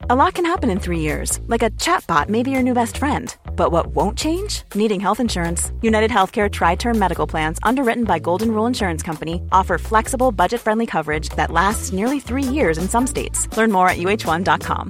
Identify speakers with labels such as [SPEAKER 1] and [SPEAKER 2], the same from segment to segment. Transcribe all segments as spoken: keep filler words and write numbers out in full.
[SPEAKER 1] A lot can happen in three years, like a chatbot may be your new best friend. But what won't change? Needing health insurance. United Healthcare Tri-Term Medical Plans, underwritten by Golden Rule Insurance Company, offer flexible, budget-friendly coverage that lasts nearly three years in some states. Learn more at U H one dot com.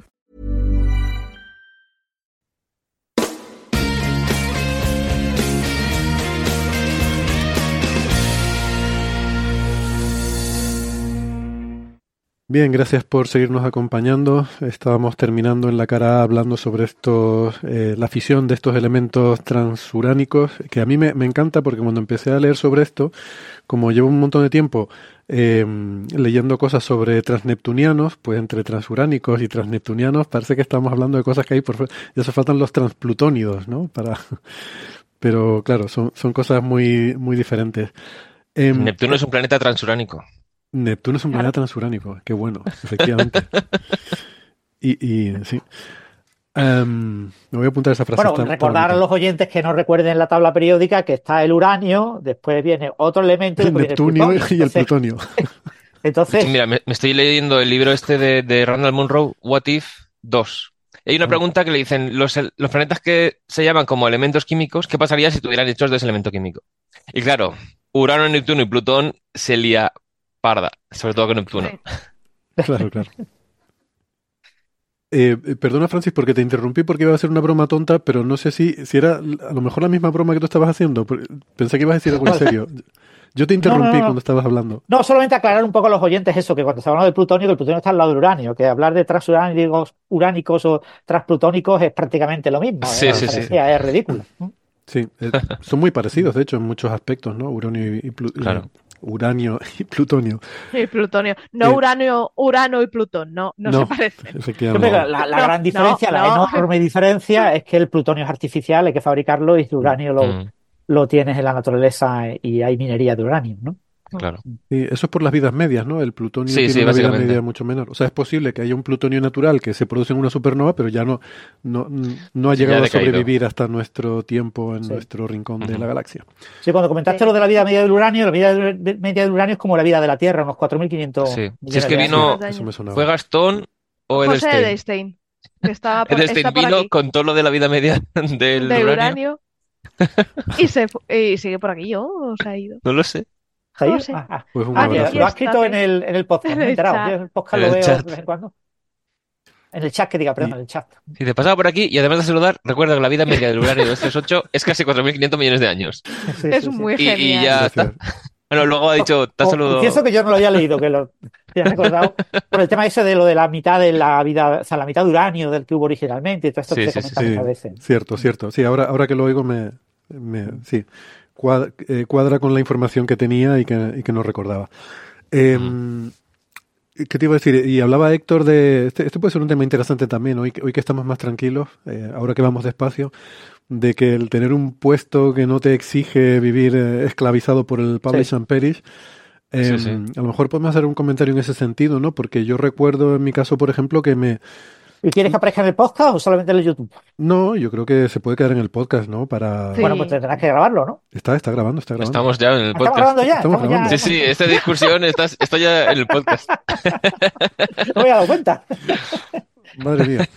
[SPEAKER 2] Bien, gracias por seguirnos acompañando. Estábamos terminando en la cara A hablando sobre estos, eh, la fisión de estos elementos transuránicos, que a mí me, me encanta porque cuando empecé a leer sobre esto, como llevo un montón de tiempo eh, leyendo cosas sobre transneptunianos, pues entre transuránicos y transneptunianos parece que estamos hablando de cosas que hay por fuera. Ya se faltan los transplutónidos, ¿no? Para, pero claro, son, son cosas muy, muy diferentes. Eh,
[SPEAKER 3] Neptuno es un planeta transuránico.
[SPEAKER 2] Neptuno es un planeta transuránico, qué bueno, efectivamente. y, y sí. Um, me voy a apuntar esa frase.
[SPEAKER 4] Bueno, recordar a los oyentes que no recuerden la tabla periódica que está el uranio, después viene otro elemento y
[SPEAKER 2] el Neptunio el y el plutonio.
[SPEAKER 4] Entonces,
[SPEAKER 3] sí, mira, me, me estoy leyendo el libro este de, de Randall Munroe, What If dos. Hay una pregunta que le dicen, los, los planetas que se llaman como elementos químicos, ¿qué pasaría si estuvieran hechos de ese elemento químico? Y claro, Urano, Neptuno y Plutón se lía parda, sobre todo con Neptuno.
[SPEAKER 2] Claro, claro. Eh, perdona, Francis, porque te interrumpí porque iba a hacer una broma tonta, pero no sé si, si era a lo mejor la misma broma que tú estabas haciendo. Pensé que ibas a decir algo en serio. Yo te interrumpí no, no, no. cuando estabas hablando.
[SPEAKER 4] No, solamente aclarar un poco a los oyentes eso, que cuando se habla del plutonio, que el plutonio está al lado del uranio, que hablar de transuránicos uránicos o transplutónicos es prácticamente lo mismo.
[SPEAKER 3] Sí,
[SPEAKER 4] ¿eh?
[SPEAKER 3] sí, sí.
[SPEAKER 4] Es ridículo.
[SPEAKER 2] Sí, eh, son muy parecidos, de hecho, en muchos aspectos, ¿no? Uranio y, y Plutonio. Claro. Uranio y plutonio.
[SPEAKER 5] Y plutonio. No eh, uranio, urano y plutón, no, no, no se parecen.
[SPEAKER 2] Efectivamente.
[SPEAKER 4] La, la, la
[SPEAKER 5] no,
[SPEAKER 4] gran diferencia,
[SPEAKER 5] no,
[SPEAKER 4] la
[SPEAKER 5] no.
[SPEAKER 4] enorme diferencia es que el plutonio es artificial, hay que fabricarlo, y el uranio lo, mm. lo tienes en la naturaleza y hay minería de uranio, ¿no?
[SPEAKER 3] Claro.
[SPEAKER 2] Sí, eso es por las vidas medias, ¿no? El plutonio
[SPEAKER 3] sí,
[SPEAKER 2] tiene
[SPEAKER 3] sí,
[SPEAKER 2] una vida media mucho menor. O sea, es posible que haya un plutonio natural que se produce en una supernova, pero ya no, no, no ha llegado a sobrevivir hasta nuestro tiempo en sí. nuestro rincón uh-huh. de la galaxia.
[SPEAKER 4] Sí, cuando comentaste sí. lo de la vida media del uranio, la vida media del uranio es como la vida de la Tierra, unos cuatro mil quinientos
[SPEAKER 3] sí. Si es que vino, ¿fue Gastón o
[SPEAKER 5] José
[SPEAKER 3] Edelstein?
[SPEAKER 5] Edelstein. Que estaba por,
[SPEAKER 3] Edelstein
[SPEAKER 5] está
[SPEAKER 3] vino
[SPEAKER 5] aquí.
[SPEAKER 3] con todo lo de la vida media del
[SPEAKER 5] de
[SPEAKER 3] uranio.
[SPEAKER 5] uranio y, se, y sigue por aquí, yo o se ha ido.
[SPEAKER 3] No lo sé.
[SPEAKER 4] No sé. Ah, ah. Pues ah, lo ha escrito en el, en el podcast, me he enterado. Yo el podcast lo veo de vez en cuando. En el chat, que diga, perdón, en el chat.
[SPEAKER 3] Si te pasaba por aquí, y además de saludar, recuerda que la vida media del uranio de doscientos treinta y ocho es casi cuatro mil quinientos millones de años.
[SPEAKER 5] Sí, es sí, muy
[SPEAKER 3] sí.
[SPEAKER 5] genial.
[SPEAKER 3] Y, y ya está. Bueno, luego ha dicho, te ha saludado.
[SPEAKER 4] Confieso que yo no lo había leído, que lo había recordado, por el tema ese de lo de la mitad de la vida, o sea, la mitad de uranio del que hubo originalmente, y todo esto
[SPEAKER 3] sí,
[SPEAKER 4] que
[SPEAKER 3] sí,
[SPEAKER 4] se comenta muchas veces.
[SPEAKER 2] Cierto, cierto. Sí, ahora, ahora que lo oigo me... me sí. Cuadra, eh, cuadra con la información que tenía y que, y que no recordaba. Eh, mm. ¿Qué te iba a decir? Y hablaba Héctor de... Este, este puede ser un tema interesante también, hoy, hoy que estamos más tranquilos, eh, ahora que vamos despacio, de que el tener un puesto que no te exige vivir eh, esclavizado por el publish sí. and perish, eh, sí, sí. a lo mejor podemos hacer un comentario en ese sentido, ¿no? Porque yo recuerdo en mi caso, por ejemplo, que me...
[SPEAKER 4] ¿Y quieres que aparezca en el podcast o solamente en el YouTube?
[SPEAKER 2] No, yo creo que se puede quedar en el podcast, ¿no? Para...
[SPEAKER 4] Sí. Bueno, pues tendrás que grabarlo, ¿no?
[SPEAKER 2] Está, está grabando, está grabando.
[SPEAKER 3] Estamos ya en el podcast.
[SPEAKER 4] ¿Estamos grabando ya?
[SPEAKER 2] Estamos
[SPEAKER 4] ¿Estamos
[SPEAKER 2] grabando.
[SPEAKER 4] ya?
[SPEAKER 3] Sí, sí, esta discusión está, está ya en el podcast.
[SPEAKER 4] No me había dado cuenta.
[SPEAKER 2] Madre mía.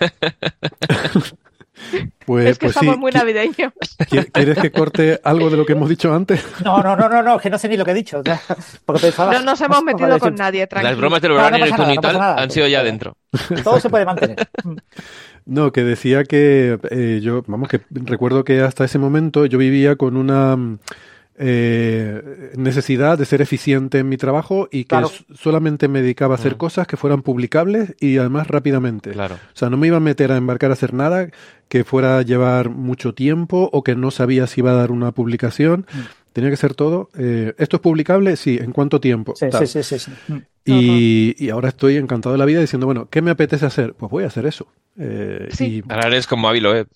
[SPEAKER 2] Pues,
[SPEAKER 5] es que
[SPEAKER 2] pues
[SPEAKER 5] estamos
[SPEAKER 2] sí.
[SPEAKER 5] muy navideños.
[SPEAKER 2] ¿Quieres que corte algo de lo que hemos dicho antes?
[SPEAKER 4] No, no, no, no, no, que no sé ni lo que he dicho. Porque pensaba,
[SPEAKER 5] no nos hemos metido no con nadie, tranquilo.
[SPEAKER 3] Las bromas del uranio y
[SPEAKER 4] no, no
[SPEAKER 3] y tal
[SPEAKER 4] no
[SPEAKER 3] han sido ya dentro.
[SPEAKER 4] Todo se puede mantener.
[SPEAKER 2] No, que decía que eh, yo, vamos, que recuerdo que hasta ese momento yo vivía con una eh, necesidad de ser eficiente en mi trabajo y que claro. solamente me dedicaba a hacer uh-huh. cosas que fueran publicables y además rápidamente.
[SPEAKER 3] Claro.
[SPEAKER 2] O sea, no me iba a meter a embarcar a hacer nada que fuera a llevar mucho tiempo o que no sabía si iba a dar una publicación. Uh-huh. Tenía que ser todo. Eh, ¿Esto es publicable? Sí. ¿En cuánto tiempo?
[SPEAKER 4] Sí, sí, sí, sí, sí.
[SPEAKER 2] Y, uh-huh. y ahora estoy encantado de la vida diciendo, bueno, ¿qué me apetece hacer? Pues voy a hacer eso. Eh,
[SPEAKER 3] sí.
[SPEAKER 2] y...
[SPEAKER 3] Ahora eres como Avi Loeb.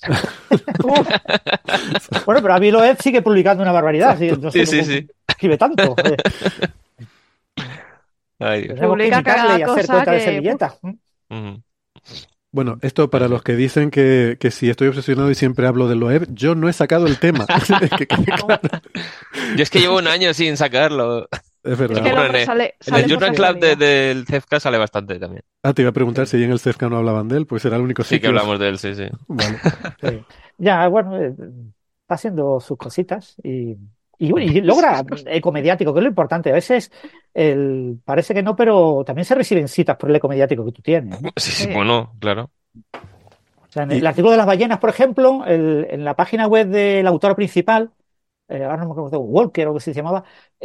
[SPEAKER 4] Bueno, pero Avi Loeb sigue publicando una barbaridad. Sí, no sé
[SPEAKER 3] sí, sí, sí.
[SPEAKER 4] Escribe tanto.
[SPEAKER 3] Ay, Dios.
[SPEAKER 5] Publica cada
[SPEAKER 4] y hacer
[SPEAKER 5] cosa
[SPEAKER 4] cuenta
[SPEAKER 5] que...
[SPEAKER 4] de servilleta.
[SPEAKER 3] Uh-huh.
[SPEAKER 2] Bueno, esto para los que dicen que, que si estoy obsesionado y siempre hablo de Loeb, yo no he sacado el tema. que, que, claro.
[SPEAKER 3] Yo es que llevo un año sin sacarlo.
[SPEAKER 2] Es verdad.
[SPEAKER 5] Es que el
[SPEAKER 3] Bueno,
[SPEAKER 5] hombre
[SPEAKER 3] en,
[SPEAKER 5] sale,
[SPEAKER 3] el, en
[SPEAKER 5] sale
[SPEAKER 3] el Journal
[SPEAKER 5] mucho
[SPEAKER 3] Club de,
[SPEAKER 5] contenido.
[SPEAKER 3] del C E F K sale bastante también.
[SPEAKER 2] Ah, te iba a preguntar si ahí en el C E F K no hablaban de él, pues era el único
[SPEAKER 3] Sí que
[SPEAKER 2] sitio.
[SPEAKER 3] hablamos de él, sí, sí.
[SPEAKER 2] Vale.
[SPEAKER 4] Sí. Ya, bueno, eh, está haciendo sus cositas y, y, bueno, y logra eco mediático, que es lo importante. A veces el, parece que no, pero también se reciben citas por el eco mediático que tú tienes, ¿no?
[SPEAKER 3] Sí, sí,
[SPEAKER 5] Sí.
[SPEAKER 3] bueno, claro.
[SPEAKER 4] O sea, en el
[SPEAKER 2] Y,
[SPEAKER 4] artículo de las ballenas, por ejemplo, el- en la página web del autor principal, eh, ahora no me acuerdo, Walker o que se llamaba,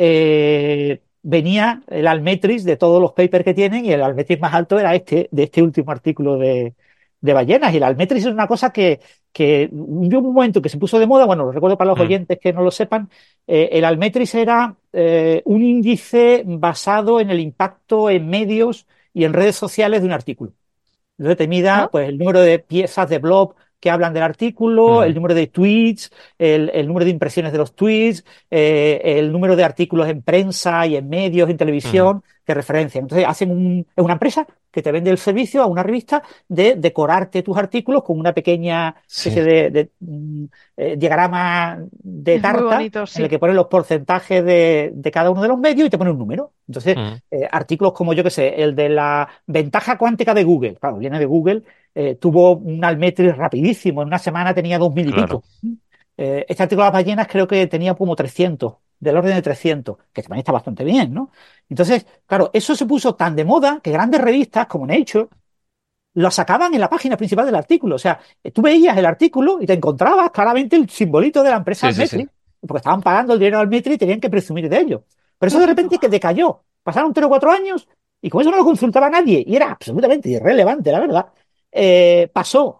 [SPEAKER 4] eh, venía el Almetrix de todos los papers que tienen y el Almetrix más alto era este, de este último artículo de, de ballenas. Y el Almetrix es una cosa que, que hubo un momento que se puso de moda, bueno, lo recuerdo para los
[SPEAKER 3] Mm,
[SPEAKER 4] oyentes que no lo sepan, eh, el Almetrix era eh, un índice basado en el impacto en medios y en redes sociales de un artículo. Entonces te mida
[SPEAKER 5] ¿Ah?
[SPEAKER 4] pues, el número de piezas de blog que hablan del artículo, el
[SPEAKER 3] mm,
[SPEAKER 4] número de tweets, el, el número de impresiones de los tweets, eh, el número de artículos en prensa y en medios, en
[SPEAKER 3] mm.
[SPEAKER 4] televisión, que referencian. Entonces hacen un, es una empresa que te vende el servicio a una revista de decorarte tus artículos con una pequeña
[SPEAKER 3] Sí.
[SPEAKER 4] especie de, de, mm, eh, diagrama de
[SPEAKER 5] Es muy
[SPEAKER 4] tarta
[SPEAKER 5] bonito,
[SPEAKER 4] en el
[SPEAKER 5] sí.
[SPEAKER 4] que ponen los porcentajes de, de cada uno de los medios y te pone un número. Entonces,
[SPEAKER 3] Mm,
[SPEAKER 4] eh, artículos como yo que sé, el de la ventaja cuántica de Google, claro, viene de Google, eh, tuvo un Almetrix rapidísimo, en una semana tenía dos mil y
[SPEAKER 3] claro.
[SPEAKER 4] pico. Eh, este artículo de las ballenas creo que tenía como trescientos, del orden de trescientos, que también está bastante bien, ¿no? Entonces, claro, eso se puso tan de moda que grandes revistas como Nature lo sacaban en la página principal del artículo. O sea, tú veías el artículo y te encontrabas claramente el simbolito de la empresa
[SPEAKER 3] Sí, sí, sí.
[SPEAKER 4] Almetrix, porque estaban pagando el dinero al Almetrix y tenían que presumir de ello. Pero eso de repente que decayó. Pasaron tres o cuatro años y con eso no lo consultaba nadie y era absolutamente irrelevante, la verdad. Eh, pasó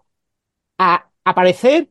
[SPEAKER 4] a aparecer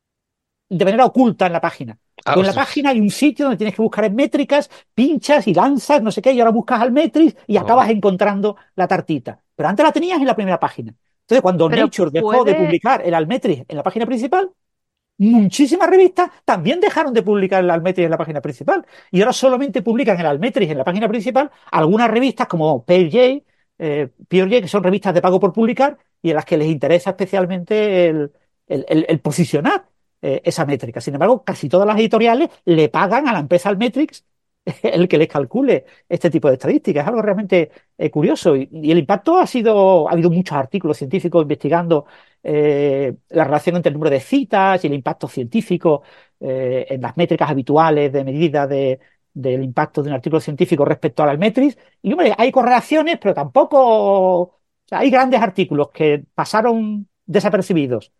[SPEAKER 4] de manera oculta en la página.
[SPEAKER 3] Ah,
[SPEAKER 4] Tú en la
[SPEAKER 3] ostras.
[SPEAKER 4] página hay un sitio donde tienes que buscar en métricas, pinchas y lanzas, no sé qué, y ahora buscas al Metrix y
[SPEAKER 3] Oh,
[SPEAKER 4] acabas encontrando la tartita. Pero antes la tenías en la primera página. Entonces, cuando
[SPEAKER 5] Pero
[SPEAKER 4] Nature dejó de
[SPEAKER 5] puede,
[SPEAKER 4] publicar el Almetrix en la página principal, muchísimas revistas también dejaron de publicar el Almetrix en la página principal. Y ahora solamente publican el Almetrix en la página principal algunas revistas como P R J, eh, P R J, que son revistas de pago por publicar y en las que les interesa especialmente el, el, el, el posicionar eh, esa métrica. Sin embargo, casi todas las editoriales le pagan a la empresa Almetrix el que les calcule este tipo de estadísticas. Es algo realmente eh, curioso. Y, y el impacto ha sido, ha habido muchos artículos científicos investigando eh, la relación entre el número de citas y el impacto científico eh, en las métricas habituales de medida de, del impacto de un artículo científico respecto al Almetrix. Y hombre, hay correlaciones, pero tampoco. O sea, hay grandes artículos que pasaron desapercibidos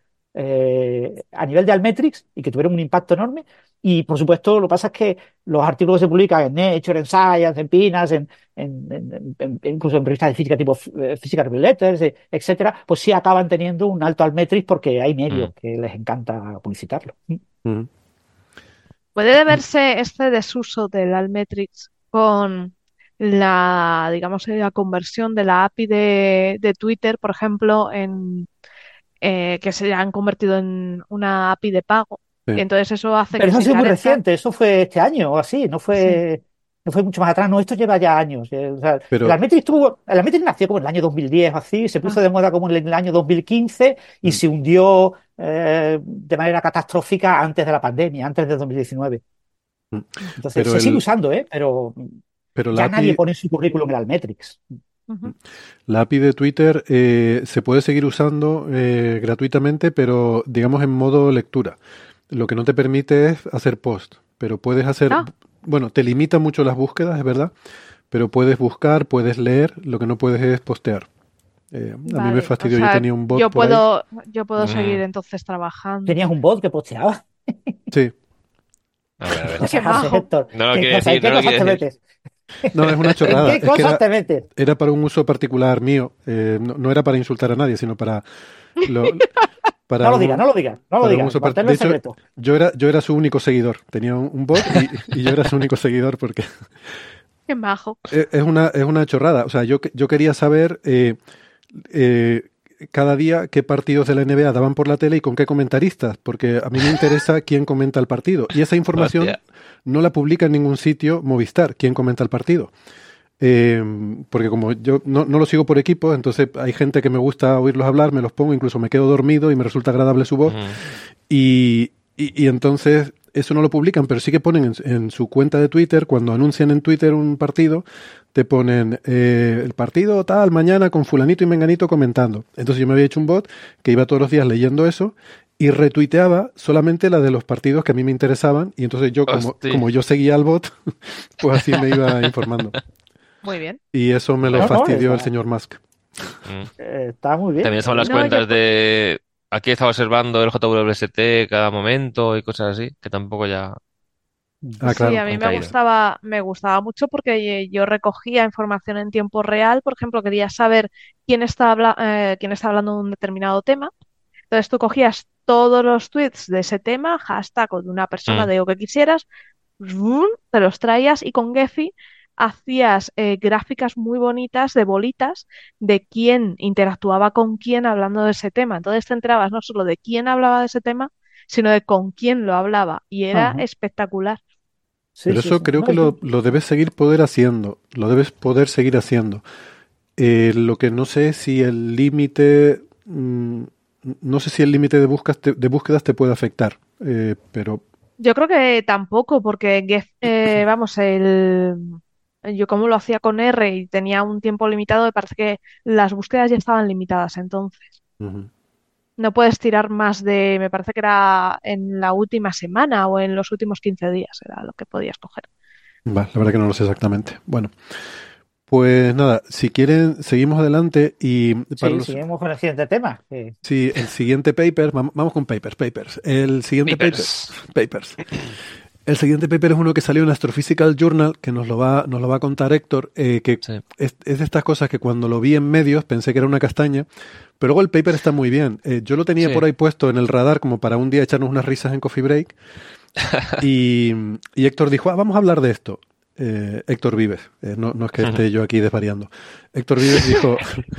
[SPEAKER 4] eh, a nivel de Almetrix y que tuvieron un impacto enorme. Y por supuesto, lo que pasa es que los artículos que se publican en Nature, en Science, en PNAS, en, en, en, en, incluso en revistas de física tipo eh, Physical Review Letters, eh, etcétera, pues sí acaban teniendo un alto Almetrix porque hay medios
[SPEAKER 3] mm.
[SPEAKER 4] que les encanta publicitarlo.
[SPEAKER 2] mm.
[SPEAKER 5] puede deberse este desuso del Almetrix con la, digamos, eh, la conversión de la A P I de, de Twitter, por ejemplo, en eh, que se han convertido en una A P I de pago. Y
[SPEAKER 2] Sí.
[SPEAKER 5] entonces eso hace
[SPEAKER 4] Pero
[SPEAKER 5] que
[SPEAKER 4] eso ha
[SPEAKER 5] se
[SPEAKER 4] sido muy
[SPEAKER 5] encarezcan.
[SPEAKER 4] reciente, eso fue este año o así, no
[SPEAKER 5] Sí.
[SPEAKER 4] fue, no fue mucho más atrás, no, esto lleva ya años. eh, o sea, el
[SPEAKER 2] Pero,
[SPEAKER 4] Almetrix tuvo, el Almetrix nació como en el año dos mil diez o así, se puso
[SPEAKER 5] Ah,
[SPEAKER 4] de moda como en el año dos mil quince y
[SPEAKER 2] mm,
[SPEAKER 4] se hundió eh, de manera catastrófica antes de la pandemia, antes de dos mil diecinueve.
[SPEAKER 2] mm.
[SPEAKER 4] Entonces
[SPEAKER 2] pero
[SPEAKER 4] se sigue
[SPEAKER 2] el,
[SPEAKER 4] usando, ¿eh? Pero
[SPEAKER 2] pero la
[SPEAKER 4] ya nadie
[SPEAKER 2] A P I,
[SPEAKER 4] pone en su currículum el Almetrix.
[SPEAKER 5] ujú.
[SPEAKER 2] la A P I de Twitter eh, se puede seguir usando eh, gratuitamente, pero digamos en modo lectura. Lo que no te permite es hacer post, pero puedes hacer,
[SPEAKER 5] Ah,
[SPEAKER 2] bueno, te limita mucho las búsquedas, es verdad, pero puedes buscar, puedes leer, lo que no puedes es postear. Eh, a mí me
[SPEAKER 5] vale. O
[SPEAKER 2] fastidió, yo
[SPEAKER 5] sea,
[SPEAKER 2] tenía un bot
[SPEAKER 5] yo
[SPEAKER 2] por ahí.
[SPEAKER 5] puedo, yo puedo seguir
[SPEAKER 3] Mm.
[SPEAKER 5] entonces trabajando.
[SPEAKER 4] Tenías un bot que posteaba.
[SPEAKER 2] Sí,
[SPEAKER 3] A ver, a
[SPEAKER 4] ¿Qué
[SPEAKER 3] ver.
[SPEAKER 5] Qué
[SPEAKER 4] cosas haces,
[SPEAKER 5] majo.
[SPEAKER 4] Héctor?
[SPEAKER 3] No lo
[SPEAKER 4] ¿Qué
[SPEAKER 3] quiere
[SPEAKER 4] cosas, ¿En
[SPEAKER 3] decir,
[SPEAKER 4] qué
[SPEAKER 3] no lo
[SPEAKER 4] cosas te
[SPEAKER 3] quiere decir.
[SPEAKER 4] metes?
[SPEAKER 2] no, es una
[SPEAKER 4] ¿En
[SPEAKER 2] chorrada.
[SPEAKER 4] qué
[SPEAKER 2] Es que
[SPEAKER 4] cosas
[SPEAKER 2] era,
[SPEAKER 4] te metes?
[SPEAKER 2] era para un uso particular mío. Eh, no, no era para insultar a nadie, sino para, lo,
[SPEAKER 4] No
[SPEAKER 2] para
[SPEAKER 4] lo digas,
[SPEAKER 2] un,
[SPEAKER 4] no lo digas, no lo
[SPEAKER 2] para un
[SPEAKER 4] digas,
[SPEAKER 2] uso particular.
[SPEAKER 4] manténlo
[SPEAKER 2] De
[SPEAKER 4] en
[SPEAKER 2] hecho,
[SPEAKER 4] secreto.
[SPEAKER 2] yo era, yo era su único seguidor. Tenía un, un bot y, y yo era su único seguidor porque
[SPEAKER 5] Qué majo.
[SPEAKER 2] es es una, es una chorrada. O sea, yo, que- yo quería saber eh, eh, cada día qué partidos de la N B A daban por la tele y con qué comentaristas, porque a mí me interesa quién comenta el partido. Y esa información
[SPEAKER 3] Hostia.
[SPEAKER 2] no la publica en ningún sitio Movistar, quién comenta el partido. Eh, porque como yo no, no lo sigo por equipos, entonces hay gente que me gusta oírlos hablar, me los pongo, incluso me quedo dormido y me resulta agradable su voz.
[SPEAKER 3] Ujú.
[SPEAKER 2] Y, y, y entonces eso no lo publican, pero sí que ponen en, en su cuenta de Twitter, cuando anuncian en Twitter un partido, te ponen eh, el partido tal, mañana con fulanito y menganito comentando. Entonces yo me había hecho un bot que iba todos los días leyendo eso y retuiteaba solamente la de los partidos que a mí me interesaban, y entonces yo, como, como yo seguía al bot, pues así me iba informando.
[SPEAKER 5] Muy bien.
[SPEAKER 2] Y eso me lo
[SPEAKER 4] No, no,
[SPEAKER 2] fastidió
[SPEAKER 4] está-
[SPEAKER 2] el señor Musk.
[SPEAKER 3] Mm.
[SPEAKER 4] Eh, Está muy bien.
[SPEAKER 3] También son las
[SPEAKER 5] No,
[SPEAKER 3] cuentas
[SPEAKER 5] yo-
[SPEAKER 3] de... Aquí estaba observando el J W S T cada momento y cosas así, que tampoco ya
[SPEAKER 2] Ah,
[SPEAKER 5] Sí,
[SPEAKER 2] claro.
[SPEAKER 5] a mí
[SPEAKER 3] han
[SPEAKER 5] me
[SPEAKER 3] caído.
[SPEAKER 5] gustaba, me gustaba mucho porque eh, yo recogía información en tiempo real. Por ejemplo, quería saber quién está, habla- eh, quién está hablando de un determinado tema. Entonces tú cogías todos los tweets de ese tema, hashtag o de una persona
[SPEAKER 3] Mm.
[SPEAKER 5] de lo que quisieras, ¡zum! Te los traías y con Gephi hacías eh, gráficas muy bonitas de bolitas de quién interactuaba con quién hablando de ese tema. Entonces te enterabas no solo de quién hablaba de ese tema, sino de con quién lo hablaba. Y era
[SPEAKER 4] Ajá.
[SPEAKER 5] espectacular.
[SPEAKER 4] Sí,
[SPEAKER 2] Pero
[SPEAKER 4] sí,
[SPEAKER 2] eso
[SPEAKER 4] sí.
[SPEAKER 2] creo
[SPEAKER 4] No,
[SPEAKER 2] que
[SPEAKER 4] yo-
[SPEAKER 2] lo, lo debes seguir poder haciendo, lo debes poder seguir haciendo. Eh, lo que no sé es si el límite, mm, no sé si el límite de búsquedas te, de búsquedas te puede afectar, eh, pero
[SPEAKER 5] Yo creo que tampoco, porque Gef- eh, vamos, el yo como lo hacía con R y tenía un tiempo limitado, me parece que las búsquedas ya estaban limitadas, entonces
[SPEAKER 2] ujú.
[SPEAKER 5] no puedes tirar más de, me parece que era en la última semana o en los últimos quince días, era lo que podías coger.
[SPEAKER 2] Va, la verdad que no lo sé exactamente. Bueno, pues nada, si quieren, seguimos adelante y para
[SPEAKER 4] Sí,
[SPEAKER 2] los,
[SPEAKER 4] seguimos con el siguiente tema. que-
[SPEAKER 2] sí, el siguiente paper, vam- vamos con papers, papers. El siguiente
[SPEAKER 3] Papers.
[SPEAKER 2] paper, papers. El siguiente paper es uno que salió en Astrophysical Journal, que nos lo va, nos lo va a contar Héctor, eh, que
[SPEAKER 3] Sí.
[SPEAKER 2] es, es de estas cosas que cuando lo vi en medios pensé que era una castaña, pero luego el paper está muy bien. Eh, yo lo tenía
[SPEAKER 3] Sí.
[SPEAKER 2] por ahí puesto en el radar como para un día echarnos unas risas en Coffee Break, y, y Héctor dijo, ah, vamos a hablar de esto. Eh, Héctor Vives, eh, no, no es que esté yo aquí desvariando. Héctor Vives dijo,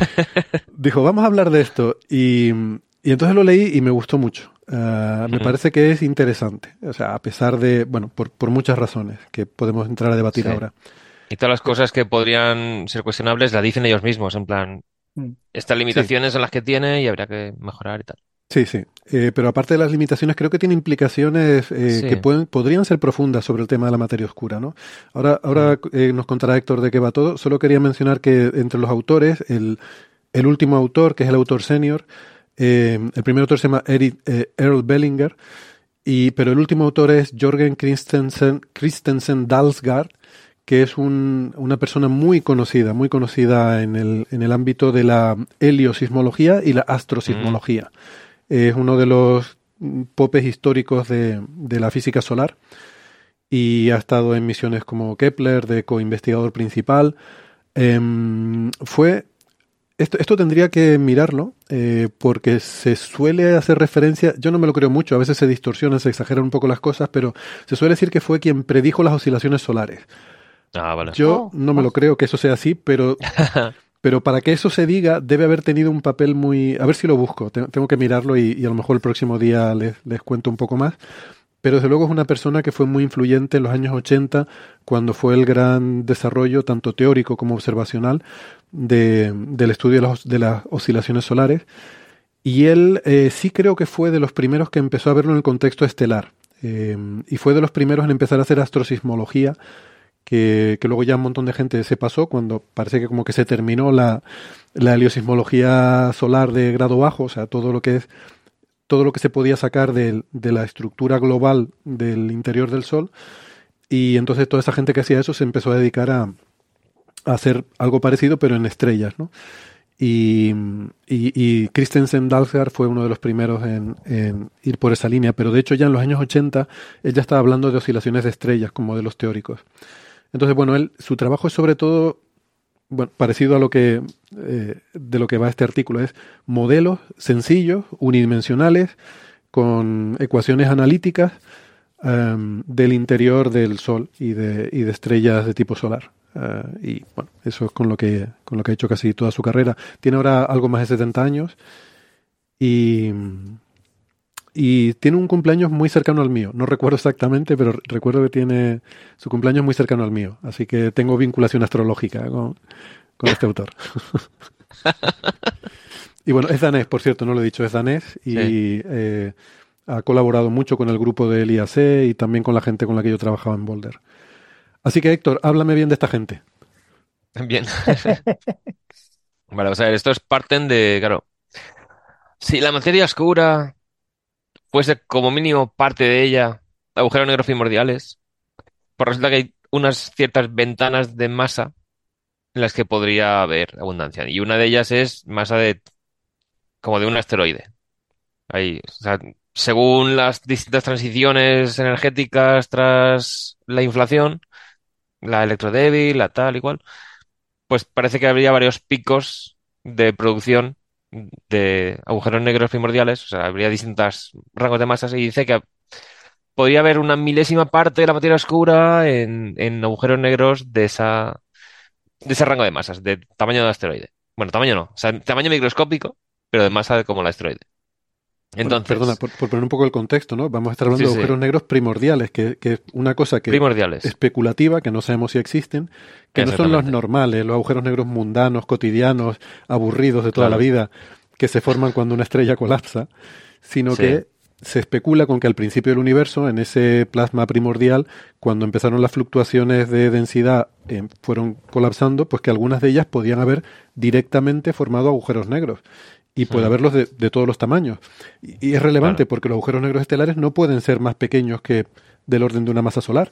[SPEAKER 2] dijo, vamos a hablar de esto, y, y entonces lo leí y me gustó mucho. Uh, me
[SPEAKER 3] Ujú.
[SPEAKER 2] parece que es interesante, o sea, a pesar de, bueno, por, por muchas razones que podemos entrar a debatir
[SPEAKER 3] Sí.
[SPEAKER 2] ahora.
[SPEAKER 3] Y todas las cosas que podrían ser cuestionables las dicen ellos mismos, en plan,
[SPEAKER 4] Mm.
[SPEAKER 3] estas limitaciones son las que tiene y habría que mejorar y tal.
[SPEAKER 2] Sí, sí, eh, pero aparte de las limitaciones, creo que tiene implicaciones eh,
[SPEAKER 3] Sí.
[SPEAKER 2] que pueden, podrían ser profundas sobre el tema de la materia oscura, ¿no? Ahora, ahora eh, nos contará Héctor de qué va todo. Solo quería mencionar que entre los autores, el, el último autor, que es el autor senior, eh, el primer autor se llama Eric, eh, Earl Bellinger, y, pero el último autor es Jorgen Christensen, Christensen Dalsgaard, que es un, una persona muy conocida, muy conocida en el, en el ámbito de la heliosismología y la astrosismología. Es uno de los popes históricos de, de la física solar y ha estado en misiones como Kepler, de co-investigador principal. Eh, fue esto, esto tendría que mirarlo eh, porque se suele hacer referencia, yo no me lo creo mucho, a veces se distorsionan, se exageran un poco las cosas, pero se suele decir que fue quien predijo las oscilaciones solares.
[SPEAKER 3] Ah, vale.
[SPEAKER 2] Yo
[SPEAKER 5] Oh,
[SPEAKER 2] no me lo creo que eso sea así, pero... Pero para que eso se diga, debe haber tenido un papel muy... A ver si lo busco, te- tengo que mirarlo y, y a lo mejor el próximo día les, les cuento un poco más. Pero desde luego es una persona que fue muy influyente en los años ochenta, cuando fue el gran desarrollo, tanto teórico como observacional, de, del estudio de las, de las oscilaciones solares. Y él eh, sí creo que fue de los primeros que empezó a verlo en el contexto estelar. Eh, y fue de los primeros en empezar a hacer astrosismología, Que, que luego ya un montón de gente se pasó cuando parece que como que se terminó la, la heliosismología solar de grado bajo, o sea, todo lo que es todo lo que se podía sacar de, de la estructura global del interior del Sol, y entonces toda esa gente que hacía eso se empezó a dedicar a, a hacer algo parecido pero en estrellas, ¿no? Y, y, y Christensen Dalsgaard fue uno de los primeros en, en ir por esa línea, pero de hecho ya en los años ochenta él ya estaba hablando de oscilaciones de estrellas como modelos teóricos. Entonces, bueno, él, su trabajo es sobre todo, bueno, parecido a lo que, eh, de lo que va este artículo, es modelos sencillos, unidimensionales, con ecuaciones analíticas um, del interior del Sol y de, y de estrellas de tipo solar. Uh, y bueno, eso es con lo que con lo que ha hecho casi toda su carrera. Tiene ahora algo más de setenta años y... Y tiene un cumpleaños muy cercano al mío. No recuerdo exactamente, pero recuerdo que tiene su cumpleaños muy cercano al mío. Así que tengo vinculación astrológica con, con este autor. Y bueno, es danés, por cierto, no lo he dicho, es danés. Y
[SPEAKER 3] Sí.
[SPEAKER 2] eh, ha colaborado mucho con el grupo del I A C y también con la gente con la que yo trabajaba en Boulder. Así que, Héctor, háblame bien de esta gente.
[SPEAKER 3] Bien. Vale, o sea, estos parten de, claro, si la materia oscura fuese como mínimo parte de ella, agujeros negros primordiales, pues resulta que hay unas ciertas ventanas de masa en las que podría haber abundancia. Y una de ellas es masa de como de un asteroide. Ahí, o sea, según las distintas transiciones energéticas tras la inflación, la electrodébil, la tal y cual, pues parece que habría varios picos de producción de agujeros negros primordiales, o sea, habría distintos rangos de masas y dice que podría haber una milésima parte de la materia oscura en, en agujeros negros de esa, de ese rango de masas, de tamaño de asteroide. Bueno, tamaño no, o sea, tamaño microscópico, pero de masa como el asteroide.
[SPEAKER 2] Bueno, perdona,
[SPEAKER 3] Entonces,
[SPEAKER 2] por, por poner un poco el contexto, ¿no? Vamos a estar hablando
[SPEAKER 3] sí,
[SPEAKER 2] de
[SPEAKER 3] sí,
[SPEAKER 2] agujeros negros primordiales, que, que es una cosa que
[SPEAKER 3] primordiales,
[SPEAKER 2] especulativa, que no sabemos si existen, que no son los
[SPEAKER 3] exactamente.
[SPEAKER 2] normales, los agujeros negros mundanos, cotidianos, aburridos de toda la
[SPEAKER 3] Claro,
[SPEAKER 2] vida, que se forman cuando una estrella colapsa, sino
[SPEAKER 3] sí.
[SPEAKER 2] que se especula con que al principio del universo, en ese plasma primordial, cuando empezaron las fluctuaciones de densidad, eh, fueron colapsando, pues que algunas de ellas podían haber directamente formado agujeros negros. Y puede
[SPEAKER 3] Mm,
[SPEAKER 2] haberlos de, de todos los tamaños. Y, y es relevante
[SPEAKER 3] claro.
[SPEAKER 2] porque los agujeros negros estelares no pueden ser más pequeños que del orden de una masa solar.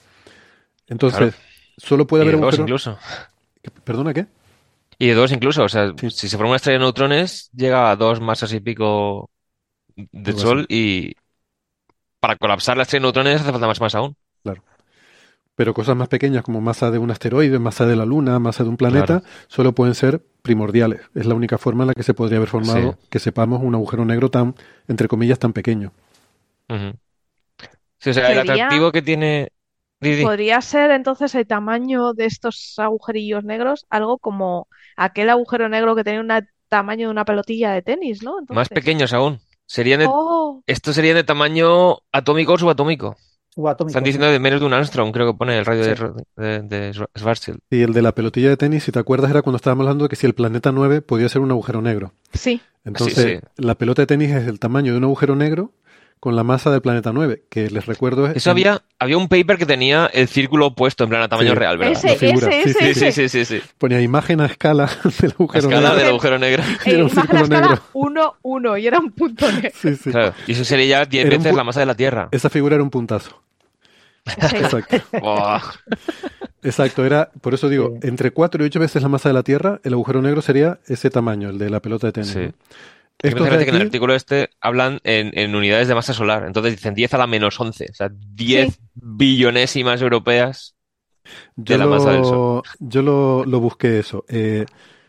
[SPEAKER 3] Claro.
[SPEAKER 2] Entonces, solo puede
[SPEAKER 3] Y
[SPEAKER 2] haber
[SPEAKER 3] de dos
[SPEAKER 2] agujeros...
[SPEAKER 3] incluso.
[SPEAKER 2] ¿Perdona qué?
[SPEAKER 3] Y de dos incluso. O sea,
[SPEAKER 2] Sí,
[SPEAKER 3] si se forma una estrella de neutrones, llega a dos masas y pico del
[SPEAKER 2] algo así,
[SPEAKER 3] Sol y para colapsar la estrella de neutrones hace falta más masa aún.
[SPEAKER 2] claro. Pero cosas más pequeñas como masa de un asteroide, masa de la Luna, masa de un
[SPEAKER 3] Claro.
[SPEAKER 2] planeta, solo pueden ser primordiales. Es la única forma en la que se podría haber
[SPEAKER 3] Sí.
[SPEAKER 2] formado, que sepamos, un agujero negro tan, entre comillas, tan pequeño.
[SPEAKER 3] Ujú. Sí, o sea, el
[SPEAKER 5] Sería,
[SPEAKER 3] atractivo que tiene. Di, di.
[SPEAKER 5] podría ser entonces el tamaño de estos agujerillos negros, algo como aquel agujero negro que tenía un tamaño de una pelotilla de tenis, ¿no?
[SPEAKER 3] Más
[SPEAKER 5] Entonces.
[SPEAKER 3] pequeños aún. Serían de-
[SPEAKER 5] Oh,
[SPEAKER 3] Estos serían de tamaño atómico o subatómico. Están
[SPEAKER 4] Subatómico, sí.
[SPEAKER 3] diciendo de menos de un Armstrong, creo que pone el radio de,
[SPEAKER 4] Sí.
[SPEAKER 3] Ro- de, de Schwarzschild.
[SPEAKER 2] Y el de la pelotilla de tenis, si te acuerdas, era cuando estábamos hablando de que si el planeta nueve podía ser un agujero negro.
[SPEAKER 5] sí.
[SPEAKER 3] Sí,
[SPEAKER 2] Entonces,
[SPEAKER 3] sí.
[SPEAKER 2] la pelota de tenis es el tamaño de un agujero negro con la masa del planeta nueve, que les recuerdo es
[SPEAKER 3] Eso
[SPEAKER 2] en...
[SPEAKER 3] había, había un paper que tenía el círculo opuesto, en plan a tamaño
[SPEAKER 2] Sí,
[SPEAKER 3] real, ¿verdad?
[SPEAKER 2] lo
[SPEAKER 5] Ese,
[SPEAKER 2] figura.
[SPEAKER 5] ese,
[SPEAKER 2] Sí,
[SPEAKER 5] ese,
[SPEAKER 2] sí,
[SPEAKER 3] Sí, sí,
[SPEAKER 2] sí.
[SPEAKER 5] ese.
[SPEAKER 3] sí, sí, sí.
[SPEAKER 2] Ponía imagen a escala del
[SPEAKER 3] La
[SPEAKER 2] agujero
[SPEAKER 3] escala
[SPEAKER 2] negro.
[SPEAKER 3] del agujero negro.
[SPEAKER 2] Y era
[SPEAKER 5] Eh,
[SPEAKER 2] un
[SPEAKER 5] imagen a
[SPEAKER 2] círculo
[SPEAKER 5] escala
[SPEAKER 2] negro.
[SPEAKER 5] uno, uno, y era un punto negro.
[SPEAKER 2] Sí, sí.
[SPEAKER 3] Claro, y eso sería ya diez
[SPEAKER 2] Era un
[SPEAKER 3] veces
[SPEAKER 2] pu-
[SPEAKER 3] la masa de la Tierra.
[SPEAKER 2] Esa figura era un puntazo.
[SPEAKER 5] Sí.
[SPEAKER 2] Exacto.
[SPEAKER 3] Buah.
[SPEAKER 2] Exacto, era, por eso digo,
[SPEAKER 4] Sí.
[SPEAKER 2] entre cuatro y ocho veces la masa de la Tierra, el agujero negro sería ese tamaño, el de la pelota de tenis,
[SPEAKER 3] Sí.
[SPEAKER 2] ¿no?
[SPEAKER 3] Es que me
[SPEAKER 2] Estos
[SPEAKER 3] hace
[SPEAKER 2] de
[SPEAKER 3] gracia que en el
[SPEAKER 2] aquí,
[SPEAKER 3] artículo este hablan en, en unidades de masa solar. Entonces dicen diez a la menos once. O sea,
[SPEAKER 5] Sí.
[SPEAKER 3] diez billonésimas europeas
[SPEAKER 2] yo
[SPEAKER 3] de la masa del Sol.
[SPEAKER 2] lo, yo lo, lo busqué eso. Eh,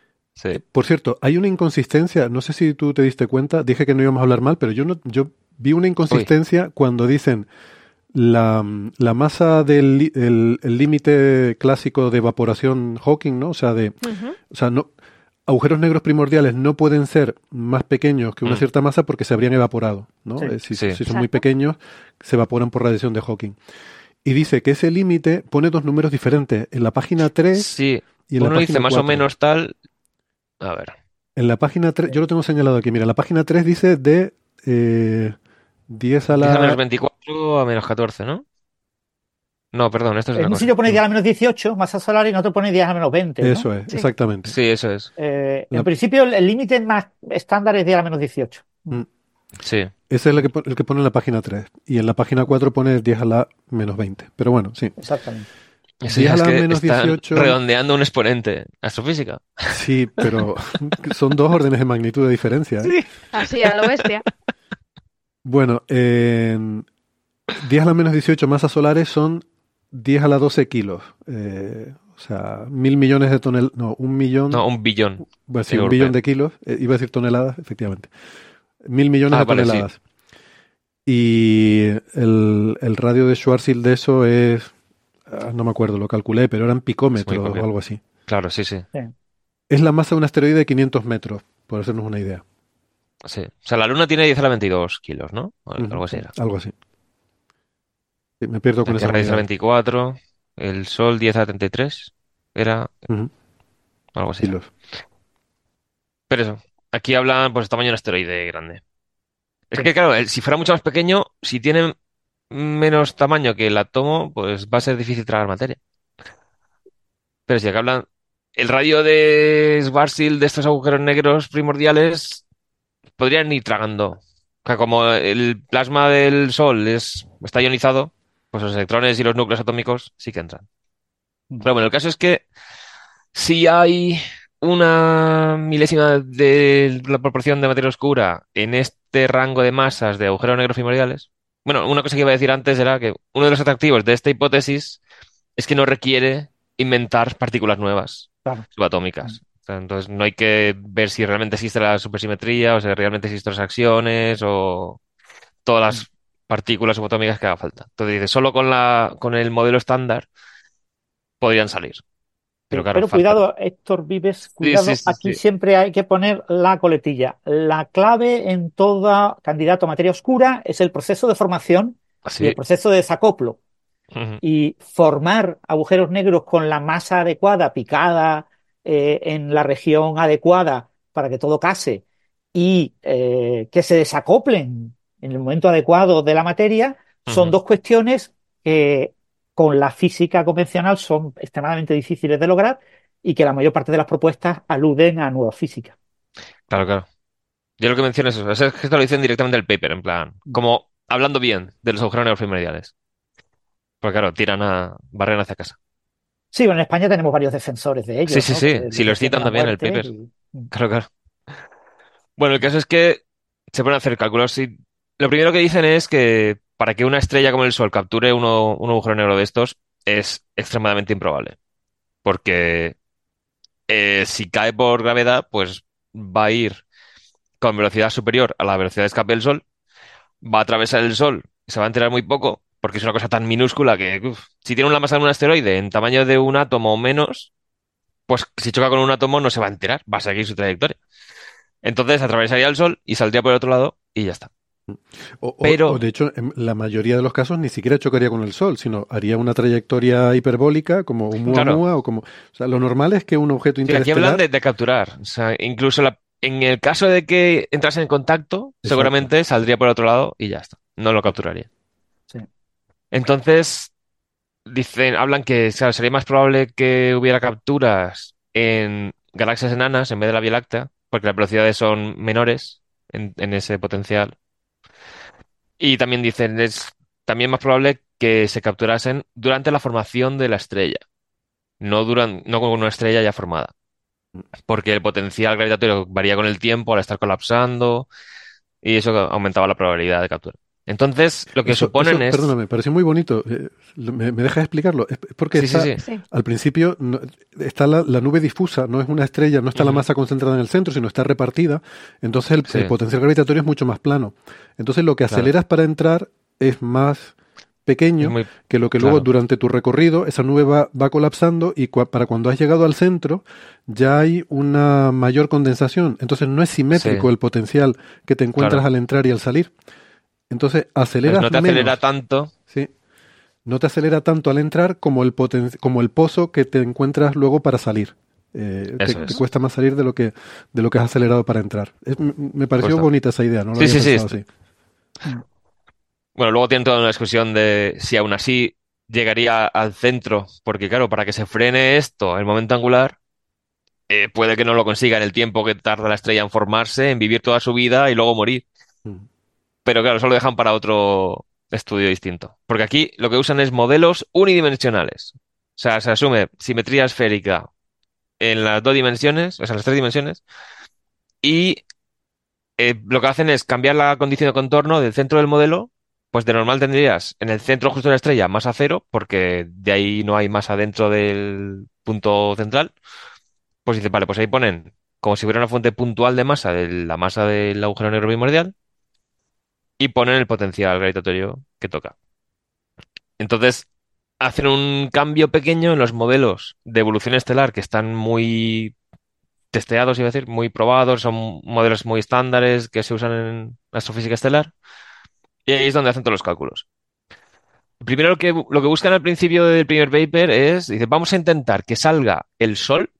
[SPEAKER 3] Sí.
[SPEAKER 2] por cierto, hay una inconsistencia, no sé si tú te diste cuenta, dije que no íbamos a hablar mal, pero yo no, yo vi una
[SPEAKER 3] Uy.
[SPEAKER 2] inconsistencia cuando dicen la, la masa del li- el el límite clásico de evaporación Hawking, ¿no? O sea, de,
[SPEAKER 5] Ujú.
[SPEAKER 2] o sea, no, agujeros negros primordiales no pueden ser más pequeños que una
[SPEAKER 3] Mm.
[SPEAKER 2] cierta masa porque se habrían evaporado, ¿no?
[SPEAKER 4] Sí.
[SPEAKER 2] Eh, si,
[SPEAKER 3] Sí.
[SPEAKER 2] si son muy
[SPEAKER 5] Exacto.
[SPEAKER 2] pequeños, se evaporan por radiación de Hawking. Y dice que ese límite pone dos números diferentes, en la página tres
[SPEAKER 3] Sí.
[SPEAKER 2] y en la
[SPEAKER 3] Uno dice
[SPEAKER 2] página
[SPEAKER 3] más o
[SPEAKER 2] cuatro.
[SPEAKER 3] menos tal. A ver.
[SPEAKER 2] En la página tres, yo lo tengo señalado aquí, mira, la página tres dice de eh, diez a
[SPEAKER 3] diez a menos
[SPEAKER 2] la...
[SPEAKER 3] veinticuatro a menos catorce, ¿no? No, perdón, esto es
[SPEAKER 4] En
[SPEAKER 3] otra
[SPEAKER 4] un
[SPEAKER 3] cosa.
[SPEAKER 4] sitio pone
[SPEAKER 2] No,
[SPEAKER 4] diez a la menos dieciocho, masa solar, y en otro pone diez a la menos veinte, ¿no?
[SPEAKER 2] eso es,
[SPEAKER 5] Sí.
[SPEAKER 2] exactamente.
[SPEAKER 3] Sí, eso es.
[SPEAKER 4] Eh, en
[SPEAKER 2] La-
[SPEAKER 4] principio, el el límite más estándar es diez a la menos dieciocho.
[SPEAKER 2] mm,
[SPEAKER 3] Sí.
[SPEAKER 2] ese es el que, pon- el que pone en la página tres. Y en la página cuatro pone diez a la menos veinte. Pero bueno, sí.
[SPEAKER 4] Exactamente.
[SPEAKER 3] Eso
[SPEAKER 2] diez
[SPEAKER 3] ya
[SPEAKER 2] a
[SPEAKER 3] es
[SPEAKER 2] la
[SPEAKER 3] que
[SPEAKER 2] menos
[SPEAKER 3] están
[SPEAKER 2] dieciocho,
[SPEAKER 3] redondeando un exponente. Astrofísica.
[SPEAKER 2] sí, pero son dos órdenes de magnitud de diferencia, ¿eh?
[SPEAKER 5] Sí. Así, a lo bestia.
[SPEAKER 2] Bueno, en diez a la menos dieciocho masas solares son diez a la doce kilos. Eh, o sea, mil millones de toneladas. No, un millón.
[SPEAKER 3] No, un billón
[SPEAKER 2] Bueno, sí, un
[SPEAKER 3] europeo.
[SPEAKER 2] billón de kilos. Eh, iba a decir toneladas, efectivamente. Mil millones
[SPEAKER 3] Ah,
[SPEAKER 2] de
[SPEAKER 3] vale, sí.
[SPEAKER 2] toneladas. Y el, el radio de Schwarzschild de eso es. ah, No me acuerdo, lo calculé, pero eran
[SPEAKER 3] Es muy
[SPEAKER 2] picómetros o
[SPEAKER 3] poquito.
[SPEAKER 2] algo así.
[SPEAKER 3] Claro, sí, sí.
[SPEAKER 4] Sí.
[SPEAKER 2] Es la masa de un asteroide de quinientos metros, por hacernos una idea.
[SPEAKER 3] Sí. O sea, la Luna tiene diez a la veintidós kilos, ¿no? O
[SPEAKER 2] Ujú,
[SPEAKER 3] algo así era.
[SPEAKER 2] algo así. Sí, me pierdo con
[SPEAKER 3] La
[SPEAKER 2] esas
[SPEAKER 3] Tierra diez a la
[SPEAKER 2] unidades.
[SPEAKER 3] veinticuatro, el Sol diez a la treinta y tres. Era
[SPEAKER 2] Ujú,
[SPEAKER 3] algo así era.
[SPEAKER 2] kilos.
[SPEAKER 3] Pero eso, aquí hablan pues tamaño de un asteroide grande. Es
[SPEAKER 4] Sí.
[SPEAKER 3] que, claro, el- si fuera mucho más pequeño, si tiene menos tamaño que el átomo, pues va a ser difícil tragar materia. Pero si acá hablan, el radio de Schwarzschild de estos agujeros negros primordiales podrían ir tragando. O sea, como el plasma del Sol es, está ionizado, pues los electrones y los núcleos atómicos sí que entran. Pero bueno, el caso es que si hay una milésima de la proporción de materia oscura en este rango de masas de agujeros negros primordiales, bueno, una cosa que iba a decir antes era que uno de los atractivos de esta hipótesis es que no requiere inventar partículas nuevas
[SPEAKER 4] Claro.
[SPEAKER 3] subatómicas. O sea, entonces no hay que ver si realmente existe la supersimetría o si realmente existen las acciones o todas las partículas subatómicas que haga falta. Entonces dice, solo con la, con el modelo estándar podrían salir. Pero
[SPEAKER 4] Sí,
[SPEAKER 3] claro,
[SPEAKER 4] pero
[SPEAKER 3] faltan.
[SPEAKER 4] cuidado, Héctor Vives,
[SPEAKER 3] Sí, sí,
[SPEAKER 4] cuidado,
[SPEAKER 3] sí,
[SPEAKER 4] aquí
[SPEAKER 3] sí.
[SPEAKER 4] siempre hay que poner la coletilla. La clave en todo candidato a materia oscura es el proceso de formación y el
[SPEAKER 3] Sí.
[SPEAKER 4] proceso de desacoplo.
[SPEAKER 3] Ujú.
[SPEAKER 4] Y formar agujeros negros con la masa adecuada, picada eh, en la región adecuada para que todo case y eh, que se desacoplen en el momento adecuado de la materia, son
[SPEAKER 3] Ujú.
[SPEAKER 4] dos cuestiones que con la física convencional son extremadamente difíciles de lograr y que la mayor parte de las propuestas aluden a nueva física.
[SPEAKER 3] Claro, claro. Yo lo que menciono es eso. Es que esto lo dicen directamente el paper, en plan, como hablando bien de los agujeros negros primordiales. Porque claro, tiran a, barren hacia casa.
[SPEAKER 4] Sí, bueno, en España tenemos varios defensores de
[SPEAKER 3] Sí,
[SPEAKER 4] ellos,
[SPEAKER 3] sí,
[SPEAKER 4] ¿no?
[SPEAKER 3] sí.
[SPEAKER 4] Que
[SPEAKER 3] Si
[SPEAKER 4] les
[SPEAKER 3] los
[SPEAKER 4] defienden
[SPEAKER 3] citan
[SPEAKER 4] a
[SPEAKER 3] también en el
[SPEAKER 4] muerte.
[SPEAKER 3] paper.
[SPEAKER 4] Y...
[SPEAKER 3] Claro, claro. Bueno, el caso es que se pueden hacer cálculos y lo primero que dicen es que para que una estrella como el Sol capture uno, un agujero negro de estos es extremadamente improbable. Porque eh, si cae por gravedad, pues va a ir con velocidad superior a la velocidad de escape del Sol, va a atravesar el Sol, se va a enterar muy poco, porque es una cosa tan minúscula que uf, si tiene una masa de un asteroide en tamaño de un átomo o menos, pues si choca con un átomo no se va a enterar, va a seguir su trayectoria. Entonces atravesaría el Sol y saldría por el otro lado y ya está.
[SPEAKER 2] O, o- o,
[SPEAKER 3] Pero,
[SPEAKER 2] de hecho, en la mayoría de los casos ni siquiera chocaría con el Sol, sino haría una trayectoria hiperbólica, como un
[SPEAKER 3] claro,
[SPEAKER 2] Muamua, o como... O sea, lo normal es que un objeto
[SPEAKER 3] sí, aquí hablan
[SPEAKER 2] interestelar...
[SPEAKER 3] de, de capturar. O sea, incluso la- en el caso de que entrase en contacto,
[SPEAKER 2] Exacto.
[SPEAKER 3] seguramente saldría por el otro lado y ya está. No lo capturaría.
[SPEAKER 4] Sí.
[SPEAKER 3] Entonces, dicen, hablan que, o sea, sería más probable que hubiera capturas en galaxias enanas en vez de la Vía Láctea, porque las velocidades son menores en, en ese potencial. Y también dicen, es también más probable que se capturasen durante la formación de la estrella, no, duran, no con una estrella ya formada, porque el potencial gravitatorio varía con el tiempo al estar colapsando y eso aumentaba la probabilidad de captura. Entonces, lo que
[SPEAKER 2] Eso,
[SPEAKER 3] suponen
[SPEAKER 2] eso,
[SPEAKER 3] es...
[SPEAKER 2] perdóname, me pareció muy bonito. Eh, ¿me, me dejas explicarlo? Es porque
[SPEAKER 3] Sí, sí,
[SPEAKER 2] está,
[SPEAKER 3] sí.
[SPEAKER 5] Sí.
[SPEAKER 2] al principio, no- está la, la nube difusa, no es una estrella, no está la
[SPEAKER 3] Ujú.
[SPEAKER 2] masa concentrada en el centro, sino está repartida. Entonces el,
[SPEAKER 3] Sí,
[SPEAKER 2] el potencial gravitatorio es mucho más plano. Entonces lo que
[SPEAKER 3] claro.
[SPEAKER 2] aceleras para entrar es más
[SPEAKER 3] Es
[SPEAKER 2] pequeño
[SPEAKER 3] muy...
[SPEAKER 2] que lo que luego
[SPEAKER 3] Claro.
[SPEAKER 2] durante tu recorrido esa nube va, va colapsando y cua- para cuando has llegado al centro ya hay una mayor condensación. Entonces no es
[SPEAKER 3] Sí,
[SPEAKER 2] simétrico el potencial que te encuentras
[SPEAKER 3] claro.
[SPEAKER 2] al entrar y al salir. Entonces
[SPEAKER 3] Pues
[SPEAKER 2] aceleras
[SPEAKER 3] no te acelera
[SPEAKER 2] menos,
[SPEAKER 3] tanto.
[SPEAKER 2] ¿sí? No te acelera tanto al entrar como el poten- como el pozo que te encuentras luego para salir. Eh, te,
[SPEAKER 3] Eso
[SPEAKER 2] te
[SPEAKER 3] es.
[SPEAKER 2] cuesta más salir de lo que de lo que has acelerado para entrar. Es- m- me pareció
[SPEAKER 3] Justo.
[SPEAKER 2] bonita esa idea, no lo
[SPEAKER 3] Sí,
[SPEAKER 2] había
[SPEAKER 3] sí, sí.
[SPEAKER 2] pensado
[SPEAKER 3] est-
[SPEAKER 2] así.
[SPEAKER 3] Bueno, luego tienen toda una discusión de si aún así llegaría al centro, porque claro, para que se frene esto, el momento angular, eh, puede que no lo consiga en el tiempo que tarda la estrella en formarse, en vivir toda su vida y luego morir.
[SPEAKER 2] Mm.
[SPEAKER 3] Pero claro, eso lo dejan para otro estudio distinto. Porque aquí lo que usan es modelos unidimensionales. O sea, se asume simetría esférica en las dos dimensiones, o sea, en las tres dimensiones, y eh, lo que hacen es cambiar la condición de contorno del centro del modelo. Pues de normal tendrías en el centro justo de la estrella masa cero, porque de ahí no hay masa dentro del punto central. Pues dice, vale, pues ahí ponen como si fuera una fuente puntual de masa de la masa del agujero negro primordial y ponen el potencial gravitatorio que toca. Entonces, hacen un cambio pequeño en los modelos de evolución estelar que están muy testeados, iba a decir, muy probados, son modelos muy estándares que se usan en astrofísica estelar. Y ahí es donde hacen todos los cálculos. Primero lo que, lo que buscan al principio del primer paper es, dice, vamos a intentar que salga el Sol,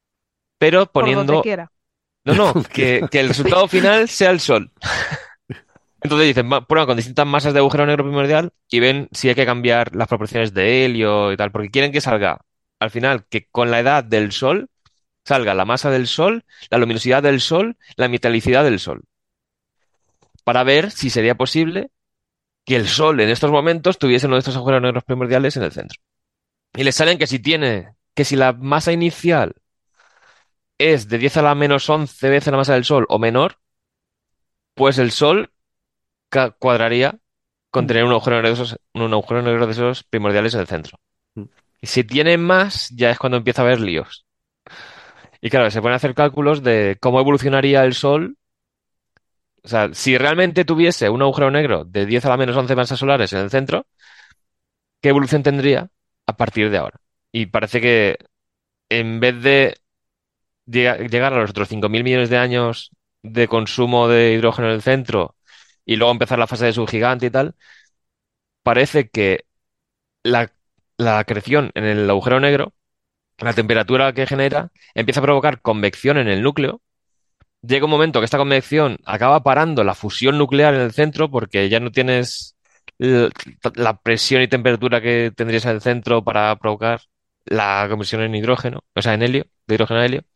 [SPEAKER 3] pero
[SPEAKER 5] Por donde
[SPEAKER 3] poniendo...
[SPEAKER 5] quiera.
[SPEAKER 3] No, no,
[SPEAKER 2] Donde
[SPEAKER 3] que,
[SPEAKER 2] quiera.
[SPEAKER 3] que el resultado final sea el Sol. Entonces dicen, "Va- prueban con distintas masas de agujero negro primordial y ven si hay que cambiar las proporciones de helio y tal, porque quieren que salga, al final, que con la edad del Sol salga la masa del Sol, la luminosidad del Sol, la metalicidad del Sol, para ver si sería posible que el Sol en estos momentos tuviese uno de estos agujeros negros primordiales en el centro. Y les salen que si tiene, que si la masa inicial es de diez a la menos once veces la masa del Sol o menor, pues el Sol ca- cuadraría con
[SPEAKER 2] Mm,
[SPEAKER 3] tener un agujero negro de esos, un agujero negro de esos primordiales en el centro.
[SPEAKER 2] mm.
[SPEAKER 3] Y si tiene más, ya es cuando empieza a haber líos. Y claro, se pueden hacer cálculos de cómo evolucionaría el Sol. O sea, si realmente tuviese un agujero negro de diez a la menos once masas solares en el centro, ¿qué evolución tendría a partir de ahora? Y parece que en vez de llega- llegar a los otros cinco mil millones de años de consumo de hidrógeno en el centro y luego empezar la fase de subgigante y tal, parece que la, la acreción en el agujero negro, la temperatura que genera, empieza a provocar convección en el núcleo. Llega un momento que esta convección acaba parando la fusión nuclear en el centro porque ya no tienes l- la presión y temperatura que tendrías en el centro para provocar la conversión en hidrógeno, o sea, en helio, de hidrógeno a helio.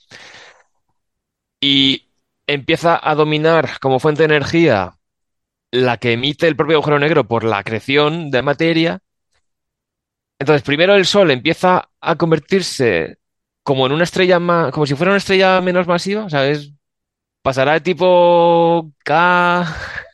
[SPEAKER 3] Y empieza a dominar como fuente de energía la que emite el propio agujero negro por la acreción de materia. Entonces, primero el Sol empieza a convertirse como en una estrella más, como si fuera una estrella menos masiva, o sea, es- pasará de tipo K,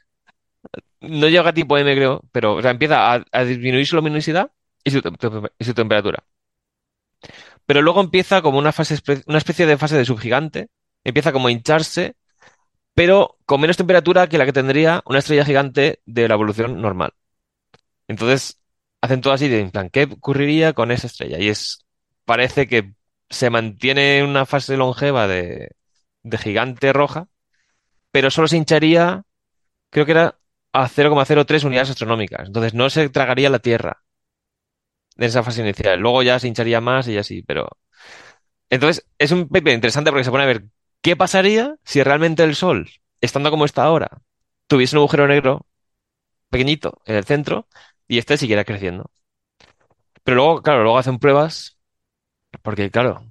[SPEAKER 3] no llega a tipo M, creo, pero o sea, empieza a, a disminuir su luminosidad y su, tem- y su temperatura. Pero luego empieza como una fase, espe- una especie de fase de subgigante, empieza como a hincharse, pero con menos temperatura que la que tendría una estrella gigante de la evolución normal. Entonces, hacen todo así de en plan, ¿qué ocurriría con esa estrella? Y es, parece que se mantiene en una fase longeva de, de gigante roja, pero solo se hincharía, creo que era a cero coma cero tres unidades astronómicas. Entonces no se tragaría la Tierra en esa fase inicial. Luego ya se hincharía más y así, pero... Entonces, es un paper interesante porque se pone a ver qué pasaría si realmente el Sol, estando como está ahora, tuviese un agujero negro pequeñito en el centro y este siguiera creciendo. Pero luego, claro, luego hacen pruebas porque, claro,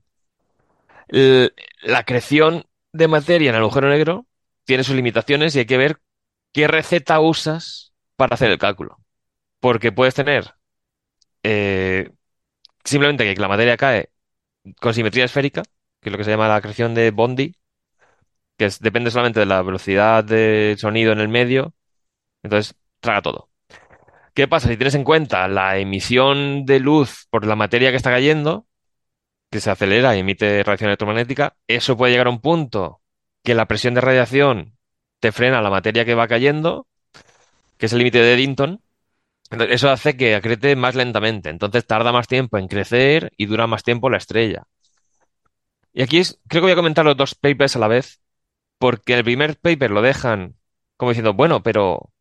[SPEAKER 3] el- la creación de materia en el agujero negro tiene sus limitaciones y hay que ver qué receta usas para hacer el cálculo. Porque puedes tener eh, simplemente que la materia cae con simetría esférica, que es lo que se llama la creación de Bondi, que es- depende solamente de la velocidad del sonido en el medio, entonces traga todo. ¿Qué pasa si tienes en cuenta la emisión de luz por la materia que está cayendo, que se acelera y emite radiación electromagnética? Eso puede llegar a un punto que la presión de radiación te frena la materia que va cayendo, que es el límite de Eddington. Entonces, eso hace que acrete más lentamente, entonces tarda más tiempo en crecer y dura más tiempo la estrella. Y aquí es- creo que voy a comentar los dos papers a la vez, porque el primer paper lo dejan como diciendo, bueno, pero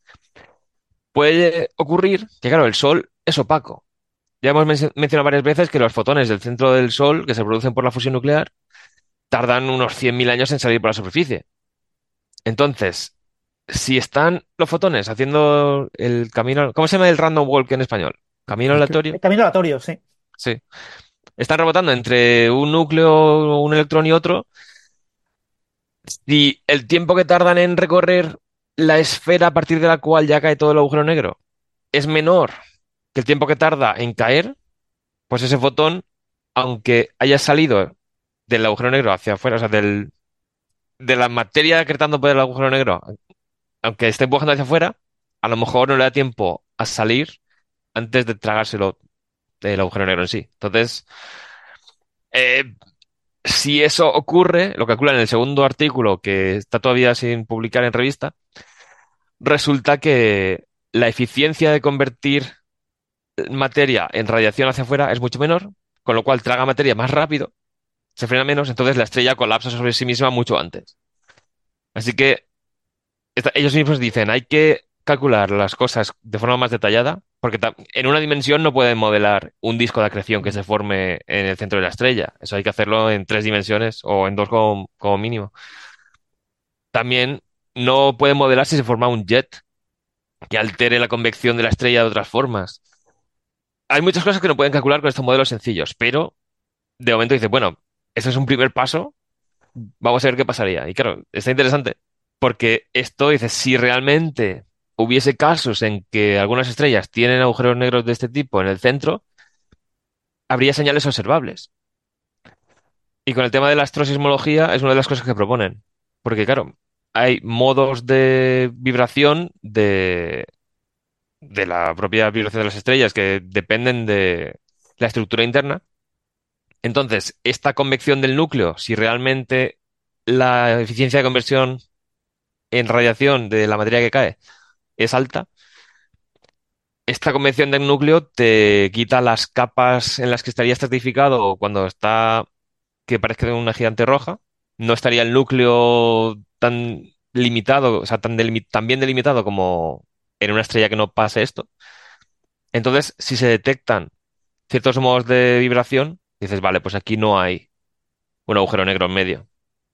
[SPEAKER 3] puede ocurrir que, claro, el Sol es opaco. Ya hemos men- mencionado varias veces que los fotones del centro del Sol, que se producen por la fusión nuclear, tardan unos cien mil años en salir por la superficie. Entonces, si están los fotones haciendo el camino, ¿cómo se llama el random walk en español? Camino
[SPEAKER 2] ¿El qué?
[SPEAKER 3] aleatorio.
[SPEAKER 4] El camino aleatorio, sí.
[SPEAKER 3] Sí. Están rebotando entre un núcleo, un electrón y otro. Si el tiempo que tardan en recorrer la esfera a partir de la cual ya cae todo el agujero negro es menor que el tiempo que tarda en caer, pues ese fotón, aunque haya salido del agujero negro hacia afuera, o sea, del, de la materia decretando por el agujero negro, aunque esté empujando hacia afuera, a lo mejor no le da tiempo a salir antes de tragárselo el agujero negro en sí. Entonces, eh, si eso ocurre, lo calculan en el segundo artículo que está todavía sin publicar en revista, resulta que la eficiencia de convertir materia en radiación hacia afuera es mucho menor, con lo cual traga materia más rápido, se frena menos, entonces la estrella colapsa sobre sí misma mucho antes. Así que esta- ellos mismos dicen, hay que calcular las cosas de forma más detallada, porque ta- en una dimensión no pueden modelar un disco de acreción que se forme en el centro de la estrella. Eso hay que hacerlo en tres dimensiones o en dos como, como mínimo. También no pueden modelar si se forma un jet, que altere la convección de la estrella de otras formas. Hay muchas cosas que no pueden calcular con estos modelos sencillos, pero de momento dices, bueno, ese es un primer paso, vamos a ver qué pasaría. Y claro, está interesante, porque esto dice, si realmente hubiese casos en que algunas estrellas tienen agujeros negros de este tipo en el centro, habría señales observables. Y con el tema de la astrosismología es una de las cosas que proponen. Porque claro, hay modos de vibración de, de la propia vibración de las estrellas que dependen de la estructura interna. Entonces, esta convección del núcleo, si realmente la eficiencia de conversión en radiación de la materia que cae es alta, esta convección del núcleo te quita las capas en las que estaría estratificado cuando está que parezca una gigante roja. No estaría el núcleo tan limitado, o sea, tan, delimi- tan bien delimitado como en una estrella que no pase esto. Entonces, si se detectan ciertos modos de vibración, dices, vale, pues aquí no hay un agujero negro en medio,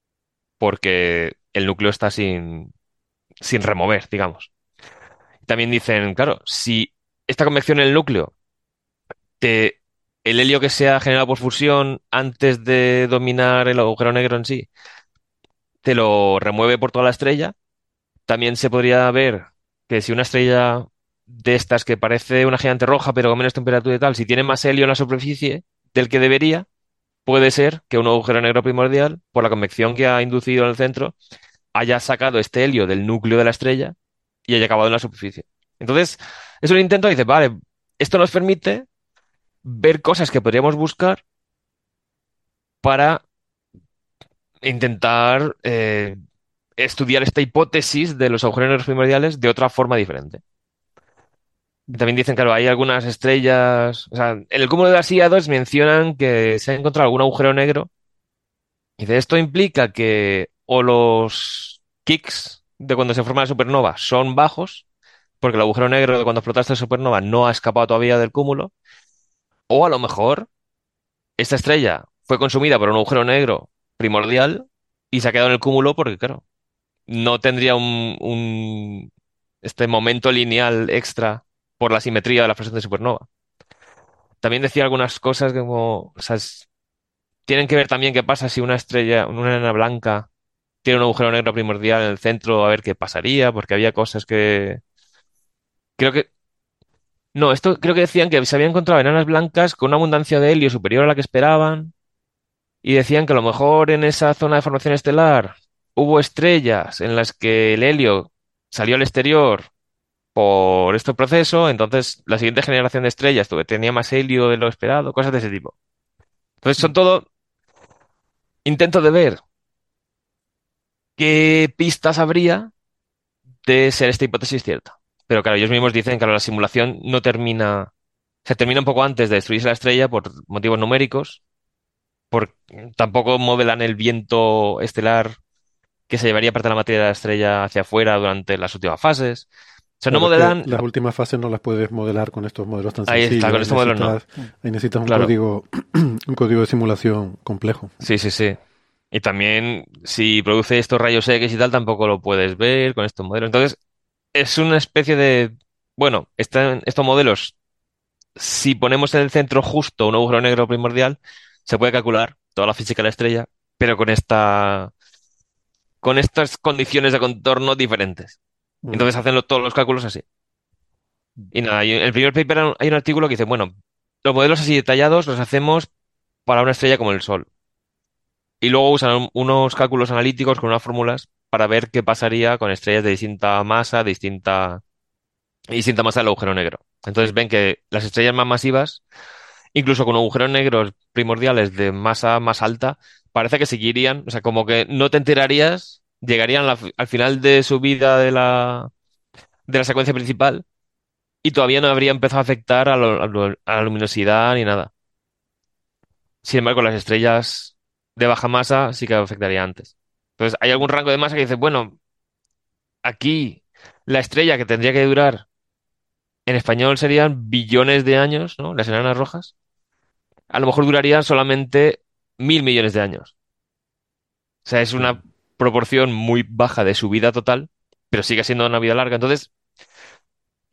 [SPEAKER 3] porque el núcleo está sin, sin remover, digamos. También dicen, claro, si esta convección en el núcleo, te, el helio que se ha generado por fusión antes de dominar el agujero negro en sí, te lo remueve por toda la estrella. También se podría ver que si una estrella de estas que parece una gigante roja pero con menos temperatura y tal, si tiene más helio en la superficie del que debería, puede ser que un agujero negro primordial, por la convección que ha inducido en el centro, haya sacado este helio del núcleo de la estrella y haya acabado en la superficie. Entonces, es un intento, dice, vale, esto nos permite ver cosas que podríamos buscar para intentar eh, estudiar esta hipótesis de los agujeros negros primordiales de otra forma diferente. También dicen, claro, hay algunas estrellas. O sea, en el cúmulo de las I A dos mencionan que se ha encontrado algún agujero negro. Y de esto implica que o los kicks de cuando se forma la supernova son bajos, porque el agujero negro de cuando explota esta supernova no ha escapado todavía del cúmulo, o a lo mejor esta estrella fue consumida por un agujero negro primordial y se ha quedado en el cúmulo porque, claro, no tendría un, un- este momento lineal extra por la simetría de la explosión de supernova. También decía algunas cosas como, o sea, es- tienen que ver también qué pasa si una estrella, una enana blanca, tiene un agujero negro primordial en el centro, a ver qué pasaría, porque había cosas que... Creo que... No, esto creo que decían que se habían encontrado enanas blancas con una abundancia de helio superior a la que esperaban, y decían que a lo mejor en esa zona de formación estelar hubo estrellas en las que el helio salió al exterior por este proceso, entonces la siguiente generación de estrellas tuve- tenía más helio de lo esperado, cosas de ese tipo. Entonces son todo intentos de ver qué pistas habría de ser esta hipótesis cierta. Pero claro, ellos mismos dicen que claro, la simulación no termina, se termina un poco antes de destruirse la estrella por motivos numéricos, por tampoco modelan el viento estelar que se llevaría parte de la materia de la estrella hacia afuera durante las últimas fases. O sea, no
[SPEAKER 2] Claro, es que
[SPEAKER 3] modelan,
[SPEAKER 2] las últimas fases no las puedes modelar con estos modelos tan
[SPEAKER 3] ahí está,
[SPEAKER 2] sencillos.
[SPEAKER 3] con
[SPEAKER 2] Ahí
[SPEAKER 3] este modelo no.
[SPEAKER 2] necesitas, ahí necesitas un
[SPEAKER 3] Claro,
[SPEAKER 2] código, un código de simulación complejo.
[SPEAKER 3] sí, sí, sí. Y también si produce estos rayos X y tal, tampoco lo puedes ver con estos modelos. Entonces, es una especie de, bueno, están estos modelos, si ponemos en el centro justo un agujero negro primordial, se puede calcular toda la física de la estrella, pero con esta, con estas condiciones de contorno diferentes.
[SPEAKER 2] Mm.
[SPEAKER 3] Entonces hacen lo- todos los cálculos así. Y nada, y en el primer paper hay un artículo que dice, bueno, los modelos así detallados los hacemos para una estrella como el Sol. Y luego usan un- unos cálculos analíticos con unas fórmulas para ver qué pasaría con estrellas de distinta masa, distinta, distinta masa del agujero negro. Entonces ven que las estrellas más masivas, incluso con agujeros negros primordiales de masa más alta, parece que seguirían, o sea, como que no te enterarías, llegarían la- al final de su vida de la, de la secuencia principal y todavía no habría empezado a afectar a, lo- a lo- a la luminosidad ni nada. Sin embargo, las estrellas de baja masa sí que afectaría antes. Entonces, hay algún rango de masa que dice, bueno, aquí la estrella que tendría que durar en español serían billones de años, ¿no? Las enanas rojas. A lo mejor durarían solamente mil millones de años. O sea, es
[SPEAKER 2] Mm.
[SPEAKER 3] una proporción muy baja de su vida total, pero sigue siendo una vida larga. Entonces,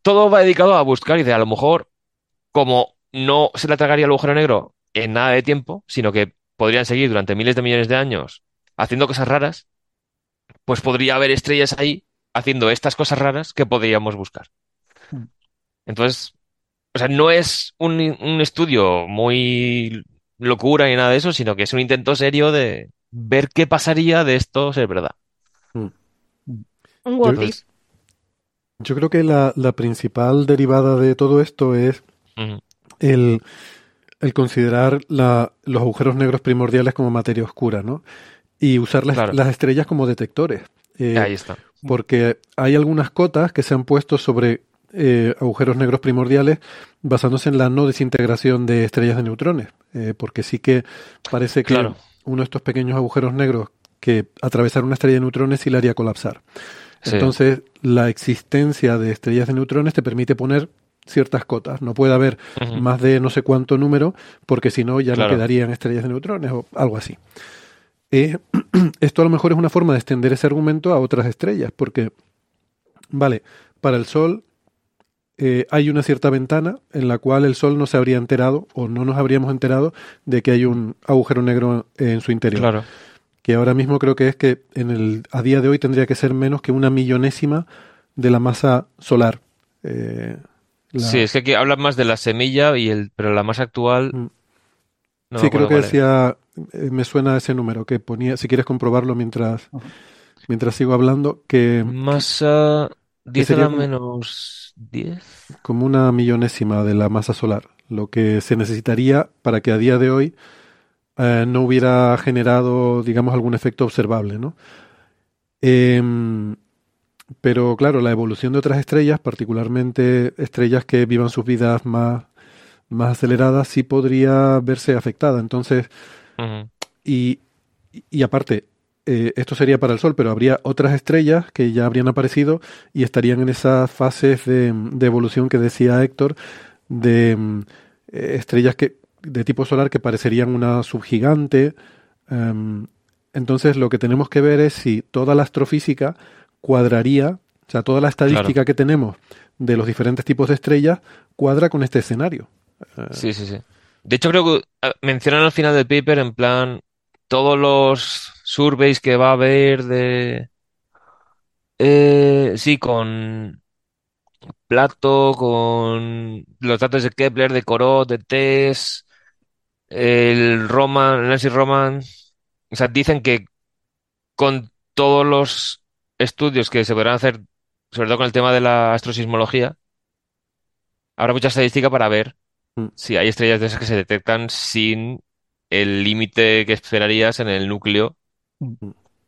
[SPEAKER 3] todo va dedicado a buscar y de a lo mejor, como no se le tragaría el agujero negro en nada de tiempo, sino que podrían seguir durante miles de millones de años haciendo cosas raras, pues podría haber estrellas ahí haciendo estas cosas raras que podríamos buscar.
[SPEAKER 4] Mm.
[SPEAKER 3] Entonces, o sea, no es un, un estudio muy locura ni nada de eso, sino que es un intento serio de ver qué pasaría de esto ser verdad.
[SPEAKER 2] Mm.
[SPEAKER 5] Un
[SPEAKER 2] Yo,
[SPEAKER 5] what if.
[SPEAKER 3] Entonces,
[SPEAKER 2] yo creo que la, la principal derivada de todo esto es
[SPEAKER 3] ujú,
[SPEAKER 2] el, el considerar la- los agujeros negros primordiales como materia oscura, ¿no? Y usar las,
[SPEAKER 3] claro,
[SPEAKER 2] las estrellas como detectores. Eh,
[SPEAKER 3] ahí está.
[SPEAKER 2] porque hay algunas cotas que se han puesto sobre eh, agujeros negros primordiales basándose en la no desintegración de estrellas de neutrones. Eh, porque sí que parece que
[SPEAKER 3] Claro,
[SPEAKER 2] uno de estos pequeños agujeros negros que atravesar una estrella de neutrones sí la haría colapsar.
[SPEAKER 3] sí.
[SPEAKER 2] Entonces, la existencia de estrellas de neutrones te permite poner ciertas cotas. No puede haber
[SPEAKER 3] Ujú,
[SPEAKER 2] más de no sé cuánto número, porque si no ya no
[SPEAKER 3] claro,
[SPEAKER 2] quedarían estrellas de neutrones o algo así. Eh, esto a lo mejor es una forma de extender ese argumento a otras estrellas, porque, vale, para el Sol eh, hay una cierta ventana en la cual el Sol no se habría enterado o no nos habríamos enterado de que hay un agujero negro en su interior.
[SPEAKER 3] claro.
[SPEAKER 2] Que ahora mismo creo que es que en el, a día de hoy tendría que ser menos que una millonésima de la masa solar. Eh,
[SPEAKER 3] Sí,
[SPEAKER 2] la,
[SPEAKER 3] es que aquí hablan más de la semilla y el, pero la más actual
[SPEAKER 2] mm,
[SPEAKER 3] no me
[SPEAKER 2] sí, creo
[SPEAKER 3] acuerdo
[SPEAKER 2] que
[SPEAKER 3] cuál era.
[SPEAKER 2] decía, eh, me suena ese número que ponía, si quieres comprobarlo mientras,
[SPEAKER 4] Ajá.
[SPEAKER 2] mientras sigo hablando, que,
[SPEAKER 3] Masa
[SPEAKER 2] que
[SPEAKER 3] diez a
[SPEAKER 2] sería
[SPEAKER 3] la
[SPEAKER 2] como,
[SPEAKER 3] menos diez.
[SPEAKER 2] como una millonésima de la masa solar, lo que se necesitaría para que a día de hoy eh, no hubiera generado, digamos, algún efecto observable, ¿no? Em, pero claro, la evolución de otras estrellas, particularmente estrellas que vivan sus vidas más, más aceleradas, sí podría verse afectada. Entonces,
[SPEAKER 3] Ujú,
[SPEAKER 2] y, y aparte, eh, esto sería para el Sol, pero habría otras estrellas que ya habrían aparecido y estarían en esas fases de, de evolución que decía Héctor, de mm, eh, estrellas que, de tipo solar que parecerían una subgigante. em, entonces, lo que tenemos que ver es si toda la astrofísica cuadraría, o sea, toda la
[SPEAKER 3] claro,
[SPEAKER 2] estadística que tenemos de los diferentes tipos de estrellas cuadra con este escenario. Eh,
[SPEAKER 3] sí, sí, sí. De hecho, creo que ah, mencionan al final del paper en plan todos los surveys que va a haber de... Eh, sí, con Plato, con los datos de Kepler, de Corot, de Tess, el Roman, Nancy Roman. O sea, dicen que con todos los estudios que se podrán hacer, sobre todo con el tema de la astrosismología, habrá mucha estadística para ver
[SPEAKER 2] mm,
[SPEAKER 3] si hay estrellas de esas que se detectan sin el límite que esperarías en el núcleo.
[SPEAKER 2] mm.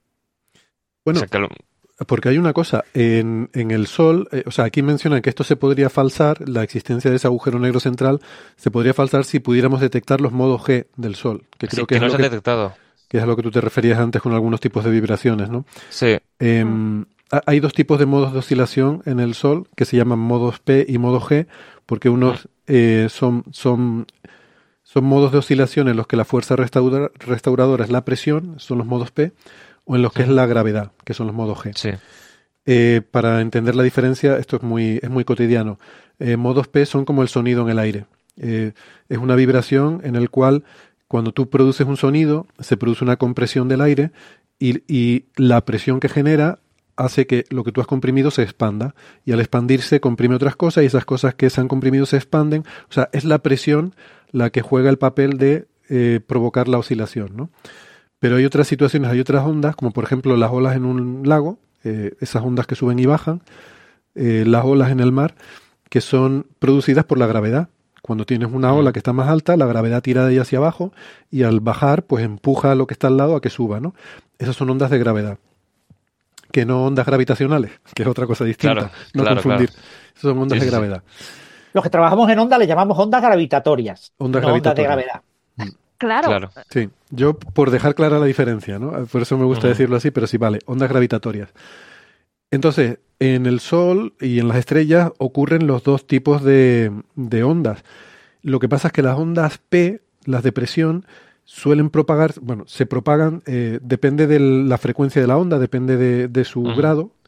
[SPEAKER 3] O sea,
[SPEAKER 2] Bueno,
[SPEAKER 3] que lo-
[SPEAKER 2] porque hay una cosa, en, en el Sol, eh, o sea, aquí mencionan que esto se podría falsar, la existencia de ese agujero negro central, se podría falsar si pudiéramos detectar los modos G del Sol, que
[SPEAKER 3] sí,
[SPEAKER 2] creo que
[SPEAKER 3] que
[SPEAKER 2] es a
[SPEAKER 3] no
[SPEAKER 2] lo
[SPEAKER 3] se han
[SPEAKER 2] que,
[SPEAKER 3] detectado.
[SPEAKER 2] que es a lo que tú te referías antes con algunos tipos de vibraciones, ¿no?
[SPEAKER 3] Sí,
[SPEAKER 5] Mm.
[SPEAKER 2] Em, ha- hay dos tipos de modos de oscilación en el Sol que se llaman modos P y modo G, porque
[SPEAKER 3] mm,
[SPEAKER 2] unos eh, son, son, son modos de oscilación en los que la fuerza restaura- restauradora es la presión, son los modos P, o en los que es
[SPEAKER 3] ujú,
[SPEAKER 2] la gravedad, que son los modos G.
[SPEAKER 3] sí,
[SPEAKER 2] Eh, para entender la diferencia, esto es muy, es muy cotidiano. Eh, modos P son como el sonido en el aire. Eh, es una vibración en el cual cuando tú produces un sonido, se produce una compresión del aire y, y la presión que genera hace que lo que tú has comprimido se expanda. Y al expandirse comprime otras cosas y esas cosas que se han comprimido se expanden. O sea, es la presión la que juega el papel de eh, provocar la oscilación, ¿no? Pero hay otras situaciones, hay otras ondas, como por ejemplo las olas en un lago, eh, esas ondas que suben y bajan, eh, las olas en el mar, que son producidas por la gravedad. Cuando tienes una
[SPEAKER 3] mm,
[SPEAKER 2] ola que está más alta, la gravedad tira de ella hacia abajo y al bajar, pues empuja a lo que está al lado a que suba, ¿no? Esas son ondas de gravedad, que no ondas gravitacionales, que es otra cosa distinta,
[SPEAKER 3] claro,
[SPEAKER 2] no
[SPEAKER 3] claro, claro.
[SPEAKER 2] confundir. Esas son ondas
[SPEAKER 3] Sí,
[SPEAKER 2] de
[SPEAKER 3] sí, sí.
[SPEAKER 2] gravedad.
[SPEAKER 4] Los que trabajamos en onda le llamamos ondas gravitatorias,
[SPEAKER 2] Ondas
[SPEAKER 4] no ondas de
[SPEAKER 2] gravitatorias.
[SPEAKER 4] gravedad.
[SPEAKER 2] Mm.
[SPEAKER 5] Claro,
[SPEAKER 3] Claro.
[SPEAKER 2] Sí, yo por dejar clara la diferencia, ¿no? Por eso me gusta
[SPEAKER 3] Ujú,
[SPEAKER 2] decirlo así, pero sí, vale, ondas gravitatorias. Entonces, en el Sol y en las estrellas ocurren los dos tipos de, de ondas. Lo que pasa es que las ondas P, las de presión, suelen propagar, bueno, se propagan, eh, depende de la frecuencia de la onda, depende de, de su
[SPEAKER 3] ujú,
[SPEAKER 2] grado,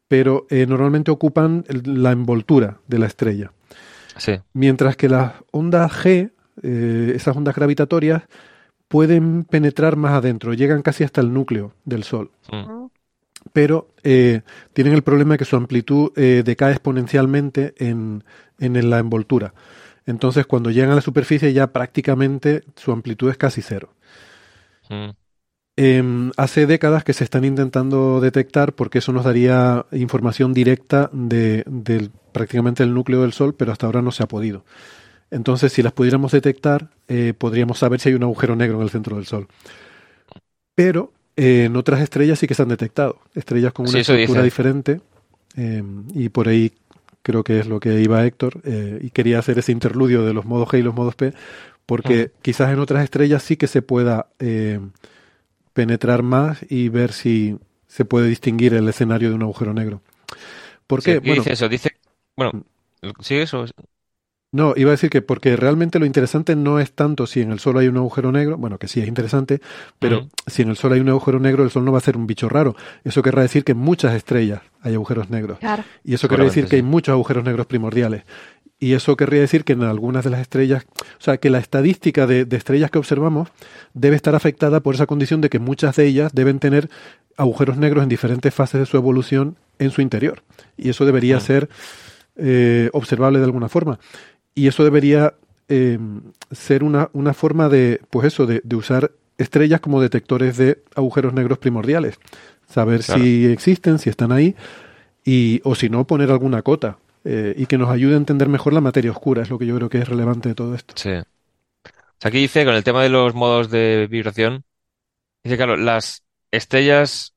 [SPEAKER 2] pero eh, normalmente ocupan el- la envoltura de la estrella.
[SPEAKER 3] Sí.
[SPEAKER 2] Mientras que las ondas G, eh, esas ondas gravitatorias, pueden penetrar más adentro, llegan casi hasta el núcleo del Sol.
[SPEAKER 3] Mm.
[SPEAKER 2] Pero eh, tienen el problema de que su amplitud eh, decae exponencialmente en, en la envoltura. Entonces, cuando llegan a la superficie, ya prácticamente su amplitud es casi cero.
[SPEAKER 3] Mm.
[SPEAKER 2] Eh, hace décadas que se están intentando detectar porque eso nos daría información directa de, del prácticamente el núcleo del Sol, pero hasta ahora no se ha podido. Entonces, si las pudiéramos detectar, eh, podríamos saber si hay un agujero negro en el centro del Sol. Pero eh, en otras estrellas sí que se han detectado. Estrellas con una
[SPEAKER 3] Sí, eso
[SPEAKER 2] estructura
[SPEAKER 3] dice.
[SPEAKER 2] diferente. eh, y por ahí creo que es lo que iba Héctor. eh, y quería hacer ese interludio de los modos G y los modos P, porque
[SPEAKER 3] Mm.
[SPEAKER 2] quizás en otras estrellas sí que se pueda eh, penetrar más y ver si se puede distinguir el escenario de un agujero negro. ¿Por
[SPEAKER 3] Sí,
[SPEAKER 2] qué?
[SPEAKER 3] aquí
[SPEAKER 2] Bueno,
[SPEAKER 3] dice eso, dice, bueno, ¿sigue eso?
[SPEAKER 2] no, iba a decir que porque realmente lo interesante no es tanto si en el Sol hay un agujero negro, bueno, que sí es interesante, pero
[SPEAKER 3] Mm.
[SPEAKER 2] si en el Sol hay un agujero negro, el Sol no va a ser un bicho raro. Eso querrá decir que en muchas estrellas hay agujeros negros.
[SPEAKER 5] Claro.
[SPEAKER 2] Y eso querrá decir
[SPEAKER 3] Seguramente
[SPEAKER 2] que hay
[SPEAKER 3] sí.
[SPEAKER 2] muchos agujeros negros primordiales. Y eso querría decir que en algunas de las estrellas, o sea, que la estadística de, de estrellas que observamos debe estar afectada por esa condición de que muchas de ellas deben tener agujeros negros en diferentes fases de su evolución en su interior. Y eso debería
[SPEAKER 3] Mm.
[SPEAKER 2] ser eh, observable de alguna forma. Y eso debería eh, ser una, una forma de, pues eso, de, de usar estrellas como detectores de agujeros negros primordiales. Saber
[SPEAKER 3] Claro.
[SPEAKER 2] si existen, si están ahí, y, o si no, poner alguna cota. eh, y que nos ayude a entender mejor la materia oscura, es lo que yo creo que es relevante de todo esto.
[SPEAKER 3] Sí. O sea, aquí dice, con el tema de los modos de vibración, dice, claro, las estrellas,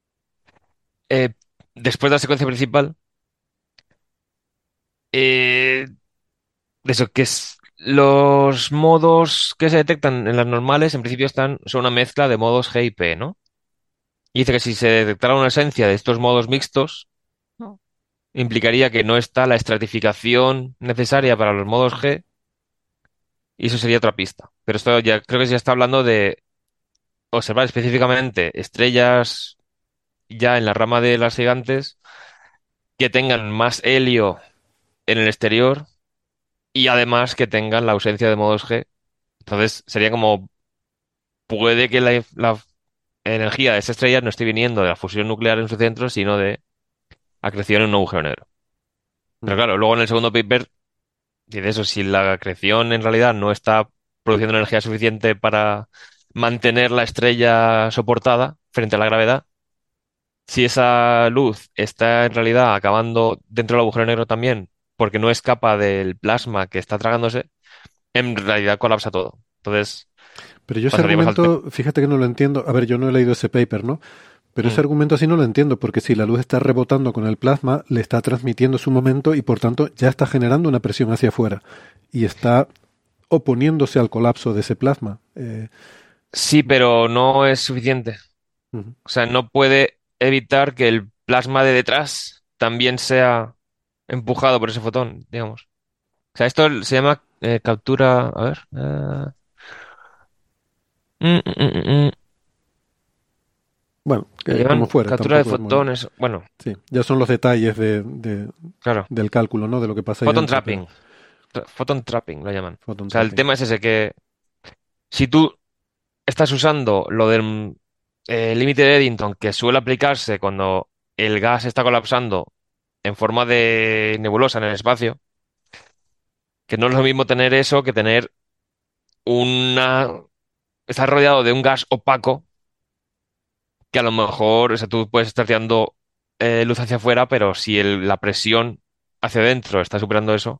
[SPEAKER 3] eh, después de la secuencia principal, eh, de eso, que es los modos que se detectan en las normales, en principio están, son una mezcla de modos G y P, ¿no? Y dice que si se detectara una esencia de estos modos mixtos,
[SPEAKER 5] No.
[SPEAKER 3] implicaría que no está la estratificación necesaria para los modos G, y eso sería otra pista. Pero esto ya creo que ya está hablando de observar específicamente estrellas ya en la rama de las gigantes que tengan más helio en el exterior y además que tengan la ausencia de modos G. Entonces sería como, puede que la, la energía de esa estrella no esté viniendo de la fusión nuclear en su centro, sino de acreción en un agujero negro. Pero claro, luego en el segundo paper dice eso, si la acreción en realidad no está produciendo energía suficiente para mantener la estrella soportada frente a la gravedad, si esa luz está en realidad acabando dentro del agujero negro también, porque no escapa del plasma que está tragándose, en realidad colapsa todo. Entonces,
[SPEAKER 2] Pero yo ese
[SPEAKER 3] pasaríamos al...
[SPEAKER 2] argumento, fíjate que no lo entiendo. A ver, yo no he leído ese paper, ¿no? Pero ese
[SPEAKER 3] Mm.
[SPEAKER 2] argumento así no lo entiendo, porque si la luz está rebotando con el plasma, le está transmitiendo su momento y por tanto ya está generando una presión hacia afuera y está oponiéndose al colapso de ese plasma. Eh,
[SPEAKER 3] Sí, pero no es suficiente.
[SPEAKER 2] ujú.
[SPEAKER 3] O sea, no puede evitar que el plasma de detrás también sea empujado por ese fotón, digamos. O sea, esto se llama eh, captura... A ver. eh, mm, mm, mm, mm,
[SPEAKER 2] Bueno,
[SPEAKER 3] le
[SPEAKER 2] que como
[SPEAKER 3] llaman
[SPEAKER 2] fuera,
[SPEAKER 3] captura de
[SPEAKER 2] tampoco es muy...
[SPEAKER 3] fotones. Bueno,
[SPEAKER 2] Sí, ya son los detalles de, de-
[SPEAKER 3] claro.
[SPEAKER 2] del cálculo, ¿no? De lo que pasa ahí
[SPEAKER 3] Photon
[SPEAKER 2] dentro, pero-
[SPEAKER 3] trapping. Tra- Photon trapping lo llaman.
[SPEAKER 2] Photon
[SPEAKER 3] O sea, el
[SPEAKER 2] trapping.
[SPEAKER 3] tema es ese que si tú estás usando lo del eh, límite de Eddington que suele aplicarse cuando el gas está colapsando en forma de nebulosa en el espacio, que no es lo mismo tener eso que tener una... Estar rodeado de un gas opaco que a lo mejor, o sea, tú puedes estar tirando eh, luz hacia afuera, pero si el- la presión hacia adentro está superando eso,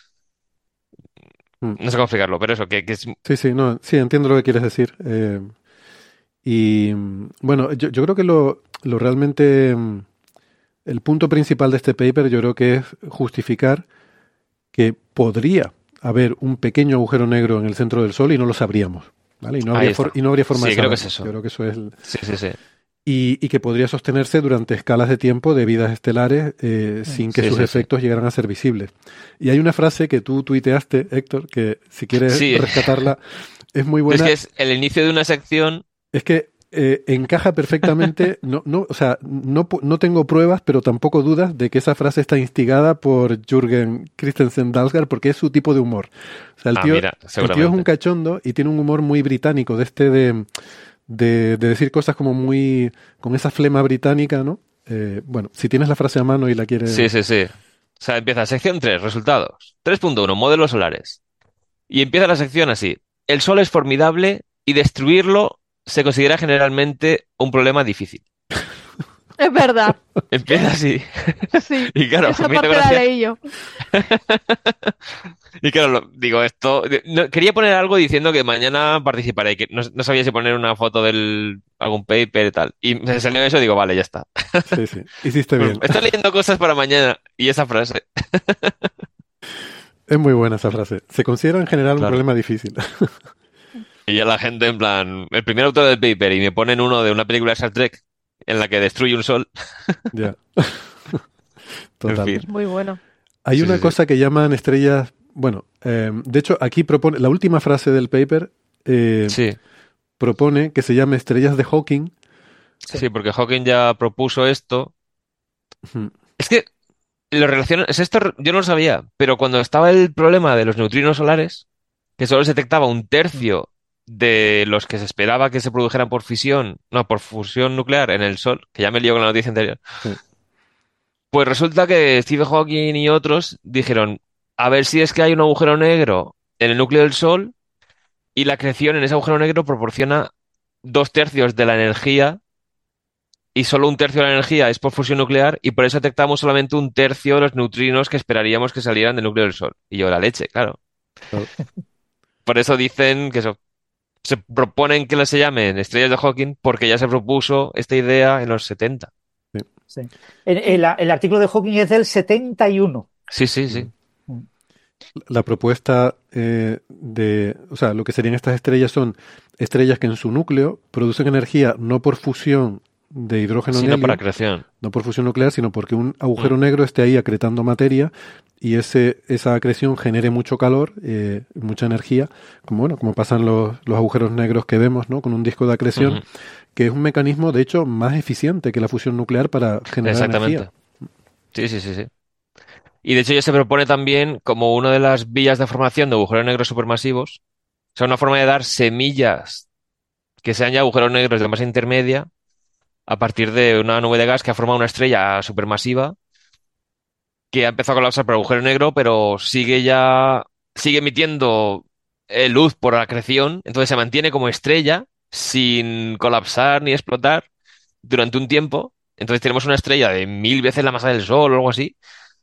[SPEAKER 2] Mm.
[SPEAKER 3] no sé cómo explicarlo, pero eso, que, que es...
[SPEAKER 2] Sí, sí, no, sí, entiendo lo que quieres decir. Eh, y mm, bueno, yo, yo creo que lo, lo realmente, mm, el punto principal de este paper, yo creo que es justificar que podría haber un pequeño agujero negro en el centro del Sol y no lo sabríamos, ¿vale? Y no
[SPEAKER 3] Ahí
[SPEAKER 2] habría,
[SPEAKER 3] está.
[SPEAKER 2] for- y no habría forma
[SPEAKER 3] Sí,
[SPEAKER 2] de
[SPEAKER 3] creo que
[SPEAKER 2] saberlo.
[SPEAKER 3] es eso.
[SPEAKER 2] Yo creo que eso es el-
[SPEAKER 3] Sí, sí, sí.
[SPEAKER 2] y, y que podría sostenerse durante escalas de tiempo de vidas estelares eh, sin que
[SPEAKER 3] Sí,
[SPEAKER 2] sus
[SPEAKER 3] sí, sí.
[SPEAKER 2] efectos llegaran a ser visibles. Y hay una frase que tú tuiteaste, Héctor, que si quieres
[SPEAKER 3] Sí.
[SPEAKER 2] rescatarla, es muy
[SPEAKER 3] Es
[SPEAKER 2] buena.
[SPEAKER 3] que es el inicio de una sección.
[SPEAKER 2] Es que eh, encaja perfectamente, no, no, o sea, no, pu- no tengo pruebas, pero tampoco dudas de que esa frase está instigada por Jürgen Christensen Dalsgaard porque es su tipo de humor. O sea, el
[SPEAKER 3] Ah,
[SPEAKER 2] tío,
[SPEAKER 3] mira,
[SPEAKER 2] el tío es
[SPEAKER 3] seguramente.
[SPEAKER 2] un cachondo y tiene un humor muy británico, de este de, de, de decir cosas como muy, con esa flema británica, ¿no? Eh, bueno, si tienes la frase a mano y la quieres...
[SPEAKER 3] Sí, sí, sí. O sea, empieza sección tres, resultados. tres punto uno, modelos solares. Y empieza la sección así. El Sol es formidable y destruirlo se considera generalmente un problema difícil.
[SPEAKER 5] Es verdad,
[SPEAKER 3] Empieza así.
[SPEAKER 5] sí.
[SPEAKER 3] Y claro,
[SPEAKER 5] Esa
[SPEAKER 3] me hizo
[SPEAKER 5] parte la
[SPEAKER 3] gracia.
[SPEAKER 5] leí yo.
[SPEAKER 3] Y claro, lo- digo esto. no- quería poner algo diciendo que mañana participaré, que no, no sabía si poner una foto del algún paper y tal. Y me salió eso y digo, vale, ya está.
[SPEAKER 2] Sí, sí, hiciste
[SPEAKER 3] Pues
[SPEAKER 2] bien.
[SPEAKER 3] estoy leyendo cosas para mañana y esa frase.
[SPEAKER 2] Es muy buena esa frase. Se considera en general un
[SPEAKER 3] Claro.
[SPEAKER 2] problema difícil.
[SPEAKER 3] Y ya la gente, en plan, el primer autor del paper y me ponen uno de una película de Star Trek en la que destruye un sol.
[SPEAKER 2] Ya.
[SPEAKER 3] En
[SPEAKER 2] Total.
[SPEAKER 3] fin.
[SPEAKER 5] Es muy bueno.
[SPEAKER 2] Hay
[SPEAKER 3] Sí,
[SPEAKER 2] una
[SPEAKER 3] sí, sí.
[SPEAKER 2] cosa que llaman estrellas. Bueno, eh, de hecho, aquí propone. La última frase del paper eh,
[SPEAKER 3] Sí,
[SPEAKER 2] propone que se llame estrellas de Hawking.
[SPEAKER 3] sí, porque Hawking ya propuso esto.
[SPEAKER 2] Ujú.
[SPEAKER 3] Es que lo relaciona, es esto, yo no lo sabía, pero cuando estaba el problema de los neutrinos solares, que solo se detectaba un tercio de los que se esperaba que se produjeran por fisión, no, por fusión nuclear en el Sol, que ya me lío con la noticia anterior,
[SPEAKER 2] Sí.
[SPEAKER 3] pues resulta que Stephen Hawking y otros dijeron, a ver si es que hay un agujero negro en el núcleo del Sol y la acreción en ese agujero negro proporciona dos tercios de la energía y solo un tercio de la energía es por fusión nuclear y por eso detectamos solamente un tercio de los neutrinos que esperaríamos que salieran del núcleo del Sol. Y yo, la leche, claro.
[SPEAKER 2] Claro.
[SPEAKER 3] Por eso dicen que eso, se proponen que se llamen estrellas de Hawking porque ya se propuso esta idea en los setenta.
[SPEAKER 4] Sí. El, el- el artículo de Hawking es del setenta y uno.
[SPEAKER 3] Sí, sí, sí.
[SPEAKER 2] La propuesta eh, de. O sea, lo que serían estas estrellas son estrellas que en su núcleo producen energía no por fusión de hidrógeno en
[SPEAKER 3] Sino
[SPEAKER 2] helio,
[SPEAKER 3] para creación.
[SPEAKER 2] no por fusión nuclear, sino porque un agujero
[SPEAKER 3] Mm.
[SPEAKER 2] negro esté ahí acretando materia y ese, esa acreción genere mucho calor, eh, mucha energía, como bueno, como pasan los, los agujeros negros que vemos, ¿no? Con un disco de acreción,
[SPEAKER 3] Ujú.
[SPEAKER 2] que es un mecanismo, de hecho, más eficiente que la fusión nuclear para generar
[SPEAKER 3] Exactamente.
[SPEAKER 2] energía.
[SPEAKER 3] Sí, sí, sí, sí. Y de hecho ya se propone también como una de las vías de formación de agujeros negros supermasivos, o sea, una forma de dar semillas que sean ya agujeros negros de masa intermedia a partir de una nube de gas que ha formado una estrella supermasiva que ha empezado a colapsar por agujero negro, pero sigue ya, sigue emitiendo eh, luz por acreción, entonces se mantiene como estrella sin colapsar ni explotar durante un tiempo. Entonces tenemos una estrella de mil veces la masa del Sol o algo así,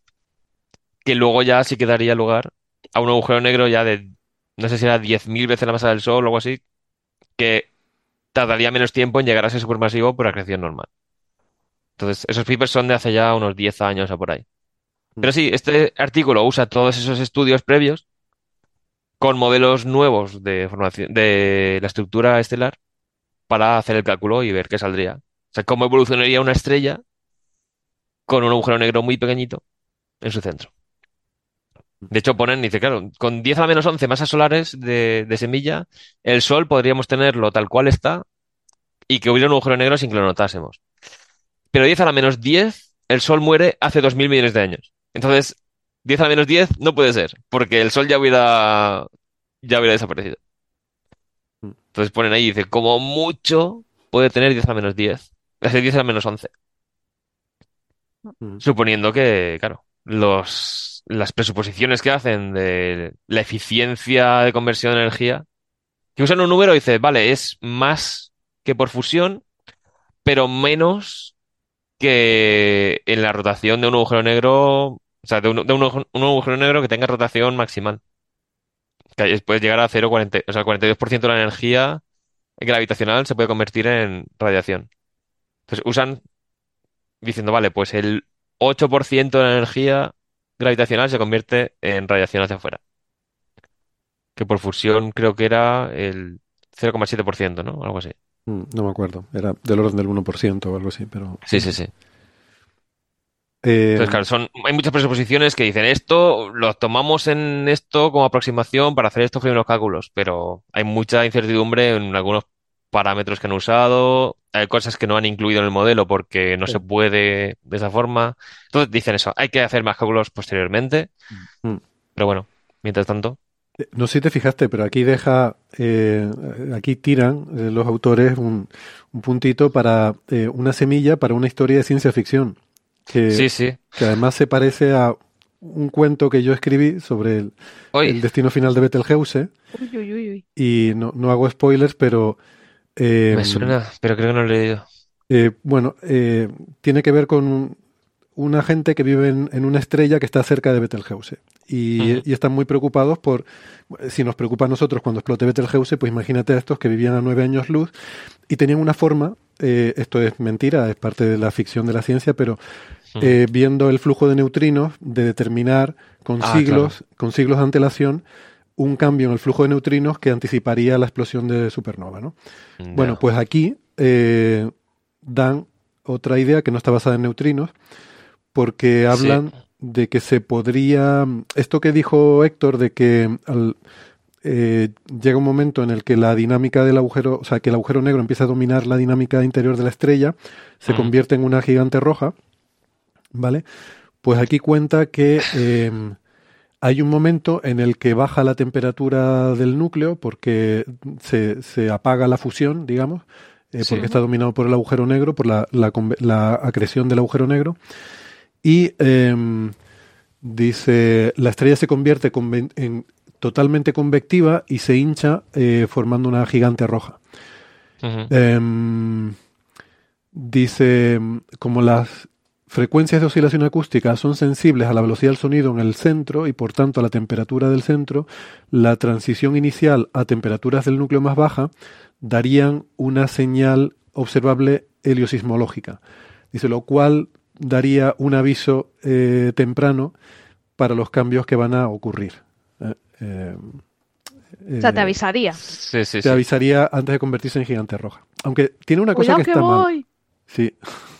[SPEAKER 3] que luego ya sí que daría lugar a un agujero negro ya de, no sé si era diez mil veces la masa del Sol o algo así, que tardaría menos tiempo en llegar a ser supermasivo por acreción normal. Entonces, esos papers son de hace ya unos diez años o por ahí. Pero sí, este artículo usa todos esos estudios previos con modelos nuevos de formación de la estructura estelar para hacer el cálculo y ver qué saldría. O sea, cómo evolucionaría una estrella con un agujero negro muy pequeñito en su centro. De hecho, ponen, dice, claro, con diez a la menos once masas solares de, de semilla, el Sol podríamos tenerlo tal cual está y que hubiera un agujero negro sin que lo notásemos. Pero diez a la menos diez, el Sol muere hace dos mil millones de años. Entonces, diez a la menos diez no puede ser, porque el Sol ya hubiera, ya hubiera desaparecido. Entonces ponen ahí, dice, como mucho puede tener diez a la menos diez. Es decir, diez a la menos once.
[SPEAKER 2] Mm.
[SPEAKER 3] Suponiendo que, claro, los, las presuposiciones que hacen de la eficiencia de conversión de energía, que usan un número y dice, vale, es más que por fusión, pero menos que en la rotación de un agujero negro, o sea, de un, de un agu- un agujero negro que tenga rotación maximal. Que es- puede llegar a cero coma cuarenta, o sea, cuarenta y dos por ciento de la energía gravitacional se puede convertir en radiación. Entonces usan diciendo, vale, pues el ocho por ciento de la energía gravitacional se convierte en radiación hacia afuera. Que por fusión creo que era el cero coma siete por ciento, ¿no? Algo así.
[SPEAKER 2] Mm, no me acuerdo, era del orden del uno por ciento o algo así, pero...
[SPEAKER 3] Sí, sí, sí.
[SPEAKER 2] Eh,
[SPEAKER 3] Entonces, claro, son, hay muchas presuposiciones que dicen esto, lo tomamos en esto como aproximación para hacer estos primeros cálculos, pero hay mucha incertidumbre en algunos parámetros que han usado, hay cosas que no han incluido en el modelo porque no
[SPEAKER 4] Sí.
[SPEAKER 3] se puede de esa forma. Entonces dicen eso, hay que hacer más cálculos posteriormente,
[SPEAKER 2] Mm.
[SPEAKER 3] pero bueno, mientras tanto.
[SPEAKER 2] Eh, No sé si te fijaste, pero aquí deja, eh, aquí tiran eh, los autores un, un puntito para eh, una semilla para una historia de ciencia ficción, que,
[SPEAKER 3] Sí, sí.
[SPEAKER 2] que además se parece a un cuento que yo escribí sobre el,
[SPEAKER 3] Hoy
[SPEAKER 2] el destino final de Betelgeuse,
[SPEAKER 5] Uy, uy, uy, uy.
[SPEAKER 2] y no, no hago spoilers, pero eh,
[SPEAKER 3] me suena, pero creo que no lo he leído.
[SPEAKER 2] eh, bueno, eh, tiene que ver con un- una gente que vive en, en una estrella que está cerca de Betelgeuse. Y,
[SPEAKER 3] Ujú.
[SPEAKER 2] y están muy preocupados por, si nos preocupa a nosotros cuando explote Betelgeuse, pues imagínate a estos que vivían a nueve años luz y tenían una forma, eh, esto es mentira, es parte de la ficción de la ciencia, pero
[SPEAKER 3] Ujú.
[SPEAKER 2] eh, viendo el flujo de neutrinos, de determinar con
[SPEAKER 3] Ah,
[SPEAKER 2] siglos, con siglos de antelación, un cambio en el flujo de neutrinos que anticiparía la explosión de supernova, ¿no?
[SPEAKER 3] Ya.
[SPEAKER 2] Bueno, pues aquí eh, dan otra idea que no está basada en neutrinos, porque
[SPEAKER 3] Sí.
[SPEAKER 2] hablan de que se podría, esto que dijo Héctor, de que al- eh, llega un momento en el que la dinámica del agujero, o sea, que el agujero negro empieza a dominar la dinámica interior de la estrella, se
[SPEAKER 3] Ujú.
[SPEAKER 2] convierte en una gigante roja, ¿vale? Pues aquí cuenta que eh, hay un momento en el que baja la temperatura del núcleo porque se, se apaga la fusión, digamos, eh,
[SPEAKER 3] Sí.
[SPEAKER 2] porque está dominado por el agujero negro, por la, la conve- la acreción del agujero negro. Y em, dice, la estrella se convierte conven- en totalmente convectiva y se hincha eh, formando una gigante roja.
[SPEAKER 3] Ujú.
[SPEAKER 2] Em, dice, em, como las frecuencias de oscilación acústica son sensibles a la velocidad del sonido en el centro y por tanto a la temperatura del centro, la transición inicial a temperaturas del núcleo más baja darían una señal observable heliosismológica. Dice, lo cual daría un aviso eh, temprano para los cambios que van a ocurrir. Eh, eh,
[SPEAKER 5] O sea, te
[SPEAKER 2] eh,
[SPEAKER 5] avisaría.
[SPEAKER 3] Sí, sí,
[SPEAKER 2] te
[SPEAKER 3] sí.
[SPEAKER 2] avisaría antes de convertirse en gigante roja. Aunque tiene una cosa
[SPEAKER 5] Cuidado
[SPEAKER 2] que
[SPEAKER 5] que
[SPEAKER 2] está mal.
[SPEAKER 5] voy.
[SPEAKER 2] Sí.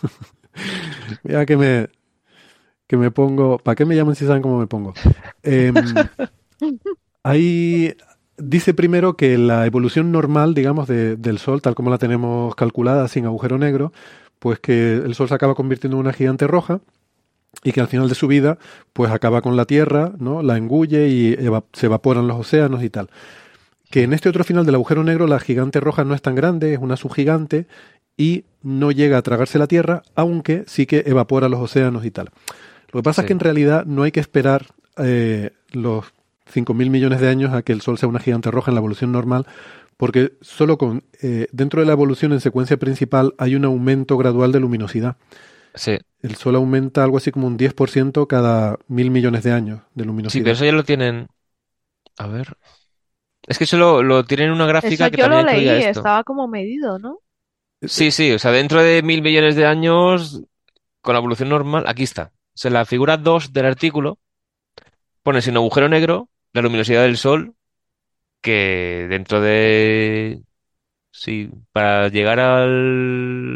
[SPEAKER 2] Mira que me, que me pongo. ¿Para qué me llaman si saben cómo me pongo? Em, Ahí dice primero que la evolución normal, digamos, de- del Sol, tal como la tenemos calculada sin agujero negro, pues que el Sol se acaba convirtiendo en una gigante roja y que al final de su vida, pues acaba con la Tierra, ¿no? La engulle y eva- se evaporan los océanos y tal. Que en este otro final del agujero negro la gigante roja no es tan grande, es una subgigante y no llega a tragarse la Tierra, aunque sí que evapora los océanos y tal. Lo que pasa es
[SPEAKER 3] Sí.
[SPEAKER 2] que en realidad no hay que esperar eh, los cinco mil millones de años a que el Sol sea una gigante roja en la evolución normal, porque solo con eh, dentro de la evolución en secuencia principal hay un aumento gradual de luminosidad.
[SPEAKER 3] Sí.
[SPEAKER 2] El Sol aumenta algo así como un diez por ciento cada mil millones de años de
[SPEAKER 3] Sí,
[SPEAKER 2] luminosidad.
[SPEAKER 3] pero eso ya lo tienen. A ver. Es que eso lo, lo tienen en una
[SPEAKER 5] Eso
[SPEAKER 3] gráfica que
[SPEAKER 5] yo lo
[SPEAKER 3] también incluía
[SPEAKER 5] leí,
[SPEAKER 3] esto.
[SPEAKER 5] estaba como medido, ¿no?
[SPEAKER 3] Sí, sí, o sea, dentro de mil millones de años, con la evolución normal, aquí está. O sea, la figura dos del artículo pone sin agujero negro la luminosidad del Sol, que dentro de... Sí, para llegar al...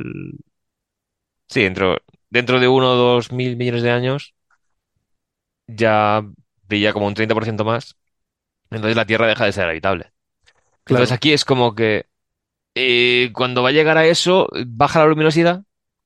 [SPEAKER 3] Sí, dentro, dentro de uno o dos mil millones de años, ya brilla como un treinta por ciento más. Entonces la Tierra deja de ser habitable. Entonces
[SPEAKER 2] Claro,
[SPEAKER 3] aquí es como que eh, cuando va a llegar a eso, baja la luminosidad,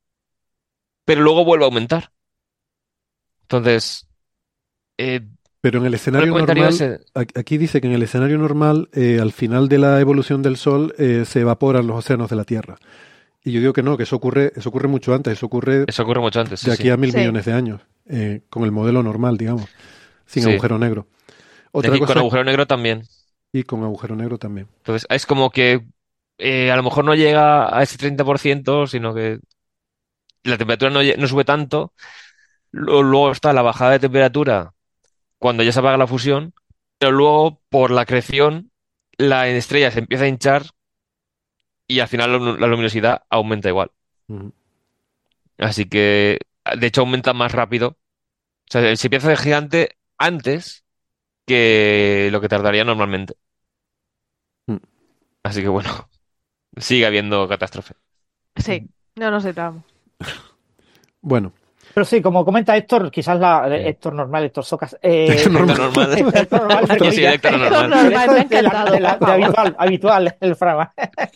[SPEAKER 3] pero luego vuelve a aumentar. Entonces, eh,
[SPEAKER 2] pero en el
[SPEAKER 3] el
[SPEAKER 2] escenario
[SPEAKER 3] comentario
[SPEAKER 2] normal,
[SPEAKER 3] ese,
[SPEAKER 2] a- aquí dice que en el escenario normal, eh, al final de la evolución del Sol, eh, se evaporan los océanos de la Tierra. Y yo digo que no, que eso ocurre, eso ocurre mucho antes, eso ocurre
[SPEAKER 3] eso ocurre mucho antes, sí,
[SPEAKER 2] de aquí
[SPEAKER 3] sí.
[SPEAKER 2] a mil
[SPEAKER 5] Sí.
[SPEAKER 2] millones de años, eh, con el modelo normal, digamos, sin
[SPEAKER 3] Sí.
[SPEAKER 2] agujero negro.
[SPEAKER 3] Y
[SPEAKER 2] Otra
[SPEAKER 3] aquí con
[SPEAKER 2] cosa,
[SPEAKER 3] agujero negro también.
[SPEAKER 2] y con agujero negro también.
[SPEAKER 3] Entonces, es como que eh, a lo mejor no llega a ese treinta por ciento, sino que la temperatura no, lle- no sube tanto. Lo- Luego está la bajada de temperatura cuando ya se apaga la fusión, pero luego por la acreción la estrella se empieza a hinchar y al final la lu- la luminosidad aumenta igual.
[SPEAKER 2] Ujú.
[SPEAKER 3] Así que, de hecho, aumenta más rápido. O sea, se empieza a hacer gigante antes que lo que tardaría normalmente.
[SPEAKER 2] Mm.
[SPEAKER 3] Así que bueno, sigue habiendo catástrofe.
[SPEAKER 5] Sí, no nos entramos.
[SPEAKER 2] Bueno,
[SPEAKER 4] Pero sí, como comenta Héctor, quizás la
[SPEAKER 3] Sí.
[SPEAKER 4] Héctor normal, Héctor Socas. Eh,
[SPEAKER 2] Héctor normal.
[SPEAKER 3] normal.
[SPEAKER 4] Héctor normal, entre
[SPEAKER 3] Yo soy
[SPEAKER 4] comillas.
[SPEAKER 3] Héctor
[SPEAKER 5] Héctor
[SPEAKER 3] normal.
[SPEAKER 5] normal, me ha
[SPEAKER 4] De la-
[SPEAKER 5] encantado,
[SPEAKER 4] de la-
[SPEAKER 5] por
[SPEAKER 4] de
[SPEAKER 5] favor.
[SPEAKER 4] habitual, habitual el frama.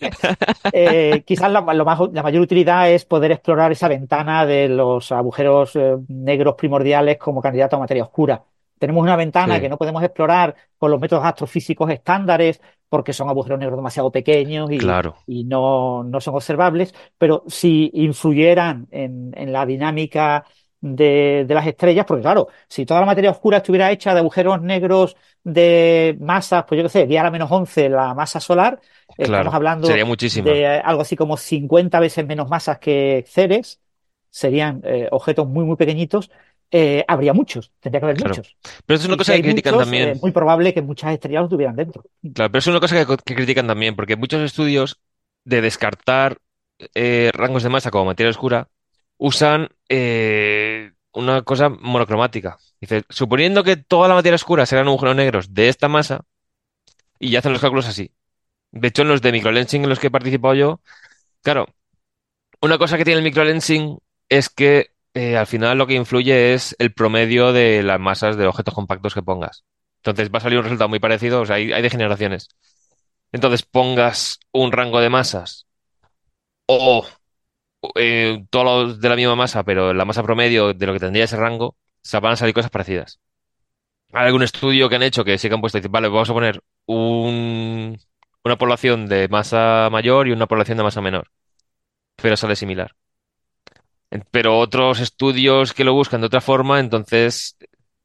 [SPEAKER 4] Eh, quizás la, lo más, la mayor utilidad es poder explorar esa ventana de los agujeros eh, negros primordiales como candidato a materia oscura. Tenemos una ventana
[SPEAKER 3] Sí.
[SPEAKER 4] que no podemos explorar con los métodos astrofísicos estándares porque son agujeros negros demasiado pequeños y,
[SPEAKER 3] Claro.
[SPEAKER 4] y no, no son observables, pero si influyeran en, en la dinámica de, de las estrellas, porque claro, si toda la materia oscura estuviera hecha de agujeros negros de masas, pues yo qué sé, diez a la menos once la masa solar, estamos
[SPEAKER 3] Claro.
[SPEAKER 4] hablando
[SPEAKER 3] Sería muchísima.
[SPEAKER 4] de algo así como cincuenta veces menos masas que Ceres, serían eh, objetos muy, muy pequeñitos, eh, habría muchos, tendría que haber
[SPEAKER 3] Claro.
[SPEAKER 4] muchos.
[SPEAKER 3] Pero eso es una
[SPEAKER 4] Y si
[SPEAKER 3] cosa que
[SPEAKER 4] hay
[SPEAKER 3] critican
[SPEAKER 4] muchos,
[SPEAKER 3] también.
[SPEAKER 4] es muy probable que muchas estrellas los tuvieran dentro.
[SPEAKER 3] Claro, pero es una cosa que, que critican también, porque muchos estudios de descartar eh, rangos de masa como materia oscura usan eh, una cosa monocromática. Dice, suponiendo que toda la materia oscura serán agujeros negros de esta masa, y ya hacen los cálculos así. De hecho, en los de microlensing en los que he participado yo, claro, una cosa que tiene el microlensing es que eh, al final lo que influye es el promedio de las masas de objetos compactos que pongas. Entonces va a salir un resultado muy parecido, o sea, hay, hay degeneraciones. Entonces pongas un rango de masas o eh, todos los de la misma masa, pero la masa promedio de lo que tendría ese rango, o sea, van a salir cosas parecidas. Hay algún estudio que han hecho que sí que han puesto, dicen, vale, vamos a poner un, una población de masa mayor y una población de masa menor, pero sale similar. En- Pero otros estudios que lo buscan de otra forma, entonces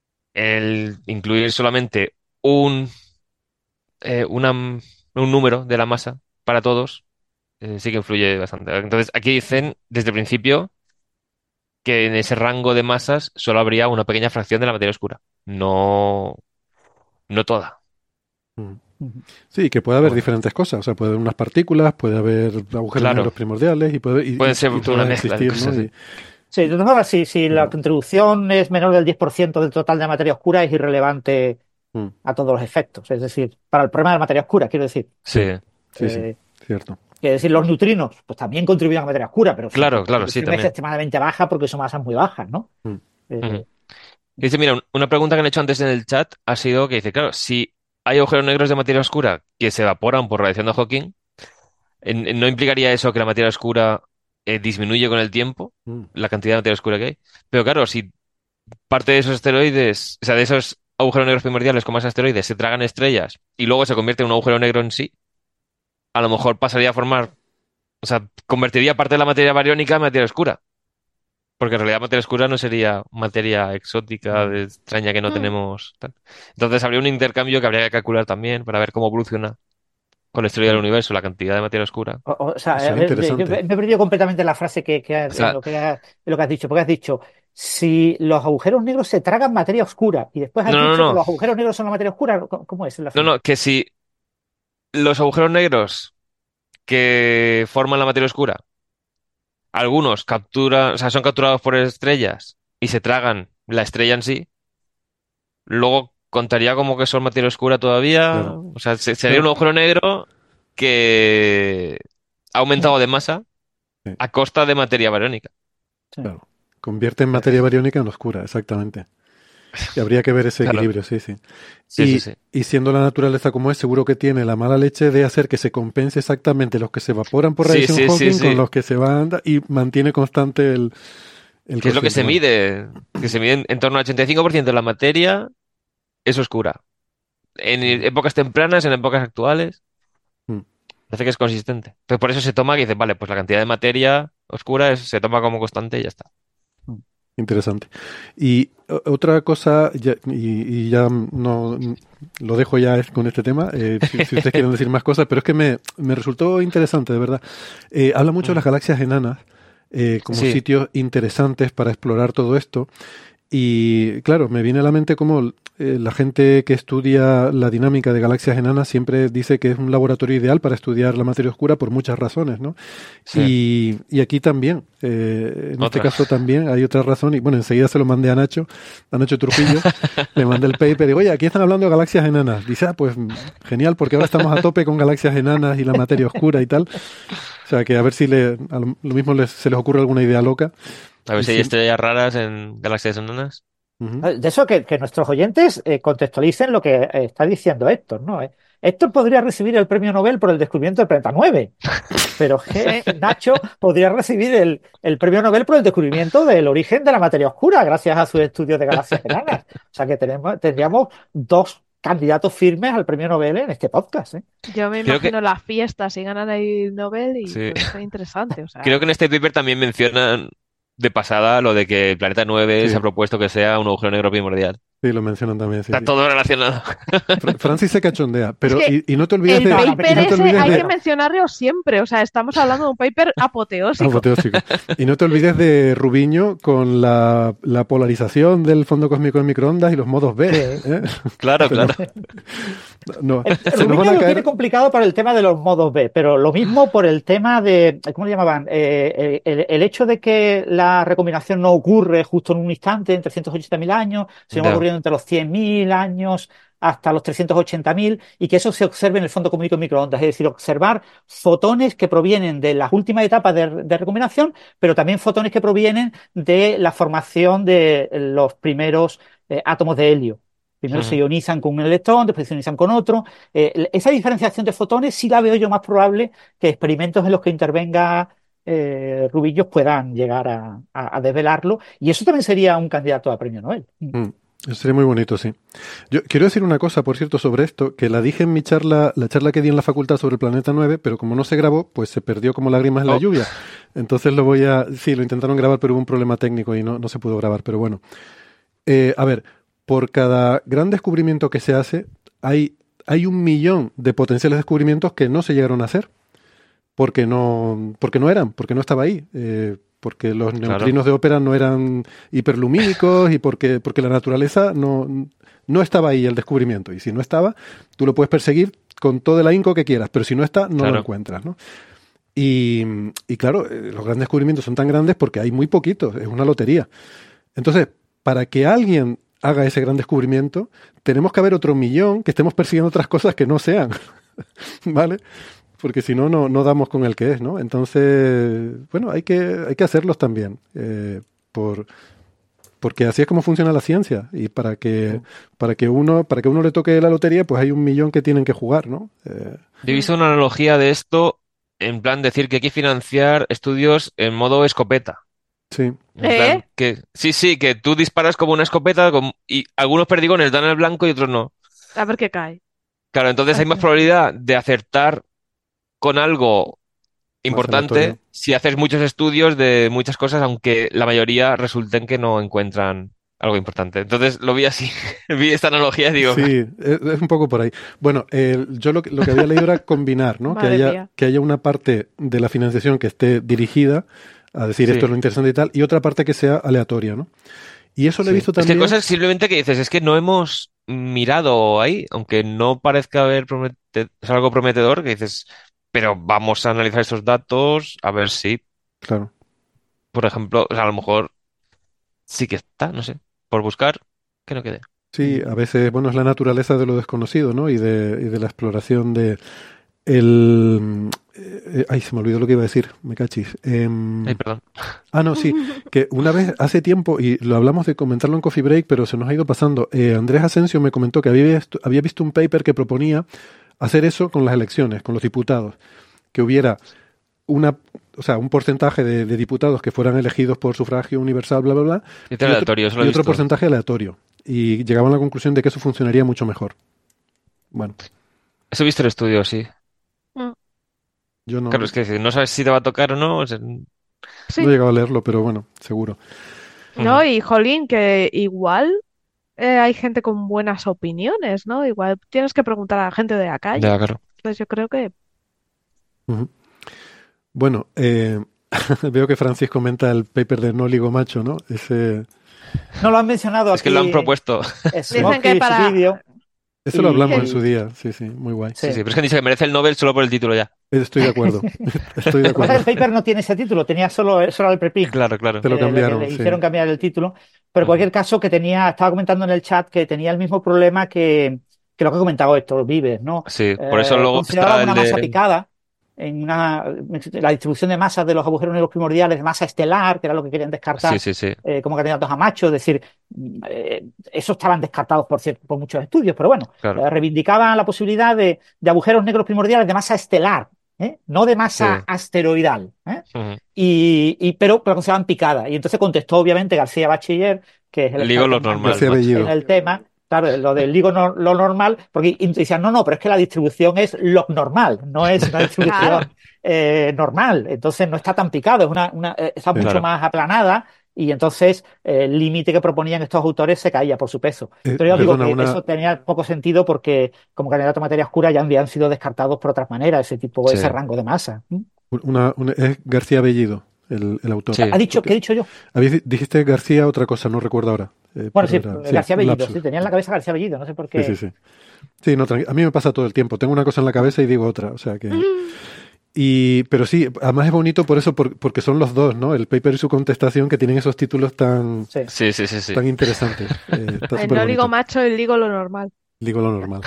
[SPEAKER 3] el incluir solamente un, eh, una- un número de la masa para todos eh, sí que influye bastante. Entonces, aquí dicen desde el principio que en ese rango de masas solo habría una pequeña fracción de la materia oscura, no, no toda.
[SPEAKER 2] Mm.
[SPEAKER 4] Ujú.
[SPEAKER 2] Sí, que puede haber
[SPEAKER 3] Bueno,
[SPEAKER 2] diferentes cosas. O sea, puede haber unas partículas, puede haber agujeros
[SPEAKER 3] claro,
[SPEAKER 2] negros primordiales y, puede, y,
[SPEAKER 3] pueden
[SPEAKER 2] y-
[SPEAKER 3] ser
[SPEAKER 2] y
[SPEAKER 3] una
[SPEAKER 2] todas
[SPEAKER 3] mezcla de
[SPEAKER 2] existir, ¿no?
[SPEAKER 3] cosas así.
[SPEAKER 2] Y,
[SPEAKER 4] Sí, de todas formas, si, si la
[SPEAKER 2] mm,
[SPEAKER 4] contribución es menor del diez por ciento del total de materia oscura, es irrelevante
[SPEAKER 2] mm.
[SPEAKER 4] a todos los efectos. Es decir, para el problema de la materia oscura, quiero decir.
[SPEAKER 3] Sí,
[SPEAKER 2] Sí, sí, sí,
[SPEAKER 4] Eh,
[SPEAKER 2] cierto.
[SPEAKER 4] quiero decir, los neutrinos, pues también contribuyen a la materia oscura, pero su
[SPEAKER 3] claro, claro, sí,
[SPEAKER 4] contribución es
[SPEAKER 3] también.
[SPEAKER 4] extremadamente baja porque son masas muy bajas, ¿no?
[SPEAKER 2] Mm.
[SPEAKER 4] Eh,
[SPEAKER 3] Ujú. Dice, mira, un- una pregunta que han hecho antes en el chat ha sido que dice, claro, si hay agujeros negros de materia oscura que se evaporan por radiación de Hawking, en- en- ¿no implicaría eso que la materia oscura eh, disminuye con el tiempo,
[SPEAKER 2] Mm.
[SPEAKER 3] la cantidad de materia oscura que hay? Pero claro, si parte de esos asteroides, o sea, de esos agujeros negros primordiales con más asteroides se tragan estrellas y luego se convierte en un agujero negro en sí, a lo mejor pasaría a formar, o sea, convertiría parte de la materia bariónica en materia oscura. Porque en realidad materia oscura no sería materia exótica, de extraña que no
[SPEAKER 5] Mm.
[SPEAKER 3] tenemos. Tal. Entonces habría un intercambio que habría que calcular también para ver cómo evoluciona con la historia del universo la cantidad de materia oscura.
[SPEAKER 4] o, o sea,
[SPEAKER 2] Eso es
[SPEAKER 4] eh, eh, yo
[SPEAKER 2] interesante.
[SPEAKER 4] me me he perdido completamente la frase que, que has-
[SPEAKER 3] O
[SPEAKER 4] en
[SPEAKER 3] sea,
[SPEAKER 4] lo que, has- en lo que has dicho, porque has dicho, si los agujeros negros se tragan materia oscura, y después has
[SPEAKER 3] no, no,
[SPEAKER 4] dicho que
[SPEAKER 3] no,
[SPEAKER 4] los agujeros negros son la materia oscura, ¿cómo cómo es la
[SPEAKER 3] no,
[SPEAKER 4] frase?
[SPEAKER 3] no, que si los agujeros negros que forman la materia oscura, algunos capturan, o sea, son capturados por estrellas y se tragan la estrella en sí, luego contaría como que son materia oscura todavía.
[SPEAKER 2] Claro.
[SPEAKER 3] O sea, se- sería un
[SPEAKER 2] Claro.
[SPEAKER 3] agujero negro que ha aumentado de masa
[SPEAKER 2] Sí,
[SPEAKER 3] a costa de materia bariónica.
[SPEAKER 4] Sí.
[SPEAKER 2] claro. Convierte en materia bariónica en oscura, exactamente. Y habría que ver ese
[SPEAKER 3] Claro.
[SPEAKER 2] equilibrio, sí, sí.
[SPEAKER 3] Sí,
[SPEAKER 2] Y,
[SPEAKER 3] sí, sí.
[SPEAKER 2] y siendo la naturaleza como es, seguro que tiene la mala leche de hacer que se compense exactamente los que se evaporan por
[SPEAKER 3] Sí,
[SPEAKER 2] radiación
[SPEAKER 3] sí, sí,
[SPEAKER 2] Hawking
[SPEAKER 3] sí.
[SPEAKER 2] con los que se van y mantiene constante el, el
[SPEAKER 3] Que es lo que se
[SPEAKER 2] cociente.
[SPEAKER 3] mide, que se mide en, en torno al ochenta y cinco por ciento de la materia es oscura. En
[SPEAKER 2] Mm.
[SPEAKER 3] épocas tempranas, en épocas actuales,
[SPEAKER 2] Mm.
[SPEAKER 3] parece que es consistente. Entonces por eso se toma que dice, vale, pues la cantidad de materia oscura es- se toma como constante y ya está.
[SPEAKER 2] Interesante. Y o- otra cosa, ya- y, y ya no lo dejo ya es- con este tema, eh, si, si ustedes quieren decir más cosas, pero es que me, me resultó interesante, de verdad. Eh, habla mucho de las galaxias enanas eh, como
[SPEAKER 3] Sí.
[SPEAKER 2] sitios interesantes para explorar todo esto. Y claro, me viene a la mente como eh, la gente que estudia la dinámica de galaxias enanas siempre dice que es un laboratorio ideal para estudiar la materia oscura por muchas razones, ¿no?
[SPEAKER 3] Sí.
[SPEAKER 2] Y, y aquí también, eh, en este
[SPEAKER 3] Otra.
[SPEAKER 2] caso también hay otra razón, y bueno, enseguida se lo mandé a Nacho, a Nacho Trujillo, le mandé el paper y digo, oye, aquí están hablando de galaxias enanas. Dice, ah, pues genial, porque ahora estamos a tope con galaxias enanas y la materia oscura y tal. O sea, que a ver si le, a lo, lo mismo les- se les ocurre alguna idea loca.
[SPEAKER 3] A ver
[SPEAKER 2] Y
[SPEAKER 3] si hay
[SPEAKER 2] sí.
[SPEAKER 3] estrellas raras en galaxias enanas.
[SPEAKER 2] Ujú.
[SPEAKER 4] De eso que, que nuestros oyentes eh, contextualicen lo que eh, está diciendo Héctor, ¿no? Eh, Héctor podría recibir el premio Nobel por el descubrimiento del planeta nueve, pero que
[SPEAKER 5] Sí.
[SPEAKER 4] Nacho podría recibir el, el premio Nobel por el descubrimiento del origen de la materia oscura gracias a sus estudios de galaxias enanas. O sea que tenemos, tendríamos dos candidatos firmes al premio Nobel en este podcast, ¿eh?
[SPEAKER 5] Yo me
[SPEAKER 3] Creo que,
[SPEAKER 5] imagino las fiestas si ganan el Nobel y
[SPEAKER 3] sí.
[SPEAKER 5] puede ser interesante. O
[SPEAKER 3] Creo
[SPEAKER 5] sea,
[SPEAKER 3] que en este paper también mencionan de pasada lo de que el planeta nueve se ha
[SPEAKER 2] Sí,
[SPEAKER 3] propuesto que sea un agujero negro primordial.
[SPEAKER 2] sí, lo mencionan también, sí,
[SPEAKER 3] Está
[SPEAKER 2] sí.
[SPEAKER 3] todo relacionado.
[SPEAKER 2] Fra- Francis se cachondea,
[SPEAKER 5] es
[SPEAKER 2] pero
[SPEAKER 5] que
[SPEAKER 2] y, y no te olvides
[SPEAKER 5] el
[SPEAKER 2] de,
[SPEAKER 4] No, no,
[SPEAKER 5] paper
[SPEAKER 2] y no te
[SPEAKER 5] ese
[SPEAKER 2] olvides
[SPEAKER 5] hay que
[SPEAKER 2] de,
[SPEAKER 5] mencionarlo siempre. O sea, estamos hablando de un paper apoteósico.
[SPEAKER 2] apoteósico. Y no te olvides de Rubiño con la, la polarización del fondo cósmico en microondas y los modos B.
[SPEAKER 4] Sí.
[SPEAKER 2] ¿eh?
[SPEAKER 3] Claro,
[SPEAKER 2] Se nos-
[SPEAKER 3] claro.
[SPEAKER 2] no,
[SPEAKER 4] El,
[SPEAKER 2] se nos van
[SPEAKER 4] Rubinho
[SPEAKER 2] a
[SPEAKER 4] lo tiene
[SPEAKER 2] caer.
[SPEAKER 4] complicado por el tema de los modos B, pero lo mismo por el tema de, ¿cómo le llamaban? Eh, el, el hecho de que la recombinación no ocurre justo en un instante, en trescientos ochenta mil años, sino
[SPEAKER 3] Ya.
[SPEAKER 4] ocurriendo entre los cien mil años hasta los trescientos ochenta mil, y que eso se observe en el fondo cósmico en microondas, es decir, observar fotones que provienen de las últimas etapas de, de recombinación, pero también fotones que provienen de la formación de los primeros eh, átomos de helio. Primero se
[SPEAKER 3] Ujú.
[SPEAKER 4] ionizan con un electrón, después se ionizan con otro. Eh, esa diferenciación de fotones sí la veo yo más probable que experimentos en los que intervenga eh, Rubillos puedan llegar a, a- a desvelarlo. Y eso también sería un candidato a premio Nobel.
[SPEAKER 2] Mm, eso sería muy bonito, sí. Yo quiero decir una cosa, por cierto, sobre esto, que la dije en mi charla, la charla que di en la facultad sobre el planeta nueve, pero como no se grabó, pues se perdió como lágrimas en la
[SPEAKER 3] Oh,
[SPEAKER 2] lluvia. Entonces lo voy a... Sí, lo intentaron grabar, pero hubo un problema técnico y no, no se pudo grabar, pero bueno. Eh, a ver, por cada gran descubrimiento que se hace, hay, hay un millón de potenciales descubrimientos que no se llegaron a hacer, porque no, porque no eran, porque no estaba ahí, eh, porque los
[SPEAKER 3] claro.
[SPEAKER 2] neutrinos de ópera no eran hiperlumínicos y porque, porque la naturaleza no, no estaba ahí el descubrimiento. Y si no estaba, tú lo puedes perseguir con todo el ahínco que quieras, pero si no está, no lo
[SPEAKER 3] Claro.
[SPEAKER 2] encuentras, ¿no? Y, y claro, eh, los grandes descubrimientos son tan grandes porque hay muy poquitos, es una lotería. Entonces, para que alguien haga ese gran descubrimiento, tenemos que haber otro millón que estemos persiguiendo otras cosas que no sean, ¿vale? Porque si no, no, no damos con el que es, ¿no? Entonces, bueno, hay que, hay que hacerlos también, eh, por, porque así es como funciona la ciencia. Y para que, para que uno, para que uno le toque la lotería, pues hay un millón que tienen que jugar, ¿no? Eh,
[SPEAKER 3] Yo he visto una analogía de esto en plan decir que hay que financiar estudios en modo escopeta.
[SPEAKER 2] sí,
[SPEAKER 3] En
[SPEAKER 5] ¿Eh?
[SPEAKER 3] plan que sí, sí, que tú disparas como una escopeta con- y algunos perdigones dan el blanco y otros no.
[SPEAKER 5] A ver qué cae.
[SPEAKER 3] Claro, entonces hay más probabilidad de acertar con algo
[SPEAKER 2] más
[SPEAKER 3] importante
[SPEAKER 2] aleatorio.
[SPEAKER 3] si haces muchos estudios de muchas cosas, aunque la mayoría resulten que no encuentran algo importante. Entonces lo vi así, vi esta analogía y digo,
[SPEAKER 2] Sí, es, es un poco por ahí. Bueno, el- yo lo que, lo que había leído era combinar, ¿no? Que
[SPEAKER 5] Madre
[SPEAKER 2] haya,
[SPEAKER 5] mía.
[SPEAKER 2] que haya una parte de la financiación que esté dirigida a decir
[SPEAKER 3] Sí.
[SPEAKER 2] esto es lo interesante y tal, y otra parte que sea aleatoria, ¿no? Y eso lo he
[SPEAKER 3] sí.
[SPEAKER 2] visto
[SPEAKER 3] Es que
[SPEAKER 2] también.
[SPEAKER 3] cosas simplemente que dices, es que no hemos mirado ahí, aunque no parezca haber promete- es algo prometedor, que dices, pero vamos a analizar estos datos a ver si,
[SPEAKER 2] Claro.
[SPEAKER 3] por ejemplo, o sea, a lo mejor sí que está, no sé, por buscar, que no quede.
[SPEAKER 2] Sí, a veces, bueno, es la naturaleza de lo desconocido, ¿no? Y de, y de la exploración de el... eh, ay, se me olvidó lo que iba a decir, me cachis. Em,
[SPEAKER 3] Ay, perdón.
[SPEAKER 2] ah, no, sí, que una vez hace tiempo, y lo hablamos de comentarlo en Coffee Break, pero se nos ha ido pasando, eh, Andrés Asensio me comentó que había visto, había visto un paper que proponía hacer eso con las elecciones, con los diputados, que hubiera una, o sea, un porcentaje de, de diputados que fueran elegidos por sufragio universal, bla, bla, bla,
[SPEAKER 3] Y
[SPEAKER 2] y
[SPEAKER 3] te
[SPEAKER 2] otro,
[SPEAKER 3] aleatorio, eso lo
[SPEAKER 2] y
[SPEAKER 3] he
[SPEAKER 2] otro
[SPEAKER 3] visto.
[SPEAKER 2] porcentaje aleatorio. Y llegaban a la conclusión de que eso funcionaría mucho mejor. Bueno,
[SPEAKER 3] Eso he visto el estudio, sí.
[SPEAKER 5] Mm,
[SPEAKER 2] yo no,
[SPEAKER 3] Claro, es que si no sabes si te va a tocar o no, es-
[SPEAKER 2] no he
[SPEAKER 5] Sí,
[SPEAKER 2] llegado a leerlo, pero bueno, seguro.
[SPEAKER 5] ¿no?
[SPEAKER 3] Ujú.
[SPEAKER 5] Y jolín, que igual eh, hay gente con buenas opiniones, ¿no? Igual tienes que preguntar a la gente de la calle.
[SPEAKER 3] Ya, claro.
[SPEAKER 5] Entonces yo creo que
[SPEAKER 2] Ujú. Bueno, eh, veo que Francis comenta el paper de No Ligo Macho, ¿no? Ese,
[SPEAKER 4] No lo han mencionado
[SPEAKER 3] Es que
[SPEAKER 4] aquí.
[SPEAKER 3] lo han propuesto.
[SPEAKER 5] dicen que
[SPEAKER 4] Smokish
[SPEAKER 5] para...
[SPEAKER 4] Video.
[SPEAKER 2] ese lo hablamos en
[SPEAKER 4] Y-
[SPEAKER 2] su día, sí, sí, muy guay.
[SPEAKER 3] Sí,
[SPEAKER 4] Sí.
[SPEAKER 3] sí, pero es que han dicho que merece el Nobel solo por el título ya.
[SPEAKER 2] Estoy de acuerdo, estoy de
[SPEAKER 4] Lo que pasa es que
[SPEAKER 2] acuerdo.
[SPEAKER 4] el paper no tiene ese título, tenía solo, solo el preprint.
[SPEAKER 3] Claro, claro.
[SPEAKER 2] Te lo
[SPEAKER 4] Eh, le-
[SPEAKER 2] cambiaron,
[SPEAKER 4] le,
[SPEAKER 2] sí.
[SPEAKER 4] hicieron cambiar el título. Pero en
[SPEAKER 3] Ujú.
[SPEAKER 4] cualquier caso, que tenía, estaba comentando en el chat que tenía el mismo problema que, que lo que ha comentado Héctor Vives, ¿no?
[SPEAKER 3] Sí, por eso
[SPEAKER 4] Eh,
[SPEAKER 3] luego
[SPEAKER 4] consideraba
[SPEAKER 3] está
[SPEAKER 4] una
[SPEAKER 3] el
[SPEAKER 4] masa
[SPEAKER 3] de...
[SPEAKER 4] picada. en una, la distribución de masas de los agujeros negros primordiales de masa estelar, que era lo que querían descartar
[SPEAKER 3] Sí, sí, sí.
[SPEAKER 4] eh, como candidatos a macho, es decir, eh, esos estaban descartados por, cierto, por muchos estudios, pero bueno,
[SPEAKER 3] Claro.
[SPEAKER 4] eh, reivindicaban la posibilidad de, de agujeros negros primordiales de masa estelar, ¿eh? No de masa
[SPEAKER 3] Sí.
[SPEAKER 4] asteroidal, ¿eh?
[SPEAKER 3] Ujú.
[SPEAKER 4] Y, y, pero, pero consideraban picada. Y entonces contestó, obviamente, García Bachiller, que es el
[SPEAKER 3] Ligo
[SPEAKER 4] experto
[SPEAKER 3] lo
[SPEAKER 4] más
[SPEAKER 3] normal.
[SPEAKER 2] García
[SPEAKER 3] macho.
[SPEAKER 2] Bellido.
[SPEAKER 4] en el tema. Claro, lo del LIGO no, lo normal, porque y decían, no, no, pero es que la distribución es log normal, no es una distribución
[SPEAKER 5] Claro.
[SPEAKER 4] eh, normal, entonces no está tan picado, es una, una, eh, está
[SPEAKER 2] Sí.
[SPEAKER 4] mucho
[SPEAKER 3] Claro.
[SPEAKER 4] más aplanada y entonces eh, el límite que proponían estos autores se caía por su peso.
[SPEAKER 2] Eh,
[SPEAKER 4] Pero yo digo
[SPEAKER 2] perdona,
[SPEAKER 4] que
[SPEAKER 2] una,
[SPEAKER 4] eso tenía poco sentido porque como candidato a materia oscura ya habían sido descartados por otras maneras, ese tipo,
[SPEAKER 3] Sí.
[SPEAKER 4] ese rango de masa. ¿Mm?
[SPEAKER 2] una, una- es García Bellido, el, el autor.
[SPEAKER 3] Sí.
[SPEAKER 4] ¿Ha dicho,
[SPEAKER 2] Porque
[SPEAKER 4] ¿qué he dicho yo?
[SPEAKER 2] habéis- dijiste García otra cosa, no recuerdo ahora. Eh,
[SPEAKER 4] Bueno,
[SPEAKER 2] pero
[SPEAKER 4] sí,
[SPEAKER 2] era- sí,
[SPEAKER 4] García
[SPEAKER 2] un
[SPEAKER 4] Bellido,
[SPEAKER 2] lapsus.
[SPEAKER 4] sí, tenía en la cabeza García Bellido, no sé por
[SPEAKER 2] Sí,
[SPEAKER 4] qué.
[SPEAKER 2] sí, sí. Sí, no, tranqui- a mí me pasa todo el tiempo. Tengo una cosa en la cabeza y digo otra, o sea que... Y, pero sí, además es bonito por eso, por- porque son los dos, ¿no? El paper y su contestación que tienen esos títulos tan,
[SPEAKER 4] Sí.
[SPEAKER 3] Sí, sí, sí, sí.
[SPEAKER 2] tan interesantes. Eh, está
[SPEAKER 5] El
[SPEAKER 2] súper
[SPEAKER 5] no ligo
[SPEAKER 2] bonito.
[SPEAKER 5] macho, el ligo lo normal.
[SPEAKER 2] Digo lo normal.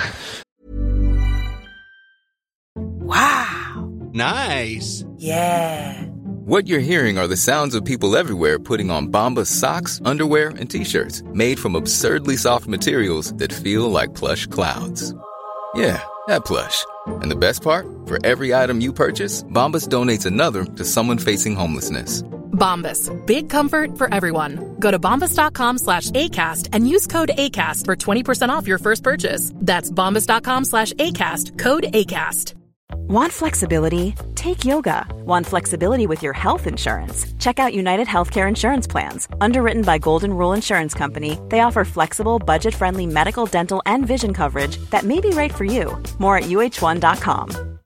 [SPEAKER 6] Nice.
[SPEAKER 7] Yeah.
[SPEAKER 8] What you're hearing are the sounds of people everywhere putting on Bombas socks, underwear, and T-shirts made from absurdly soft materials that feel like plush clouds. Yeah, that plush. And the best part? For every item you purchase, Bombas donates another to someone facing homelessness.
[SPEAKER 7] Bombas. Big comfort for everyone. Go to bombas.com slash ACAST and use code ACAST for twenty percent off your first purchase. That's bombas.com slash ACAST. Code ACAST.
[SPEAKER 1] Want flexibility? Take yoga. Want flexibility with your health insurance? Check out United Healthcare Insurance Plans. Underwritten by Golden Rule Insurance Company, they offer flexible, budget-friendly medical, dental, and vision coverage that may be right for you. More at U H one dot com.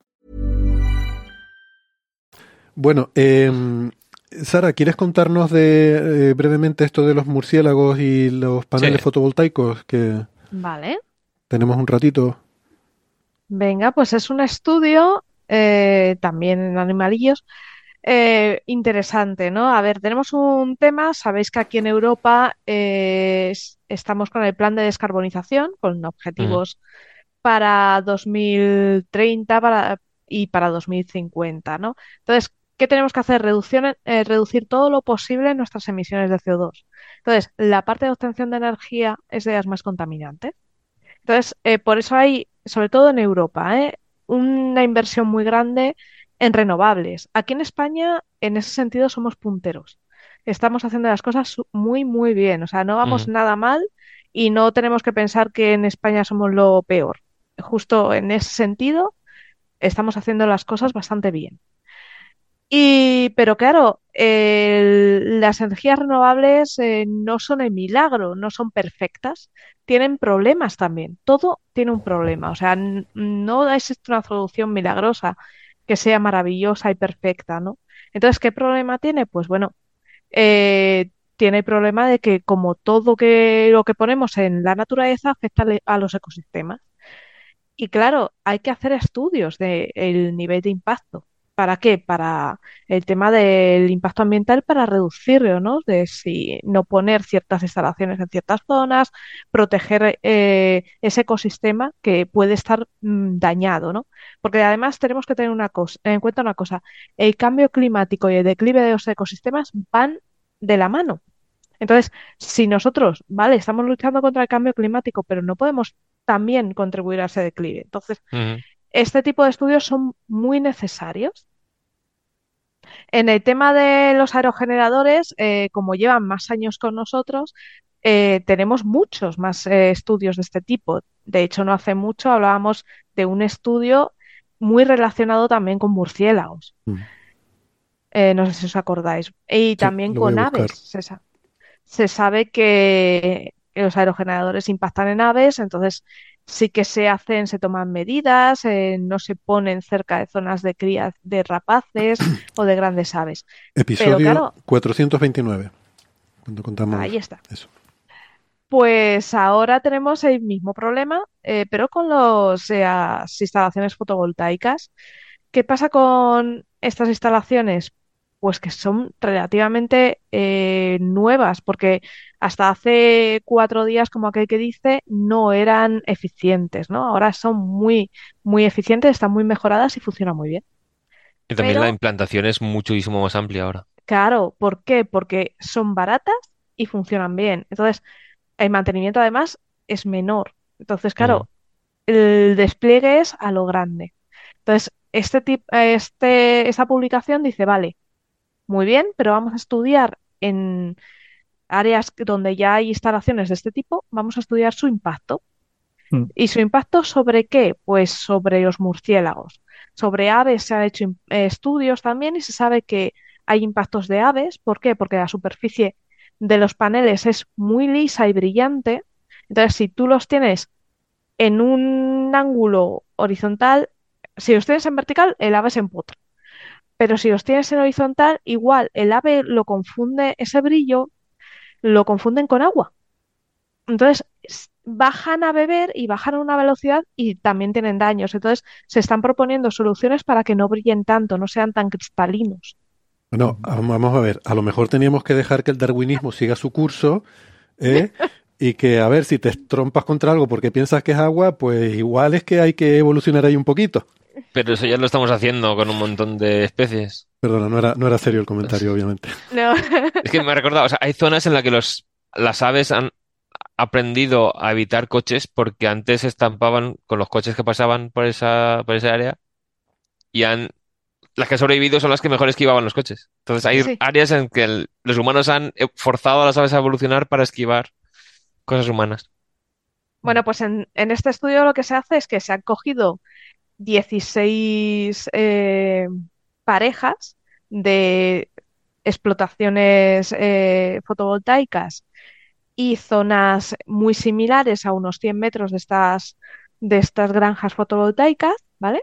[SPEAKER 2] Bueno, eh, Sara, ¿quieres contarnos de eh, brevemente esto de los murciélagos y los paneles
[SPEAKER 3] Sí.
[SPEAKER 2] fotovoltaicos? Que
[SPEAKER 5] Vale.
[SPEAKER 2] tenemos un ratito.
[SPEAKER 5] Venga, pues es un estudio eh, también en animalillos eh, interesante, ¿no? A ver, tenemos un tema, sabéis que aquí en Europa eh, es- estamos con el plan de descarbonización, con objetivos para dos mil treinta para, y para dos mil cincuenta, ¿no? Entonces, ¿qué tenemos que hacer? Reducción, eh, reducir todo lo posible nuestras emisiones de C O dos. Entonces, la parte de obtención de energía es de las más contaminantes. Entonces, eh, por eso hay, sobre todo en Europa, ¿eh? Una inversión muy grande en renovables. Aquí en España, en ese sentido, somos punteros. Estamos haciendo las cosas su- muy, muy bien. O sea, no vamos
[SPEAKER 3] Ujú.
[SPEAKER 5] nada mal y no tenemos que pensar que en España somos lo peor. Justo en ese sentido, estamos haciendo las cosas bastante bien. Y, pero claro, el- las energías renovables eh, no son el milagro, no son perfectas, tienen problemas también. Todo tiene un problema. O sea, n- no existe una solución milagrosa que sea maravillosa y perfecta, ¿no? Entonces, ¿qué problema tiene? Pues bueno, eh, tiene el problema de que como todo que, lo que ponemos en la naturaleza afecta le- a los ecosistemas. Y claro, hay que hacer estudios del nivel de impacto. ¿Para qué? Para el tema del impacto ambiental, para reducirlo, ¿no? De si no poner ciertas instalaciones en ciertas zonas, proteger eh, ese ecosistema que puede estar mm, dañado, ¿no? Porque además tenemos que tener una cosa, en cuenta una cosa, el cambio climático y el declive de los ecosistemas van de la mano. Entonces, si nosotros, vale, estamos luchando contra el cambio climático, pero no podemos también contribuir a ese declive. Entonces,
[SPEAKER 3] Ujú.
[SPEAKER 5] este tipo de estudios son muy necesarios. En el tema de los aerogeneradores, eh, como llevan más años con nosotros, eh, tenemos muchos más eh, estudios de este tipo. De hecho, no hace mucho hablábamos de un estudio muy relacionado también con murciélagos.
[SPEAKER 2] Mm.
[SPEAKER 5] Eh, no sé si os acordáis. Y también
[SPEAKER 2] lo voy a
[SPEAKER 5] con
[SPEAKER 2] buscar.
[SPEAKER 5] aves. Se, sa- se sabe que que los aerogeneradores impactan en aves, entonces sí que se hacen, se toman medidas, eh, no se ponen cerca de zonas de cría de rapaces o de grandes aves. Pero
[SPEAKER 2] Episodio
[SPEAKER 5] claro,
[SPEAKER 2] cuatrocientos veintinueve, cuando contamos
[SPEAKER 5] ahí está.
[SPEAKER 2] eso.
[SPEAKER 5] Pues ahora tenemos el mismo problema, eh, pero con los, eh, las instalaciones fotovoltaicas. ¿Qué pasa con estas instalaciones? Pues que son relativamente eh, nuevas, porque hasta hace cuatro días, como aquel que dice, no eran eficientes, ¿no? Ahora son muy, muy eficientes, están muy mejoradas y funcionan muy bien.
[SPEAKER 3] Y también la
[SPEAKER 5] Pero,
[SPEAKER 3] implantación es muchísimo más amplia ahora.
[SPEAKER 5] claro, ¿por qué? Porque son baratas y funcionan bien. Entonces, el mantenimiento además es menor. Entonces,
[SPEAKER 3] Mm.
[SPEAKER 5] claro, el despliegue es a lo grande. Entonces, este tip, este, esta publicación dice, vale, muy bien, pero vamos a estudiar en áreas donde ya hay instalaciones de este tipo, vamos a estudiar su impacto.
[SPEAKER 4] Mm.
[SPEAKER 5] ¿Y su impacto sobre qué? Pues sobre los murciélagos. Sobre aves se han hecho im- eh, estudios también y se sabe que hay impactos de aves. ¿Por qué? Porque la superficie de los paneles es muy lisa y brillante. Entonces, si tú los tienes en un ángulo horizontal, si los tienes en vertical, el ave se empotra. Pero si los tienes en horizontal, igual el ave lo confunde, ese brillo, lo confunden con agua. Entonces s- bajan a beber y bajan a una velocidad y también tienen daños. Entonces se están proponiendo soluciones para que no brillen tanto, no sean tan cristalinos.
[SPEAKER 2] Bueno, a- vamos a ver, a lo mejor teníamos que dejar que el darwinismo siga su curso, ¿eh? Y que, a ver, si te trompas contra algo porque piensas que es agua, pues igual es que hay que evolucionar ahí un poquito.
[SPEAKER 3] Pero eso ya lo estamos haciendo con un montón de especies.
[SPEAKER 2] Perdona, no era, no era serio el comentario, obviamente.
[SPEAKER 5] No.
[SPEAKER 3] Es que me ha recordado, o sea, hay zonas en las que los, las aves han aprendido a evitar coches porque antes se estampaban con los coches que pasaban por esa, por esa área y han, las que han sobrevivido son las que mejor esquivaban los coches. Entonces hay
[SPEAKER 5] Sí.
[SPEAKER 3] áreas en que el- los humanos han eh, forzado a las aves a evolucionar para esquivar cosas humanas.
[SPEAKER 5] Bueno, pues en, en este estudio lo que se hace es que se han cogido dieciséis eh, parejas de explotaciones eh, fotovoltaicas y zonas muy similares a unos cien metros de estas, de estas granjas fotovoltaicas, ¿vale?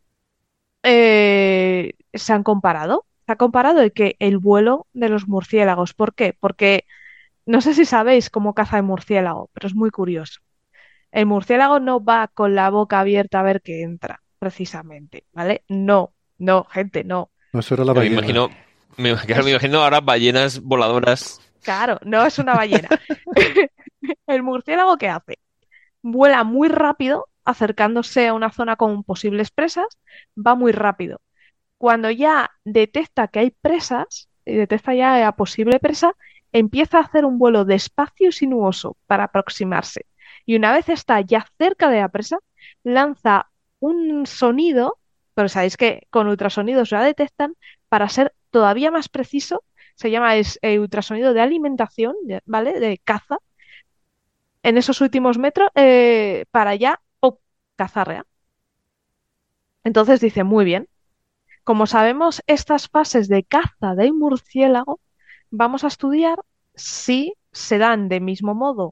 [SPEAKER 5] Eh, se han comparado. Se ha comparado de que el vuelo de los murciélagos. ¿Por qué? Porque no sé si sabéis cómo caza el murciélago, pero es muy curioso. El murciélago no va con la boca abierta a ver qué entra, precisamente, ¿vale? No, no, gente, no.
[SPEAKER 2] No, eso era la
[SPEAKER 3] Me
[SPEAKER 2] ballena.
[SPEAKER 3] imagino, me, claro, me
[SPEAKER 5] Es,
[SPEAKER 3] imagino ahora ballenas voladoras.
[SPEAKER 5] claro, no es una ballena. ¿El murciélago qué hace? Vuela muy rápido, acercándose a una zona con posibles presas, va muy rápido. Cuando ya detecta que hay presas, y detecta ya la posible presa, empieza a hacer un vuelo despacio y sinuoso para aproximarse. Y una vez está ya cerca de la presa, lanza un sonido, pero sabéis que con ultrasonidos la detectan, para ser todavía más preciso, se llama es, eh, ultrasonido de alimentación, ya- ¿vale? De caza, en esos últimos metros, eh, para ya ¡pop! Cazarrea. Entonces dice, muy bien. Como sabemos estas fases de caza del murciélago, vamos a estudiar si se dan de mismo modo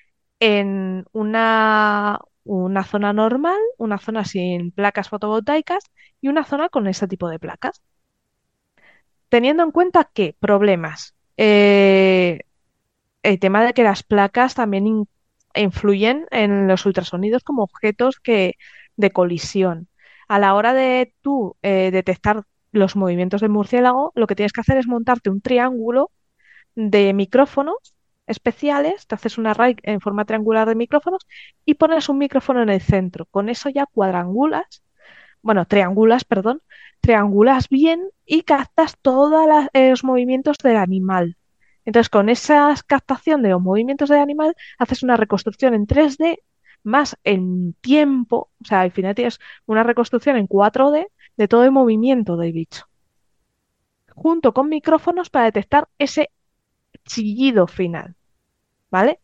[SPEAKER 5] en una, una zona normal, una zona sin placas fotovoltaicas y una zona con este tipo de placas. Teniendo en cuenta que problemas, eh, el tema de que las placas también in- influyen en los ultrasonidos como objetos que, de colisión. A la hora de tú eh, detectar los movimientos del murciélago, lo que tienes que hacer es montarte un triángulo de micrófonos especiales, te haces una array en forma triangular de micrófonos y pones un micrófono en el centro. Con eso ya cuadrangulas, bueno, triangulas, perdón, triangulas bien y captas todos los movimientos del animal. Entonces, con esa captación de los movimientos del animal, haces una reconstrucción en tres D más en tiempo, o sea, al final tienes una reconstrucción en cuatro D de todo el movimiento del bicho, junto con micrófonos para detectar ese chillido final, ¿vale?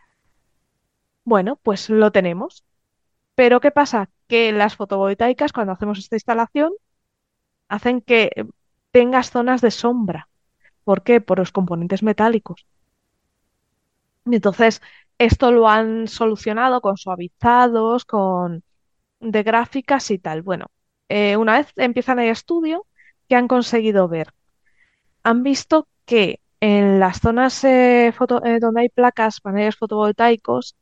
[SPEAKER 5] Bueno, pues lo tenemos. Pero ¿qué pasa? Que las fotovoltaicas, cuando hacemos esta instalación, hacen que eh, tengas zonas de sombra. ¿Por qué? Por los componentes metálicos. Y entonces, esto lo han solucionado con suavizados, con de gráficas y tal. Bueno, eh, una vez empiezan el estudio, ¿qué han conseguido ver? Han visto que en las zonas eh, foto- eh, donde hay placas, paneles fotovoltaicos,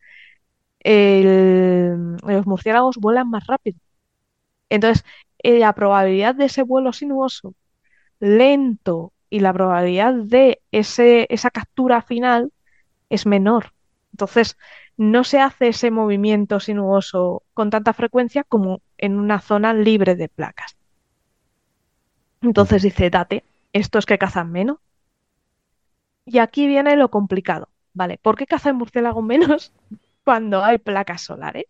[SPEAKER 5] el- los murciélagos vuelan más rápido. Entonces, eh, la probabilidad de ese vuelo sinuoso lento y la probabilidad de ese, esa captura final es menor. Entonces, no se hace ese movimiento sinuoso con tanta frecuencia como en una zona libre de placas. Entonces dice, date, estos que cazan menos. Y aquí viene lo complicado, ¿vale? ¿Por qué cazan murciélagos menos cuando hay placas solares?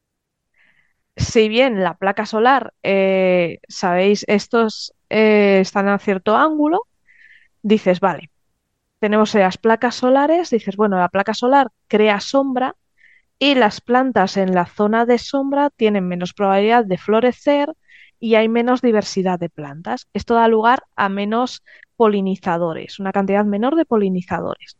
[SPEAKER 5] Si bien la placa solar, eh, sabéis, estos eh, están a cierto ángulo, dices, vale, tenemos las placas solares, dices, bueno, la placa solar crea sombra y las plantas en la zona de sombra tienen menos probabilidad de florecer y hay menos diversidad de plantas. Esto da lugar a menos polinizadores, una cantidad menor de polinizadores.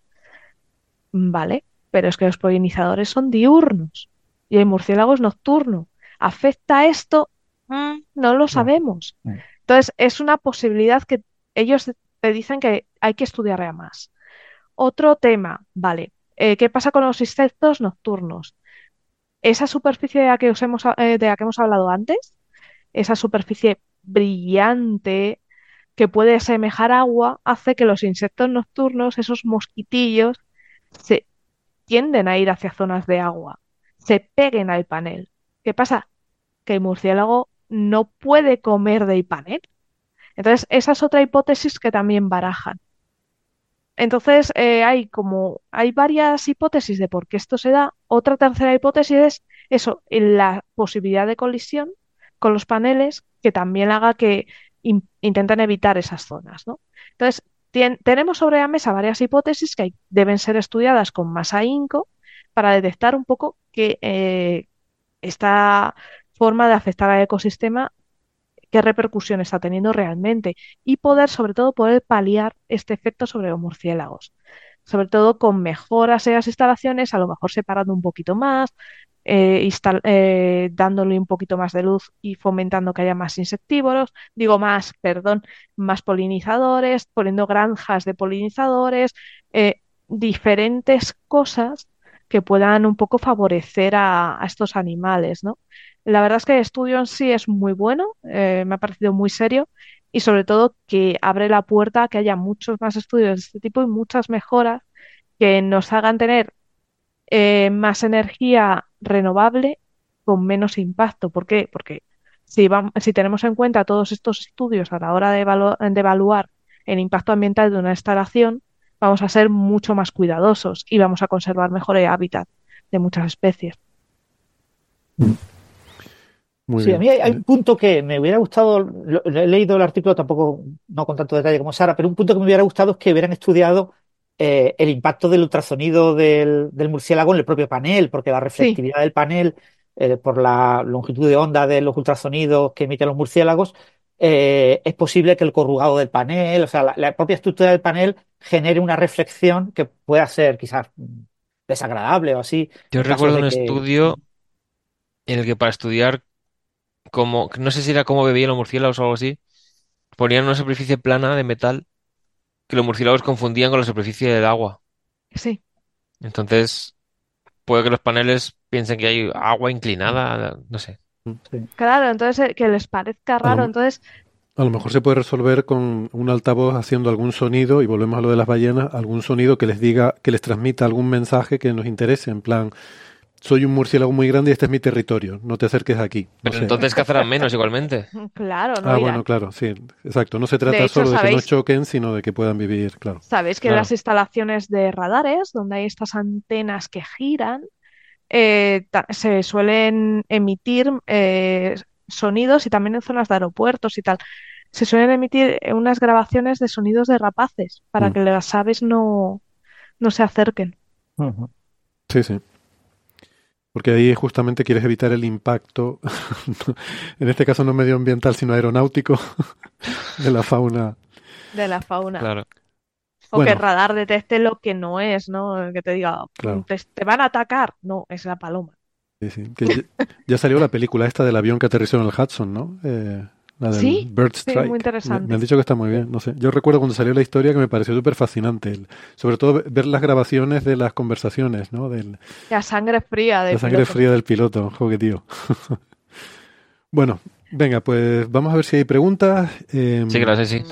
[SPEAKER 5] Vale, pero es que los polinizadores son diurnos y hay murciélagos nocturnos. ¿Afecta esto? Mm, no lo sabemos.
[SPEAKER 4] No.
[SPEAKER 5] Entonces, es una posibilidad que ellos te dicen que hay que estudiar más. Otro tema, vale, eh, ¿qué pasa con los insectos nocturnos? Esa superficie de la que, os hemos, eh, de la que hemos hablado antes, esa superficie brillante que puede asemejar agua, hace que los insectos nocturnos, esos mosquitillos, se tienden a ir hacia zonas de agua, se peguen al panel. ¿Qué pasa? Que el murciélago no puede comer del panel. Entonces, esa es otra hipótesis que también barajan. Entonces, eh, hay como, hay varias hipótesis de por qué esto se da. Otra tercera hipótesis es eso, la posibilidad de colisión con los paneles que también haga que in- intenten evitar esas zonas, ¿no? Entonces, tien- tenemos sobre la mesa varias hipótesis que hay- deben ser estudiadas con más ahínco para detectar un poco que eh, esta forma de afectar al ecosistema qué repercusión está teniendo realmente y poder, sobre todo, poder paliar este efecto sobre los murciélagos. Sobre todo con mejoras en las instalaciones, a lo mejor separando un poquito más, eh, instal- eh, dándole un poquito más de luz y fomentando que haya más insectívoros, digo más, perdón, más polinizadores, poniendo granjas de polinizadores, eh, diferentes cosas que puedan un poco favorecer a, a estos animales, ¿no? La verdad es que el estudio en sí es muy bueno, eh, me ha parecido muy serio y sobre todo que abre la puerta a que haya muchos más estudios de este tipo y muchas mejoras que nos hagan tener eh, más energía renovable con menos impacto. ¿Por qué? Porque si, vam- si tenemos en cuenta todos estos estudios a la hora de, evalu- de evaluar el impacto ambiental de una instalación, vamos a ser mucho más cuidadosos y vamos a conservar mejor el hábitat de muchas especies.
[SPEAKER 2] Muy
[SPEAKER 4] Sí,
[SPEAKER 2] bien.
[SPEAKER 4] a mí hay, hay un punto que me hubiera gustado, lo- lo he leído el artículo tampoco, no con tanto detalle como Sara, pero un punto que me hubiera gustado es que hubieran estudiado eh, el impacto del ultrasonido del, del murciélago en el propio panel, porque la
[SPEAKER 5] Sí,
[SPEAKER 4] reflectividad del panel, eh, por la longitud de onda de los ultrasonidos que emiten los murciélagos, eh, es posible que el corrugado del panel, o sea, la, la propia estructura del panel genere una reflexión que pueda ser quizás mm, desagradable o así,
[SPEAKER 3] Yo
[SPEAKER 4] en casos
[SPEAKER 3] recuerdo
[SPEAKER 4] de
[SPEAKER 3] un
[SPEAKER 4] que...
[SPEAKER 3] estudio en el que para estudiar cómo, no sé si era cómo bebían los murciélagos o algo así, ponían una superficie plana de metal que los murciélagos confundían con la superficie del agua.
[SPEAKER 5] sí.
[SPEAKER 3] Entonces, puede que los paneles piensen que hay agua inclinada, no sé.
[SPEAKER 4] Sí.
[SPEAKER 5] Claro, entonces eh, que les parezca
[SPEAKER 2] A lo,
[SPEAKER 5] raro, entonces
[SPEAKER 2] a lo mejor se puede resolver con un altavoz haciendo algún sonido, y volvemos a lo de las ballenas, algún sonido que les diga, que les transmita algún mensaje que nos interese, en plan, soy un murciélago muy grande y este es mi territorio, no te acerques aquí. No
[SPEAKER 3] Pero
[SPEAKER 2] sé.
[SPEAKER 3] entonces cazarán menos igualmente.
[SPEAKER 5] claro, no
[SPEAKER 2] Ah,
[SPEAKER 5] irán.
[SPEAKER 2] bueno, claro, sí, exacto. No se
[SPEAKER 5] De
[SPEAKER 2] trata
[SPEAKER 5] hecho,
[SPEAKER 2] solo de que no
[SPEAKER 5] sabéis,
[SPEAKER 2] choquen, sino de que puedan vivir, claro.
[SPEAKER 5] sabéis que
[SPEAKER 3] Claro.
[SPEAKER 5] las instalaciones de radares, donde hay estas antenas que giran, eh, ta- se suelen emitir eh, sonidos y también en zonas de aeropuertos y tal. Se suelen emitir eh, unas grabaciones de sonidos de rapaces para
[SPEAKER 2] Mm.
[SPEAKER 5] que las aves no, no se acerquen.
[SPEAKER 4] Ujú.
[SPEAKER 2] Sí, sí. Porque ahí justamente quieres evitar el impacto, en este caso no medioambiental, sino aeronáutico, de la fauna.
[SPEAKER 5] De la fauna.
[SPEAKER 3] Claro.
[SPEAKER 5] O que el
[SPEAKER 2] Bueno,
[SPEAKER 5] radar detecte lo que no es, ¿no? Que te diga,
[SPEAKER 2] claro.
[SPEAKER 5] te, te van a atacar. No, es la paloma.
[SPEAKER 2] Sí, sí. Que ya, ya salió la película esta del avión que aterrizó en el Hudson, ¿no? Eh, la del
[SPEAKER 5] Sí,
[SPEAKER 2] Bird
[SPEAKER 5] sí, muy
[SPEAKER 2] Strike. Me, me
[SPEAKER 5] interesante.
[SPEAKER 2] han dicho que está muy bien, no sé. Yo recuerdo cuando salió la historia que me pareció súper fascinante. El- sobre todo ve- ver las grabaciones de las conversaciones, ¿no? Del,
[SPEAKER 5] La sangre fría del
[SPEAKER 2] la sangre
[SPEAKER 5] piloto.
[SPEAKER 2] fría del piloto, joder, tío. Bueno, venga, pues vamos a ver si hay preguntas. Eh,
[SPEAKER 3] Sí, gracias, sí.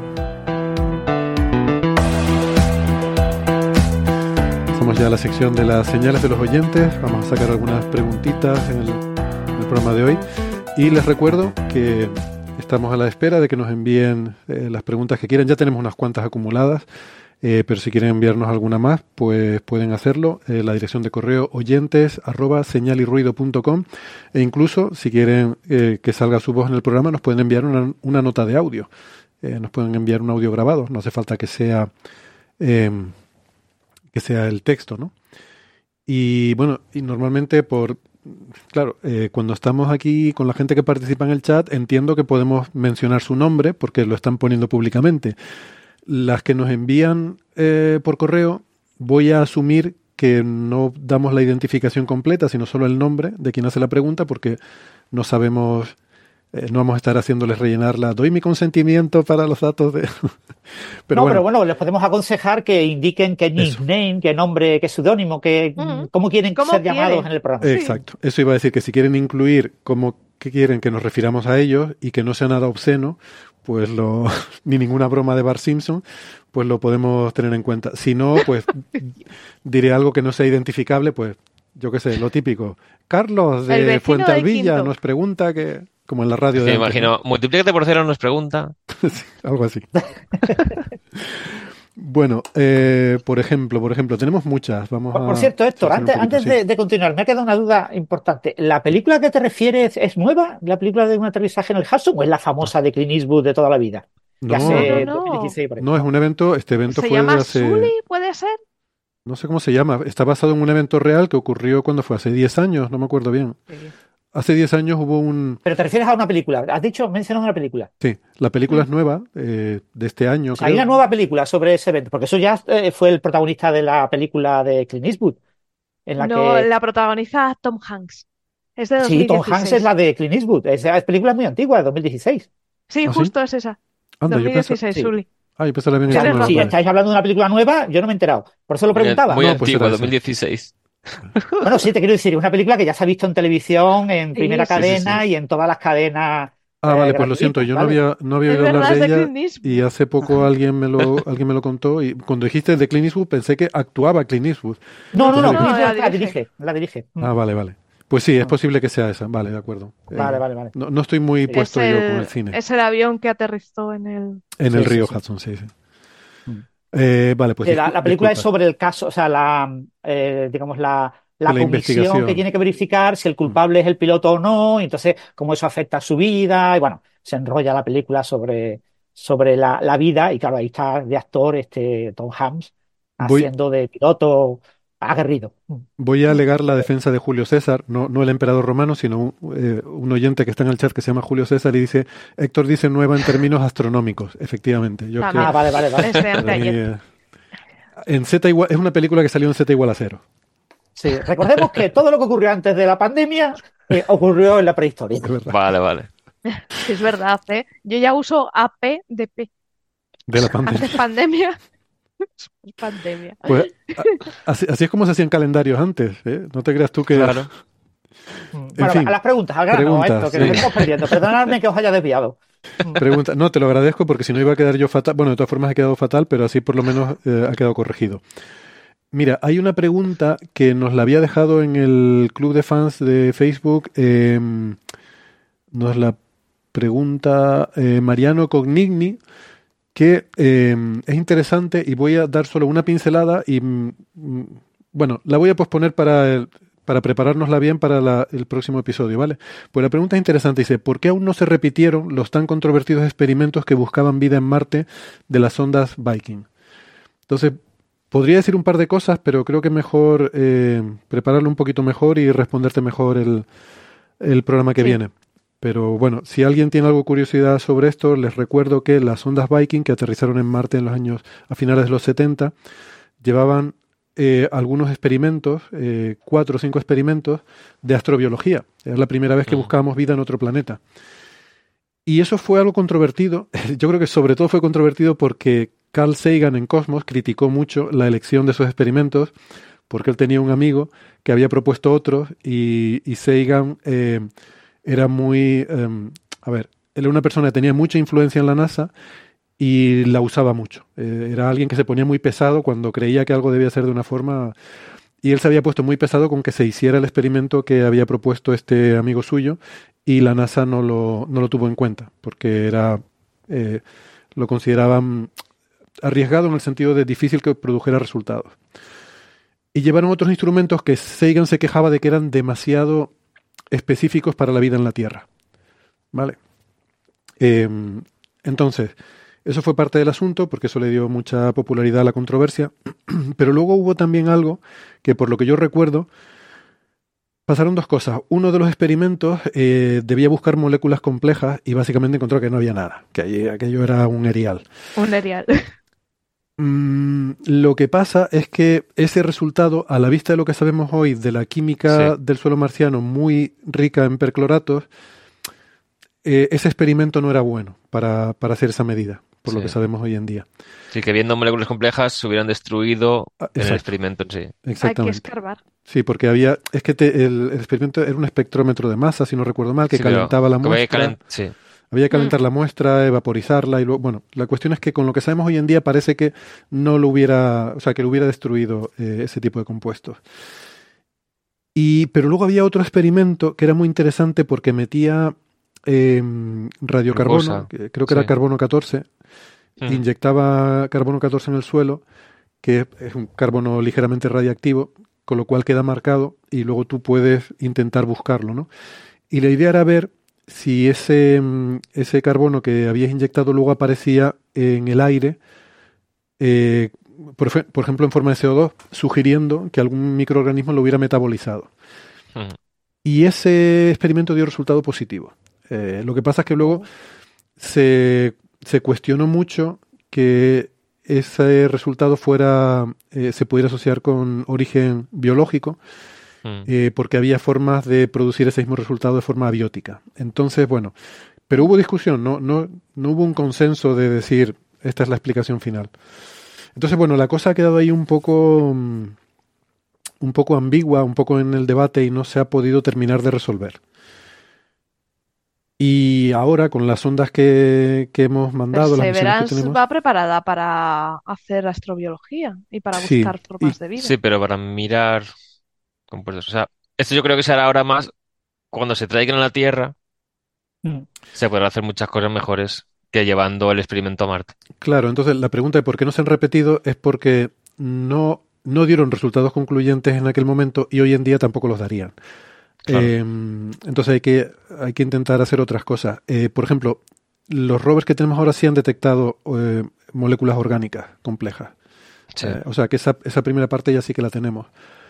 [SPEAKER 2] Pasamos ya a la sección de las señales de los oyentes. Vamos a sacar algunas preguntitas en el, en el programa de hoy. Y les recuerdo que estamos a la espera de que nos envíen eh, las preguntas que quieran. Ya tenemos unas cuantas acumuladas, eh, pero si quieren enviarnos alguna más, pues pueden hacerlo. Eh, la dirección de correo oyentes arroba señalirruido punto com, e incluso si quieren eh, que salga su voz en el programa, nos pueden enviar una, una nota de audio. Eh, nos pueden enviar un audio grabado. No hace falta que sea eh, que sea el texto, ¿no? Y bueno, y normalmente por Claro, eh, cuando estamos aquí con la gente que participa en el chat, entiendo que podemos mencionar su nombre porque lo están poniendo públicamente. Las que nos envían eh, por correo, voy a asumir que no damos la identificación completa, sino solo el nombre de quien hace la pregunta, porque no sabemos, eh, no vamos a estar haciéndoles rellenarla. Doy mi consentimiento para los datos de... pero
[SPEAKER 4] no,
[SPEAKER 2] bueno,
[SPEAKER 4] pero bueno, les podemos aconsejar que indiquen qué nickname, qué nombre, qué seudónimo, qué,
[SPEAKER 5] Mm.
[SPEAKER 4] cómo quieren
[SPEAKER 5] ¿Cómo
[SPEAKER 4] ser
[SPEAKER 5] quieren?
[SPEAKER 4] llamados en el programa.
[SPEAKER 5] Sí.
[SPEAKER 2] exacto. Eso iba a decir, que si quieren incluir cómo que quieren que nos refiramos a ellos y que no sea nada obsceno, pues lo ni ninguna broma de Bart Simpson, pues lo podemos tener en cuenta. Si no, pues diré algo que no sea identificable, pues yo qué sé, lo típico. Carlos
[SPEAKER 5] El
[SPEAKER 2] de
[SPEAKER 5] vecino
[SPEAKER 2] Fuente
[SPEAKER 5] de
[SPEAKER 2] Alvilla
[SPEAKER 5] Quinto.
[SPEAKER 2] nos pregunta que, como en la radio de
[SPEAKER 3] Me
[SPEAKER 2] antes,
[SPEAKER 3] imagino, multiplícate por cero nos pregunta.
[SPEAKER 2] ¿no? Sí, algo así. Bueno, eh, por ejemplo, por ejemplo, tenemos muchas. Vamos
[SPEAKER 4] Por,
[SPEAKER 2] a
[SPEAKER 4] por cierto, Héctor,
[SPEAKER 2] hacer un
[SPEAKER 4] antes,
[SPEAKER 2] poquito,
[SPEAKER 4] antes
[SPEAKER 2] sí.
[SPEAKER 4] de, de continuar, me ha quedado una duda importante. ¿La película que te refieres es nueva? ¿La película de un aterrizaje en el Hudson o es la famosa de Clint Eastwood de toda la vida? Que
[SPEAKER 2] No,
[SPEAKER 4] hace
[SPEAKER 5] No, no, no.
[SPEAKER 4] dos mil dieciséis, por
[SPEAKER 2] no es un evento, este evento
[SPEAKER 5] ¿Se
[SPEAKER 2] fue
[SPEAKER 5] llama
[SPEAKER 2] de hace...
[SPEAKER 5] Sully, puede ser?
[SPEAKER 2] No sé cómo se llama. Está basado en un evento real que ocurrió cuando fue hace diez años, no me acuerdo bien. Hace diez años hubo un...
[SPEAKER 4] Pero te refieres a una película. Has dicho, mencionado una película.
[SPEAKER 2] Sí, la película es nueva, eh, de este año,
[SPEAKER 4] O sea, hay
[SPEAKER 2] creo.
[SPEAKER 4] una nueva película sobre ese evento, porque eso ya eh, fue el protagonista de la película de Clint Eastwood, en la
[SPEAKER 5] No,
[SPEAKER 4] que...
[SPEAKER 5] la protagoniza Tom Hanks. Es de
[SPEAKER 4] Sí, Tom
[SPEAKER 5] dos mil dieciséis.
[SPEAKER 4] Hanks es la de Clint Eastwood. Esa es película muy antigua, de dos mil dieciséis.
[SPEAKER 5] Sí,
[SPEAKER 2] ¿Ah, sí?
[SPEAKER 5] justo es esa.
[SPEAKER 2] Anda, yo pensé...
[SPEAKER 5] dos mil dieciséis,
[SPEAKER 4] sí.
[SPEAKER 5] Sully.
[SPEAKER 2] Ah, yo pensé la habían
[SPEAKER 4] O sea,
[SPEAKER 2] hecho
[SPEAKER 5] Tienes
[SPEAKER 2] nueva,
[SPEAKER 4] si
[SPEAKER 2] vale.
[SPEAKER 4] estáis hablando de una película nueva, yo no me he enterado. Por eso lo
[SPEAKER 3] Muy,
[SPEAKER 4] preguntaba.
[SPEAKER 3] muy
[SPEAKER 2] No, pues
[SPEAKER 3] antigua,
[SPEAKER 2] era esa.
[SPEAKER 3] dos mil dieciséis.
[SPEAKER 4] Bueno, sí, te quiero decir, es una película que ya se ha visto en televisión, en
[SPEAKER 5] Sí,
[SPEAKER 4] primera
[SPEAKER 5] sí, sí,
[SPEAKER 4] cadena
[SPEAKER 3] sí.
[SPEAKER 4] y en todas las cadenas.
[SPEAKER 2] Ah,
[SPEAKER 4] eh,
[SPEAKER 2] vale, pues lo siento, yo no
[SPEAKER 4] gratuitas, ¿vale?
[SPEAKER 2] había, no había
[SPEAKER 5] Es
[SPEAKER 2] oído hablar
[SPEAKER 5] verdad,
[SPEAKER 2] de
[SPEAKER 5] es de
[SPEAKER 2] ella
[SPEAKER 5] Clint Eastwood.
[SPEAKER 2] y hace poco alguien me lo alguien me lo contó y cuando dijiste de Clint Eastwood pensé que actuaba Clint Eastwood.
[SPEAKER 4] No, no, no,
[SPEAKER 5] No,
[SPEAKER 4] Clint
[SPEAKER 5] la
[SPEAKER 4] Eastwood la
[SPEAKER 5] dirige.
[SPEAKER 4] dirige, la dirige. Mm.
[SPEAKER 2] Ah, vale, vale. Pues sí, es posible que sea esa. Vale, de acuerdo. Eh,
[SPEAKER 4] Vale, vale, vale.
[SPEAKER 2] No, no estoy muy
[SPEAKER 4] Sí.
[SPEAKER 2] puesto
[SPEAKER 5] Es
[SPEAKER 2] yo
[SPEAKER 5] el,
[SPEAKER 2] con el cine.
[SPEAKER 5] es el avión que aterrizó en el...
[SPEAKER 2] En
[SPEAKER 4] Sí,
[SPEAKER 2] el
[SPEAKER 4] sí,
[SPEAKER 2] río
[SPEAKER 4] sí.
[SPEAKER 2] Hudson, sí, sí.
[SPEAKER 4] Mm.
[SPEAKER 2] Eh, vale, pues
[SPEAKER 4] Sí, la,
[SPEAKER 2] discul-
[SPEAKER 4] la película es
[SPEAKER 2] disculpa.
[SPEAKER 4] sobre el caso, o sea, la, eh, digamos, la, la
[SPEAKER 2] La
[SPEAKER 4] comisión
[SPEAKER 2] investigación.
[SPEAKER 4] que tiene que verificar si el culpable es el piloto o no, y entonces cómo eso afecta a su vida, y bueno, se enrolla la película sobre, sobre la, la vida, y claro, ahí está de actor este Tom Hanks
[SPEAKER 2] Voy,
[SPEAKER 4] haciendo de piloto aguerrido. Mm.
[SPEAKER 2] voy a alegar la defensa de Julio César, no, no el emperador romano, sino un, eh, un oyente que está en el chat que se llama Julio César y dice, Héctor dice nueva en términos astronómicos. Efectivamente. Yo
[SPEAKER 5] Ah,
[SPEAKER 2] creo,
[SPEAKER 4] Ah, vale, vale, vale.
[SPEAKER 5] Es de
[SPEAKER 2] para mí,
[SPEAKER 5] anteayer.
[SPEAKER 2] eh, en Z igual, es una película que salió en Z igual a cero.
[SPEAKER 4] Sí, recordemos que todo lo que ocurrió antes de la pandemia eh, ocurrió en la prehistoria.
[SPEAKER 2] Es verdad.
[SPEAKER 3] Vale, vale.
[SPEAKER 5] Sí, es verdad, ¿eh? Yo ya uso A P de P.
[SPEAKER 2] De la pandemia.
[SPEAKER 5] Antes pandemia. Después pandemia.
[SPEAKER 2] Pues, a- así, así es como se hacían calendarios antes, ¿eh? No te creas tú que...
[SPEAKER 3] Claro.
[SPEAKER 4] Bueno,
[SPEAKER 2] fin,
[SPEAKER 4] a las preguntas, al grano,
[SPEAKER 2] preguntas,
[SPEAKER 4] esto, que
[SPEAKER 2] sí.
[SPEAKER 4] nos estamos perdiendo. Perdonadme que os haya desviado.
[SPEAKER 2] Pregunta, no, te lo agradezco porque si no iba a quedar yo fatal. Bueno, de todas formas he quedado fatal, pero así por lo menos eh, ha quedado corregido. Mira, hay una pregunta que nos la había dejado en el club de fans de Facebook. eh, nos la pregunta eh, Mariano Cognigni, que eh, es interesante y voy a dar solo una pincelada y, mm, mm, bueno, la voy a posponer para, el- para preparárnosla bien para la- el próximo episodio, ¿vale? Pues la pregunta es interesante, dice, ¿por qué aún no se repitieron los tan controvertidos experimentos que buscaban vida en Marte de las sondas Viking? Entonces, podría decir un par de cosas, pero creo que mejor eh, prepararlo un poquito mejor y responderte mejor el, el programa que
[SPEAKER 5] Sí.
[SPEAKER 2] viene. Pero bueno, si alguien tiene algo curiosidad sobre esto, les recuerdo que las sondas Viking que aterrizaron en Marte en los años a finales de los setenta llevaban eh, algunos experimentos, eh, cuatro o cinco experimentos de astrobiología. Era la primera vez que
[SPEAKER 3] Mm.
[SPEAKER 2] buscábamos vida en otro planeta. Y eso fue algo controvertido. Yo creo que sobre todo fue controvertido porque Carl Sagan en Cosmos criticó mucho la elección de esos experimentos porque él tenía un amigo que había propuesto otros y, y Sagan eh, era muy... eh, a ver, él era una persona que tenía mucha influencia en la NASA y la usaba mucho. Eh, era alguien que se ponía muy pesado cuando creía que algo debía ser de una forma... Y él se había puesto muy pesado con que se hiciera el experimento que había propuesto este amigo suyo y la NASA no lo, no lo tuvo en cuenta, porque era eh, lo consideraban arriesgado en el sentido de difícil que produjera resultados. Y llevaron otros instrumentos que Sagan se quejaba de que eran demasiado específicos para la vida en la Tierra. ¿Vale? Eh, entonces, eso fue parte del asunto, porque eso le dio mucha popularidad a la controversia. Pero luego hubo también algo que, por lo que yo recuerdo, pasaron dos cosas. Uno de los experimentos eh, debía buscar moléculas complejas y básicamente encontró que no había nada, que allí, aquello era un erial.
[SPEAKER 5] Un erial.
[SPEAKER 2] Mm, lo que pasa es que ese resultado, a la vista de lo que sabemos hoy de la química
[SPEAKER 3] Sí.
[SPEAKER 2] del suelo marciano muy rica en percloratos, eh, ese experimento no era bueno para, para hacer esa medida, por lo
[SPEAKER 3] Sí.
[SPEAKER 2] que sabemos hoy en día.
[SPEAKER 3] Sí, que viendo moléculas complejas se hubieran destruido
[SPEAKER 2] Ah,
[SPEAKER 3] en el
[SPEAKER 2] exacto.
[SPEAKER 3] experimento en sí.
[SPEAKER 5] Hay que
[SPEAKER 2] Exactamente.
[SPEAKER 5] escarbar.
[SPEAKER 2] Sí, porque había, es que te- el, el experimento era un espectrómetro de masa, si no recuerdo mal, que
[SPEAKER 3] Sí, pero
[SPEAKER 2] calentaba la
[SPEAKER 3] que había que
[SPEAKER 2] muestra.
[SPEAKER 3] calen- sí.
[SPEAKER 2] Había que calentar la muestra, evaporizarla y luego, bueno, la cuestión es que con lo que sabemos hoy en día parece que no lo hubiera, o sea, que lo hubiera destruido eh, ese tipo de compuestos. Y, pero luego había otro experimento que era muy interesante porque metía eh, radiocarbono,
[SPEAKER 3] Glucosa.
[SPEAKER 2] que creo que era
[SPEAKER 3] Sí.
[SPEAKER 2] carbono catorce,
[SPEAKER 3] Ujú.
[SPEAKER 2] inyectaba carbono catorce en el suelo, que es un carbono ligeramente radiactivo, con lo cual queda marcado y luego tú puedes intentar buscarlo, ¿no? Y la idea era ver si ese, mm, ese carbono que habías inyectado luego aparecía en el aire, eh, por, efe- por ejemplo en forma de C O dos, sugiriendo que algún microorganismo lo hubiera metabolizado.
[SPEAKER 3] Ujú.
[SPEAKER 2] Y ese experimento dio resultado positivo. Eh, lo que pasa es que luego se, se cuestionó mucho que ese resultado fuera eh, se pudiera asociar con origen biológico,
[SPEAKER 3] Mm.
[SPEAKER 2] eh, porque había formas de producir ese mismo resultado de forma abiótica. Entonces, bueno, pero hubo discusión, no, no, no hubo un consenso de decir esta es la explicación final. Entonces, bueno, la cosa ha quedado ahí un poco, mm, un poco ambigua, un poco en el debate y no se ha podido terminar de resolver. Y ahora, con las ondas que, que hemos mandado, las misiones que
[SPEAKER 5] Perseverance
[SPEAKER 2] tenemos...
[SPEAKER 5] va preparada para hacer astrobiología y para
[SPEAKER 2] Sí,
[SPEAKER 5] buscar formas
[SPEAKER 2] y-
[SPEAKER 5] de vida.
[SPEAKER 3] Sí, pero para mirar compuestos. O sea, esto yo creo que se hará ahora más cuando se traigan a la Tierra,
[SPEAKER 4] Mm.
[SPEAKER 3] se podrán hacer muchas cosas mejores que llevando el experimento a Marte.
[SPEAKER 2] Claro, entonces la pregunta de por qué no se han repetido es porque no, no dieron resultados concluyentes en aquel momento y hoy en día tampoco los darían.
[SPEAKER 3] Claro.
[SPEAKER 2] Eh, entonces hay que, hay que intentar hacer otras cosas. Eh, por ejemplo, los rovers que tenemos ahora sí han detectado eh, moléculas orgánicas complejas.
[SPEAKER 3] Sí.
[SPEAKER 2] Eh, o sea que esa, esa primera parte ya sí que la tenemos.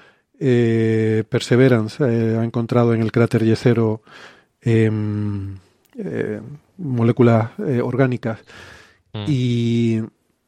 [SPEAKER 2] Eh, Perseverance eh, ha encontrado en el cráter Jezero eh, eh, moléculas eh, orgánicas.
[SPEAKER 3] Mm.
[SPEAKER 2] Y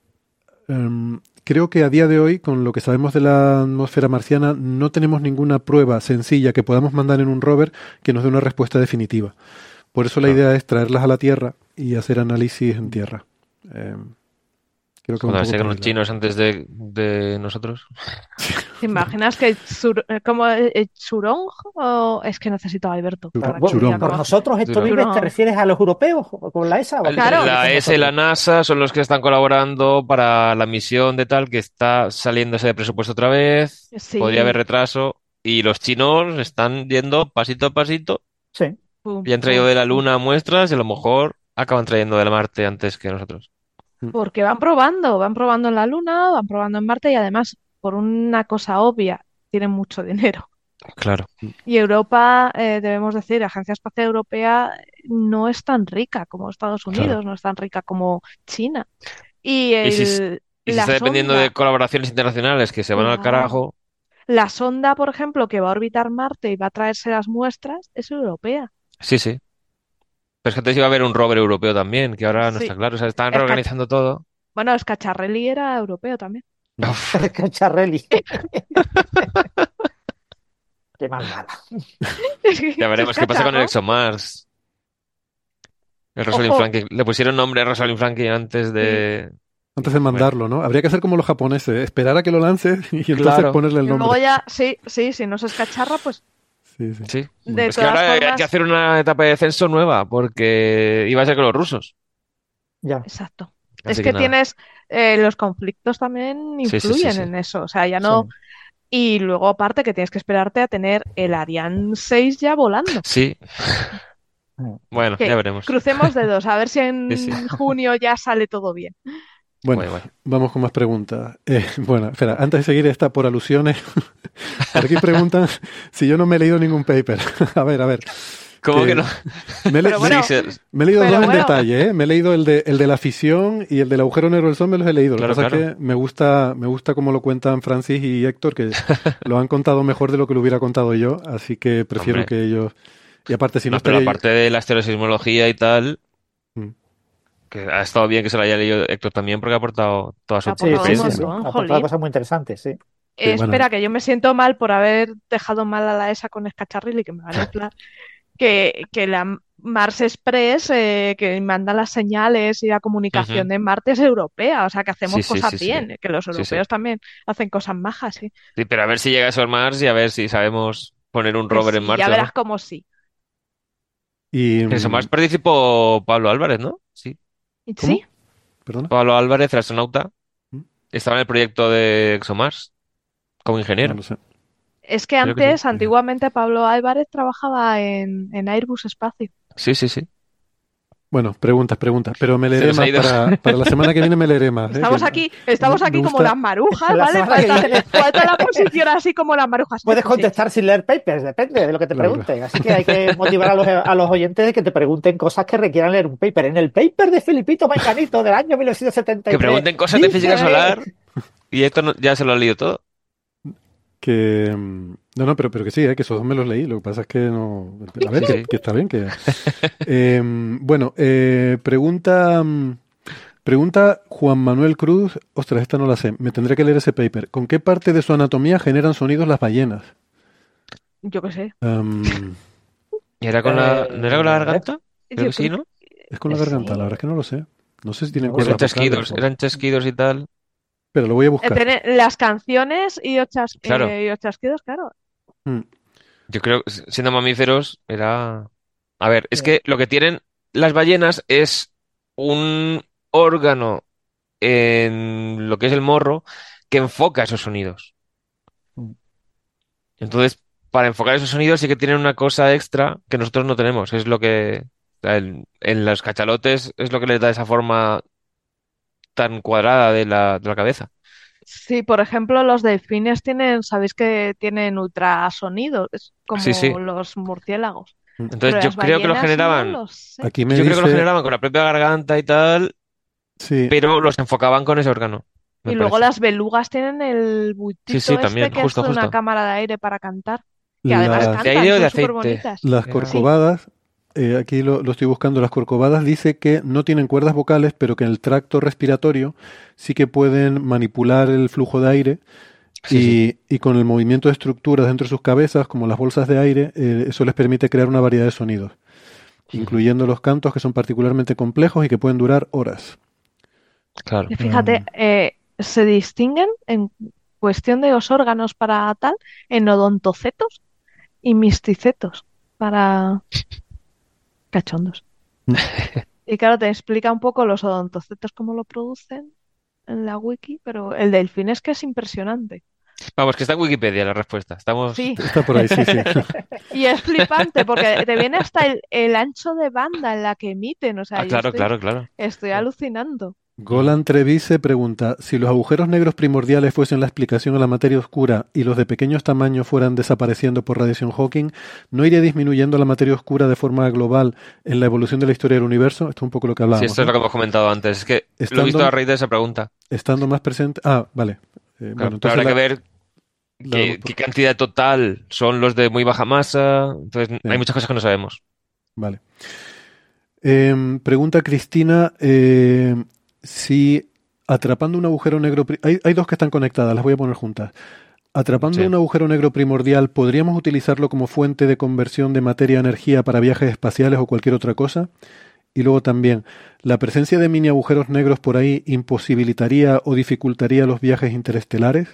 [SPEAKER 2] em, creo que a día de hoy, con lo que sabemos de la atmósfera marciana, no tenemos ninguna prueba sencilla que podamos mandar en un rover que nos dé una respuesta definitiva. Por eso la
[SPEAKER 3] Claro.
[SPEAKER 2] idea es traerlas a la Tierra y hacer análisis en Tierra. Em, creo que un
[SPEAKER 3] Cuando
[SPEAKER 2] poco
[SPEAKER 3] lleguen
[SPEAKER 2] por
[SPEAKER 3] los
[SPEAKER 2] ahí la-
[SPEAKER 3] chinos antes de, de nosotros.
[SPEAKER 5] ¿Te imaginas que Zur- eh, como eh, Churong o es que necesito a Alberto
[SPEAKER 2] Churong.
[SPEAKER 5] para que
[SPEAKER 4] Bueno,
[SPEAKER 5] me diga
[SPEAKER 2] Churong.
[SPEAKER 4] por
[SPEAKER 5] cómo-
[SPEAKER 4] nosotros, estos
[SPEAKER 3] Churong.
[SPEAKER 4] libres, ¿te refieres a los europeos o con la E S A? ¿O a qué te
[SPEAKER 5] Claro.
[SPEAKER 4] refieres
[SPEAKER 3] La
[SPEAKER 4] con
[SPEAKER 3] E S A y la
[SPEAKER 4] nosotros?
[SPEAKER 3] NASA son los que están colaborando para la misión de tal que está saliéndose de presupuesto otra vez.
[SPEAKER 5] Sí.
[SPEAKER 3] Podría haber retraso. Y los chinos están yendo pasito a pasito.
[SPEAKER 4] Sí.
[SPEAKER 5] Pum,
[SPEAKER 3] Ya han traído
[SPEAKER 5] pum,
[SPEAKER 3] de la
[SPEAKER 5] pum.
[SPEAKER 3] Luna muestras y a lo mejor acaban trayendo de la Marte antes que nosotros.
[SPEAKER 5] Porque van probando, van probando en la Luna, van probando en Marte y además, por una cosa obvia, tienen mucho dinero.
[SPEAKER 3] Claro.
[SPEAKER 5] Y Europa, eh, debemos decir, la Agencia Espacial Europea no es tan rica como Estados Unidos,
[SPEAKER 3] Claro.
[SPEAKER 5] no es tan rica como China. Y
[SPEAKER 3] Y si,
[SPEAKER 5] el,
[SPEAKER 3] y si
[SPEAKER 5] la
[SPEAKER 3] está dependiendo
[SPEAKER 5] sonda,
[SPEAKER 3] de colaboraciones internacionales que se van al
[SPEAKER 5] Claro.
[SPEAKER 3] carajo,
[SPEAKER 5] la sonda, por ejemplo, que va a orbitar Marte y va a traerse las muestras, es europea.
[SPEAKER 3] sí, sí. Pero es que antes iba a haber un rover europeo también, que ahora no
[SPEAKER 5] Sí.
[SPEAKER 3] está claro. O sea, están
[SPEAKER 5] Es que-
[SPEAKER 3] reorganizando todo.
[SPEAKER 5] Bueno, Scacciarelli era europeo también.
[SPEAKER 3] Uf,
[SPEAKER 4] Cacharrelli. Qué malvada.
[SPEAKER 3] ya veremos qué pasa con el
[SPEAKER 5] Cacharro.
[SPEAKER 3] ExoMars. El Rosalind
[SPEAKER 5] Ojo.
[SPEAKER 3] Franklin. Le pusieron nombre a Rosalind Franklin antes de...
[SPEAKER 2] Antes de
[SPEAKER 3] Bueno.
[SPEAKER 2] mandarlo, ¿no? Habría que hacer como los japoneses, esperar a que lo lances y entonces
[SPEAKER 3] Claro.
[SPEAKER 2] ponerle el
[SPEAKER 5] Y luego
[SPEAKER 2] nombre.
[SPEAKER 5] ya, sí, sí, si no se escacharra, pues
[SPEAKER 2] Sí, sí.
[SPEAKER 3] Sí.
[SPEAKER 5] de
[SPEAKER 3] Es que
[SPEAKER 5] todas
[SPEAKER 3] ahora hay
[SPEAKER 5] formas.
[SPEAKER 3] que hacer una etapa de descenso nueva, porque iba a ser con los rusos.
[SPEAKER 4] Ya.
[SPEAKER 5] Exacto.
[SPEAKER 3] Así
[SPEAKER 5] Es
[SPEAKER 3] que
[SPEAKER 5] que
[SPEAKER 3] nada.
[SPEAKER 5] tienes, eh, los conflictos también
[SPEAKER 3] Sí, sí, sí,
[SPEAKER 5] influyen
[SPEAKER 3] sí.
[SPEAKER 5] en eso. O sea, ya no.
[SPEAKER 4] Sí.
[SPEAKER 5] Y luego, aparte, que tienes que esperarte a tener el Ariane seis ya volando.
[SPEAKER 3] Sí. Bueno,
[SPEAKER 5] Que
[SPEAKER 3] ya veremos.
[SPEAKER 5] crucemos dedos, a ver si en
[SPEAKER 3] Sí, sí.
[SPEAKER 5] junio ya sale todo bien.
[SPEAKER 2] Bueno,
[SPEAKER 3] Guay, guay.
[SPEAKER 2] vamos con más preguntas. Eh, bueno, espera, antes de seguir esta por alusiones, por aquí preguntan si yo no me he leído ningún paper. A ver, a ver.
[SPEAKER 3] ¿Cómo
[SPEAKER 2] Eh,
[SPEAKER 3] que no?
[SPEAKER 2] Me, he le-
[SPEAKER 5] Pero bueno,
[SPEAKER 3] Sí, sí,
[SPEAKER 2] me he leído
[SPEAKER 5] pero
[SPEAKER 2] dos en
[SPEAKER 5] bueno.
[SPEAKER 2] detalle, ¿eh? Me he leído el de, el de la fisión y el del agujero negro del Sol, me los he leído. Lo que
[SPEAKER 3] Claro,
[SPEAKER 2] pasa es
[SPEAKER 3] claro.
[SPEAKER 2] que me gusta, me gusta cómo lo cuentan Francis y Héctor, que lo han contado mejor de lo que lo hubiera contado yo, así que prefiero
[SPEAKER 3] Hombre.
[SPEAKER 2] que ellos... Y aparte, si no,
[SPEAKER 3] No, pero
[SPEAKER 2] estaría yo-
[SPEAKER 3] aparte de la asteroseismología y tal,
[SPEAKER 2] Mm.
[SPEAKER 3] que ha estado bien que se lo haya leído Héctor también porque ha aportado toda su
[SPEAKER 5] Ha aportado
[SPEAKER 4] Sí, sí,
[SPEAKER 5] un
[SPEAKER 4] sí,
[SPEAKER 3] experiencia.
[SPEAKER 4] sí.
[SPEAKER 5] montón,
[SPEAKER 4] Ha aportado
[SPEAKER 5] jolín.
[SPEAKER 4] cosas muy interesantes, sí.
[SPEAKER 5] Eh,
[SPEAKER 2] Sí, bueno.
[SPEAKER 5] espera, que yo me siento mal por haber dejado mal a la ESA con Escacharrilli, que me van a inflar, que, que la Mars Express, eh, que manda las señales y la comunicación
[SPEAKER 3] Ujú.
[SPEAKER 5] de Marte es europea, o sea, que hacemos
[SPEAKER 3] Sí, sí,
[SPEAKER 5] cosas
[SPEAKER 3] sí, sí.
[SPEAKER 5] bien, que los
[SPEAKER 3] Sí, sí.
[SPEAKER 5] europeos también hacen cosas majas, sí.
[SPEAKER 3] Sí, pero a ver si llega eso a Mars y a ver si sabemos poner un
[SPEAKER 5] Que
[SPEAKER 3] rover en
[SPEAKER 5] sí,
[SPEAKER 3] marcha,
[SPEAKER 5] ya
[SPEAKER 3] ¿no?
[SPEAKER 5] verás cómo sí.
[SPEAKER 2] Y,
[SPEAKER 3] En ExoMars
[SPEAKER 2] mm,
[SPEAKER 3] participó Pablo Álvarez, ¿no? Sí.
[SPEAKER 5] ¿Y
[SPEAKER 2] ¿Cómo?
[SPEAKER 5] sí?
[SPEAKER 2] ¿Perdona?
[SPEAKER 3] Pablo Álvarez, el astronauta,
[SPEAKER 2] ¿Mm?
[SPEAKER 3] estaba en el proyecto de ExoMars como
[SPEAKER 2] No
[SPEAKER 3] ingeniero.
[SPEAKER 2] lo sé.
[SPEAKER 5] Es que
[SPEAKER 3] Creo que sí.
[SPEAKER 5] antes, antiguamente, Pablo Álvarez trabajaba en, en Airbus Espacio.
[SPEAKER 3] Sí, sí, sí.
[SPEAKER 2] Bueno, preguntas, preguntas. Pero me
[SPEAKER 3] Se
[SPEAKER 2] leeré
[SPEAKER 3] nos ha
[SPEAKER 2] más
[SPEAKER 3] ido.
[SPEAKER 2] para, para la semana que viene, me leeré más. ¿eh?
[SPEAKER 5] Estamos
[SPEAKER 2] Que
[SPEAKER 5] aquí, estamos
[SPEAKER 2] me
[SPEAKER 5] aquí como
[SPEAKER 2] gusta-
[SPEAKER 5] las marujas,
[SPEAKER 4] La
[SPEAKER 5] ¿vale?
[SPEAKER 4] semana que
[SPEAKER 5] Falta,
[SPEAKER 4] viene.
[SPEAKER 5] falta la posición así como las marujas.
[SPEAKER 4] Puedes
[SPEAKER 5] Sí, sí.
[SPEAKER 4] contestar sin leer papers, depende de lo que te
[SPEAKER 2] Claro,
[SPEAKER 4] pregunten. Así que hay que motivar a los, a los oyentes de que te pregunten cosas que requieran leer un paper. En el paper de Felipito Manganito del año mil novecientos setenta y tres.
[SPEAKER 3] Que pregunten cosas de
[SPEAKER 4] dice-
[SPEAKER 3] física solar y esto no- ya se lo ha leído todo.
[SPEAKER 2] Que mm, no, no, pero, pero que sí, ¿eh? Que esos dos me los leí. Lo que pasa es que no. A ver,
[SPEAKER 3] Sí,
[SPEAKER 2] que,
[SPEAKER 3] sí.
[SPEAKER 2] que está bien. Que Eh, bueno, eh, pregunta mm, pregunta Juan Manuel Cruz. Ostras, esta no la sé. Me tendré que leer ese paper. ¿Con qué parte de su anatomía generan sonidos las ballenas?
[SPEAKER 5] Yo qué sé.
[SPEAKER 2] Am,
[SPEAKER 3] ¿Y era con la,
[SPEAKER 4] Eh,
[SPEAKER 3] ¿no era con la garganta? Creo
[SPEAKER 5] Yo
[SPEAKER 3] que sí,
[SPEAKER 5] creo
[SPEAKER 3] ¿no?
[SPEAKER 2] es con la
[SPEAKER 4] Sí.
[SPEAKER 2] garganta. La verdad es que no lo sé. No sé si tienen
[SPEAKER 4] No
[SPEAKER 3] Eran
[SPEAKER 4] sé.
[SPEAKER 2] cuerdas vocales.
[SPEAKER 3] chasquidos, eran chasquidos y tal.
[SPEAKER 2] Pero lo voy a
[SPEAKER 5] Eh,
[SPEAKER 2] buscar.
[SPEAKER 5] tener las canciones y los, chas-
[SPEAKER 3] Claro.
[SPEAKER 5] eh, y los chasquidos, claro.
[SPEAKER 2] Mm,
[SPEAKER 3] Yo creo, siendo mamíferos, era... A ver, es
[SPEAKER 4] Sí.
[SPEAKER 3] que lo que tienen las ballenas es un órgano en lo que es el morro que enfoca esos sonidos.
[SPEAKER 4] Mm.
[SPEAKER 3] Entonces, para enfocar esos sonidos sí que tienen una cosa extra que nosotros no tenemos. Es lo que... o sea, En, en los cachalotes es lo que les da esa forma tan cuadrada de la, de la cabeza.
[SPEAKER 5] Sí, por ejemplo, los delfines tienen, sabéis que tienen ultrasonidos, es como
[SPEAKER 3] Sí, sí.
[SPEAKER 5] los murciélagos.
[SPEAKER 2] mm.
[SPEAKER 3] Entonces
[SPEAKER 5] Pero
[SPEAKER 3] yo
[SPEAKER 5] las
[SPEAKER 3] creo que lo
[SPEAKER 5] ballenas
[SPEAKER 3] generaban...
[SPEAKER 5] no lo sé.
[SPEAKER 2] Aquí me
[SPEAKER 3] Yo creo que lo
[SPEAKER 2] dice.
[SPEAKER 3] generaban con la propia garganta y tal,
[SPEAKER 2] Sí,
[SPEAKER 3] pero los enfocaban con ese órgano. me
[SPEAKER 5] Y luego
[SPEAKER 3] parece.
[SPEAKER 5] las belugas tienen el bultito
[SPEAKER 3] Sí, sí,
[SPEAKER 5] este
[SPEAKER 3] también,
[SPEAKER 5] que
[SPEAKER 3] justo,
[SPEAKER 5] es una
[SPEAKER 3] justo.
[SPEAKER 5] cámara de aire para cantar. Que además
[SPEAKER 2] las,
[SPEAKER 3] ¿De aire o
[SPEAKER 5] cantan,
[SPEAKER 3] de
[SPEAKER 5] son súper
[SPEAKER 3] aceite?
[SPEAKER 5] bonitas.
[SPEAKER 2] las
[SPEAKER 3] Era-
[SPEAKER 2] corcovadas. eh, aquí lo, lo estoy buscando. Las corcovadas dice que no tienen cuerdas vocales, pero que en el tracto respiratorio sí que pueden manipular el flujo de aire.
[SPEAKER 3] Sí,
[SPEAKER 2] y,
[SPEAKER 3] sí.
[SPEAKER 2] y con el movimiento de estructuras dentro de sus cabezas, como las bolsas de aire, eh, eso les permite crear una variedad de sonidos, incluyendo los cantos que son particularmente complejos y que pueden durar horas.
[SPEAKER 3] Claro.
[SPEAKER 5] Y fíjate,
[SPEAKER 2] Mm.
[SPEAKER 5] eh, se distinguen en cuestión de los órganos para tal, en odontocetos y misticetos para cachondos.
[SPEAKER 2] Mm.
[SPEAKER 5] Y claro, te explica un poco los odontocetos cómo lo producen en la wiki, pero el delfín es que es impresionante.
[SPEAKER 3] Vamos, que está en Wikipedia la respuesta. Estamos...
[SPEAKER 5] Sí,
[SPEAKER 2] Está por ahí, sí, sí.
[SPEAKER 5] y es flipante porque te viene hasta el, el ancho de banda en la que emiten. O sea,
[SPEAKER 3] Ah,
[SPEAKER 5] yo
[SPEAKER 3] claro,
[SPEAKER 5] estoy,
[SPEAKER 3] claro, claro.
[SPEAKER 5] estoy alucinando.
[SPEAKER 2] Golan Trevice pregunta, si los agujeros negros primordiales fuesen la explicación a la materia oscura y los de pequeños tamaños fueran desapareciendo por radiación Hawking, ¿no iría disminuyendo la materia oscura de forma global en la evolución de la historia del universo? Esto es un poco lo que hablábamos.
[SPEAKER 3] Sí, esto es
[SPEAKER 2] ¿no?
[SPEAKER 3] lo que hemos comentado antes. Es que lo he
[SPEAKER 2] Estando-
[SPEAKER 3] visto a raíz de esa pregunta.
[SPEAKER 2] Estando más presente... Ah, vale. Eh,
[SPEAKER 3] Claro,
[SPEAKER 2] bueno,
[SPEAKER 3] pero
[SPEAKER 2] entonces
[SPEAKER 3] habrá
[SPEAKER 2] la-
[SPEAKER 3] que ver
[SPEAKER 2] la-
[SPEAKER 3] qué, qué cantidad total son los de muy baja masa. Entonces,
[SPEAKER 2] Sí.
[SPEAKER 3] hay muchas cosas que no sabemos.
[SPEAKER 2] Vale. Em, pregunta Cristina eh, si atrapando un agujero negro... pri- Hay, hay dos que están conectadas, las voy a poner juntas. Atrapando
[SPEAKER 3] Sí.
[SPEAKER 2] un agujero negro primordial, ¿podríamos utilizarlo como fuente de conversión de materia a energía para viajes espaciales o cualquier otra cosa? Y luego también, ¿la presencia de mini agujeros negros por ahí imposibilitaría o dificultaría los viajes interestelares?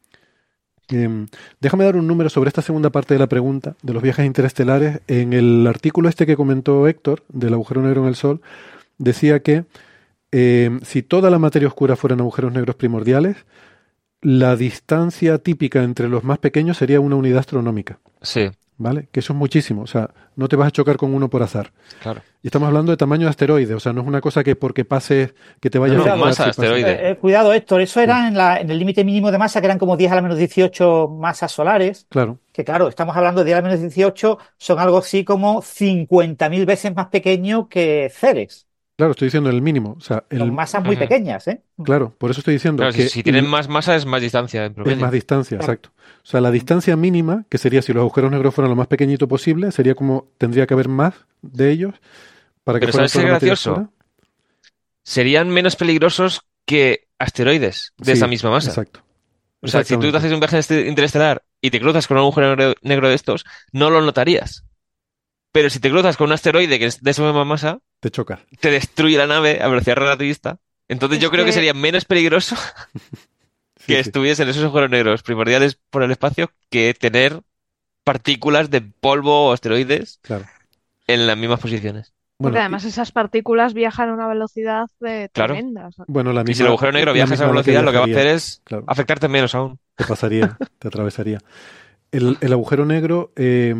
[SPEAKER 2] Eh, déjame dar un número sobre esta segunda parte de la pregunta, de los viajes interestelares. En el artículo este que comentó Héctor, del agujero negro en el Sol, decía que eh, si toda la materia oscura fueran agujeros negros primordiales, la distancia típica entre los más pequeños sería una unidad astronómica.
[SPEAKER 3] Sí.
[SPEAKER 2] ¿vale? Que eso es muchísimo. O sea, no te vas a chocar con uno por azar.
[SPEAKER 3] Claro.
[SPEAKER 2] Y estamos hablando de tamaño de asteroide. O sea, no es una cosa que porque pase, que te vaya
[SPEAKER 3] No,
[SPEAKER 2] a
[SPEAKER 3] no,
[SPEAKER 2] afectar
[SPEAKER 3] masa de
[SPEAKER 2] si pasa.
[SPEAKER 3] asteroide.
[SPEAKER 4] Eh, eh, cuidado, Héctor, eso era en, la, en el límite mínimo de masa, que eran como diez a la menos dieciocho masas solares.
[SPEAKER 2] Claro.
[SPEAKER 4] Que claro, estamos hablando de diez a la menos dieciocho, son algo así como cincuenta mil veces más pequeño que Ceres.
[SPEAKER 2] Claro, estoy diciendo el mínimo. O sea,
[SPEAKER 4] Son
[SPEAKER 2] el,
[SPEAKER 4] masas muy
[SPEAKER 3] Ujú.
[SPEAKER 4] pequeñas, ¿eh?
[SPEAKER 2] claro, por eso estoy diciendo
[SPEAKER 3] Claro, si,
[SPEAKER 2] que
[SPEAKER 3] si tienen
[SPEAKER 2] l-
[SPEAKER 3] más masa es más distancia en
[SPEAKER 2] es
[SPEAKER 3] promedio.
[SPEAKER 2] más distancia,
[SPEAKER 4] Claro.
[SPEAKER 2] exacto. O sea, la distancia mínima, que sería si los agujeros negros fueran lo más pequeñito posible, sería como tendría que haber más de ellos para que
[SPEAKER 3] Pero
[SPEAKER 2] fueran
[SPEAKER 3] ¿sabes
[SPEAKER 2] toda
[SPEAKER 3] qué
[SPEAKER 2] la materia
[SPEAKER 3] gracioso?
[SPEAKER 2] oscura.
[SPEAKER 3] Serían menos peligrosos que asteroides de
[SPEAKER 2] Sí,
[SPEAKER 3] esa misma masa.
[SPEAKER 2] exacto.
[SPEAKER 3] O sea, si tú te
[SPEAKER 2] Exactamente.
[SPEAKER 3] haces un viaje este- interestelar y te cruzas con un agujero negro, negro de estos, no lo notarías. Pero si te cruzas con un asteroide que es de esa misma masa,
[SPEAKER 2] Te chocas.
[SPEAKER 3] te destruye la nave a velocidad relativista. Entonces
[SPEAKER 5] Es
[SPEAKER 3] yo creo que
[SPEAKER 5] que-
[SPEAKER 3] sería menos peligroso
[SPEAKER 2] Sí,
[SPEAKER 3] que
[SPEAKER 2] sí.
[SPEAKER 3] estuviesen esos agujeros negros primordiales por el espacio que tener partículas de polvo o asteroides
[SPEAKER 2] Claro.
[SPEAKER 3] en las mismas posiciones.
[SPEAKER 5] Porque
[SPEAKER 2] Bueno,
[SPEAKER 5] además esas partículas viajan a una velocidad eh,
[SPEAKER 3] Claro.
[SPEAKER 5] tremenda. O sea,
[SPEAKER 2] y- bueno, la
[SPEAKER 3] Y si el
[SPEAKER 2] misma,
[SPEAKER 3] agujero negro
[SPEAKER 2] la
[SPEAKER 3] viaja a esa
[SPEAKER 2] misma a la que
[SPEAKER 3] velocidad, lo que va a
[SPEAKER 2] viajaría.
[SPEAKER 3] hacer es
[SPEAKER 2] Claro.
[SPEAKER 3] afectarte menos aún.
[SPEAKER 2] Te pasaría, te atravesaría. El, el agujero negro, eh,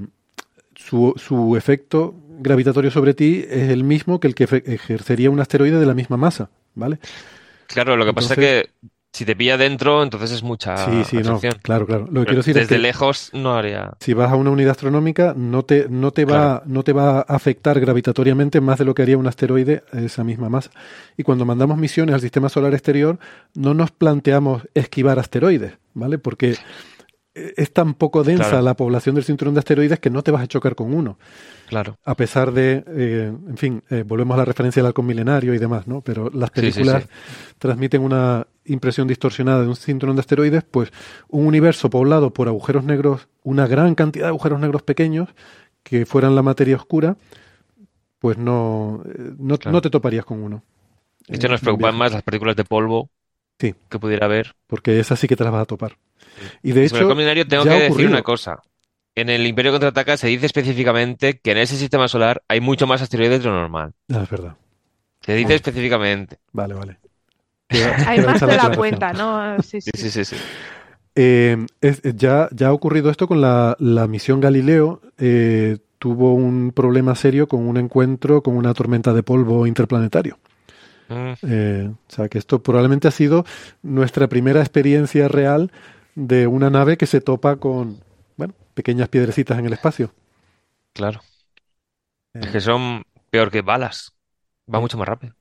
[SPEAKER 2] su, su efecto gravitatorio sobre ti es el mismo que el que efe- ejercería un asteroide de la misma masa, ¿vale?
[SPEAKER 3] Claro, lo que pasa es
[SPEAKER 2] Entonces-
[SPEAKER 3] que si te pilla dentro, entonces es mucha
[SPEAKER 2] Sí, sí, no,
[SPEAKER 3] atracción.
[SPEAKER 2] claro, claro. Lo que
[SPEAKER 3] Pero
[SPEAKER 2] quiero decir
[SPEAKER 3] desde
[SPEAKER 2] es que
[SPEAKER 3] lejos no haría.
[SPEAKER 2] si vas a una unidad astronómica no te, no te va, no te va a afectar gravitatoriamente más de lo que haría un asteroide a esa misma masa. Y cuando mandamos misiones al sistema solar exterior, no nos planteamos esquivar asteroides, ¿vale? Porque eh, es tan poco densa
[SPEAKER 3] Claro.
[SPEAKER 2] la población del cinturón de asteroides que no te vas a chocar con uno.
[SPEAKER 3] Claro.
[SPEAKER 2] A pesar de, eh, en fin, eh, volvemos a la referencia del halcón milenario y demás, ¿no? Pero las
[SPEAKER 3] Sí, sí,
[SPEAKER 2] películas
[SPEAKER 3] sí.
[SPEAKER 2] transmiten una impresión distorsionada de un cinturón de asteroides, pues un universo poblado por agujeros negros, una gran cantidad de agujeros negros pequeños que fueran la materia oscura, pues no, eh, no,
[SPEAKER 3] Claro.
[SPEAKER 2] no te toparías con uno.
[SPEAKER 3] De hecho,
[SPEAKER 2] en-
[SPEAKER 3] nos
[SPEAKER 2] en un
[SPEAKER 3] preocupan
[SPEAKER 2] viaje,
[SPEAKER 3] más las partículas de polvo
[SPEAKER 2] Sí.
[SPEAKER 3] que pudiera haber.
[SPEAKER 2] porque esas sí que te las vas a topar. Y de
[SPEAKER 3] Y sobre el
[SPEAKER 2] hecho,
[SPEAKER 3] combinario tengo
[SPEAKER 2] ya
[SPEAKER 3] que
[SPEAKER 2] ha
[SPEAKER 3] decir
[SPEAKER 2] ocurrido.
[SPEAKER 3] una cosa. En el Imperio Contraataca se dice específicamente que en ese sistema solar hay mucho más asteroides de lo normal.
[SPEAKER 2] Ah, es verdad.
[SPEAKER 3] Se dice
[SPEAKER 2] Vale.
[SPEAKER 3] específicamente.
[SPEAKER 2] Vale, vale. Queda-
[SPEAKER 5] hay
[SPEAKER 2] queda
[SPEAKER 5] más
[SPEAKER 2] hecha
[SPEAKER 5] de la
[SPEAKER 2] aclaración.
[SPEAKER 5] cuenta, ¿no? Sí,
[SPEAKER 3] Sí,
[SPEAKER 5] sí.
[SPEAKER 3] sí, sí, sí.
[SPEAKER 2] Eh, es- ya, ya ha ocurrido esto con la, la misión Galileo. eh, tuvo un problema serio con un encuentro con una tormenta de polvo interplanetario.
[SPEAKER 3] Mm,
[SPEAKER 2] Eh, o sea que esto probablemente ha sido nuestra primera experiencia real de una nave que se topa con, bueno, pequeñas piedrecitas en el espacio.
[SPEAKER 3] claro.
[SPEAKER 2] Eh,
[SPEAKER 3] Es que son peor que balas. Va
[SPEAKER 2] Sí.
[SPEAKER 3] mucho más rápido.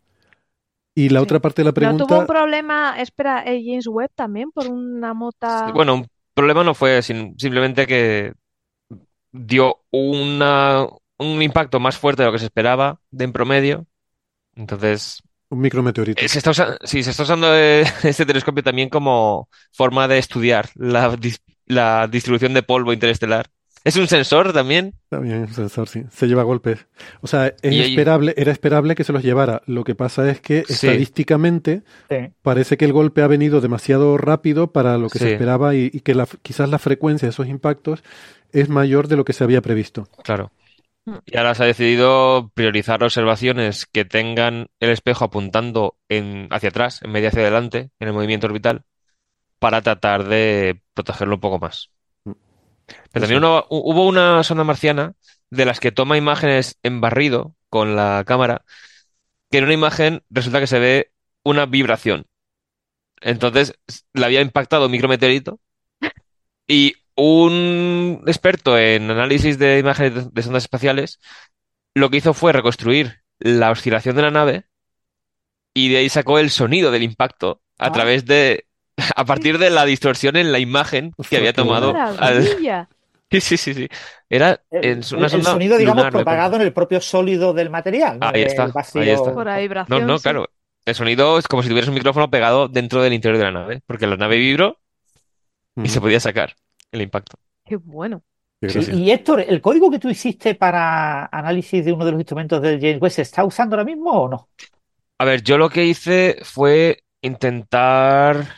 [SPEAKER 2] y la
[SPEAKER 5] Sí.
[SPEAKER 2] otra parte de la
[SPEAKER 5] ¿No tuvo un
[SPEAKER 2] pregunta,
[SPEAKER 5] problema, espera, el James Webb también por una mota?
[SPEAKER 3] Bueno, un problema no fue sin- simplemente que dio una, un impacto más fuerte de lo que se esperaba de en promedio. Entonces,
[SPEAKER 2] un micrometeorito.
[SPEAKER 3] eh, se está usa- sí, se está usando eh, este telescopio también como forma de estudiar la, dis- la distribución de polvo interestelar. Es un sensor también.
[SPEAKER 2] También el sensor, sí. Se lleva golpes. O sea, es
[SPEAKER 3] Y ahí-
[SPEAKER 2] esperable, era esperable que se los llevara. Lo que pasa es que
[SPEAKER 3] Sí.
[SPEAKER 2] estadísticamente
[SPEAKER 4] Sí.
[SPEAKER 2] parece que el golpe ha venido demasiado rápido para lo que se
[SPEAKER 3] Sí.
[SPEAKER 2] esperaba y, y que la- quizás la frecuencia de esos impactos es mayor de lo que se había previsto.
[SPEAKER 3] Claro.
[SPEAKER 5] Mm.
[SPEAKER 3] Y ahora se ha decidido priorizar observaciones que tengan el espejo apuntando en, hacia atrás, en vez de hacia adelante, en el movimiento orbital, para tratar de protegerlo un poco más. Pero también
[SPEAKER 2] Eso.
[SPEAKER 3] uno- hu- hubo una sonda marciana de las que toma imágenes en barrido con la cámara, que en una imagen resulta que se ve una vibración. Entonces, s- le había impactado un micrometeorito y un experto en análisis de imágenes de, de sondas espaciales lo que hizo fue reconstruir la oscilación de la nave y de ahí sacó el sonido del impacto a
[SPEAKER 4] Ah.
[SPEAKER 3] través de, a partir de la distorsión en la imagen que
[SPEAKER 2] Ostras,
[SPEAKER 3] había
[SPEAKER 2] qué
[SPEAKER 3] tomado.
[SPEAKER 2] bueno.
[SPEAKER 3] al-
[SPEAKER 5] ¡Maravilla!
[SPEAKER 3] Sí, sí, sí, sí. Era
[SPEAKER 4] El,
[SPEAKER 3] en
[SPEAKER 4] el-
[SPEAKER 3] una
[SPEAKER 4] el
[SPEAKER 3] sonda
[SPEAKER 4] sonido, digamos,
[SPEAKER 3] lunar, me
[SPEAKER 4] propagado
[SPEAKER 3] parece.
[SPEAKER 4] en el propio sólido del material, no
[SPEAKER 3] Ahí
[SPEAKER 4] en
[SPEAKER 3] está,
[SPEAKER 4] el vacío.
[SPEAKER 3] ahí está.
[SPEAKER 5] Por la
[SPEAKER 3] No,
[SPEAKER 5] vibración,
[SPEAKER 3] no,
[SPEAKER 5] sí.
[SPEAKER 3] claro. El sonido es como si tuvieras un micrófono pegado dentro del interior de la nave, porque la nave vibró y se
[SPEAKER 2] Ujú.
[SPEAKER 3] podía sacar el impacto.
[SPEAKER 5] Qué bueno.
[SPEAKER 2] Qué
[SPEAKER 3] Sí,
[SPEAKER 2] gracia.
[SPEAKER 4] Y, y Héctor, ¿el código que tú hiciste para análisis de uno de los instrumentos del James Webb se está usando ahora mismo o no?
[SPEAKER 3] A ver, yo lo que hice fue intentar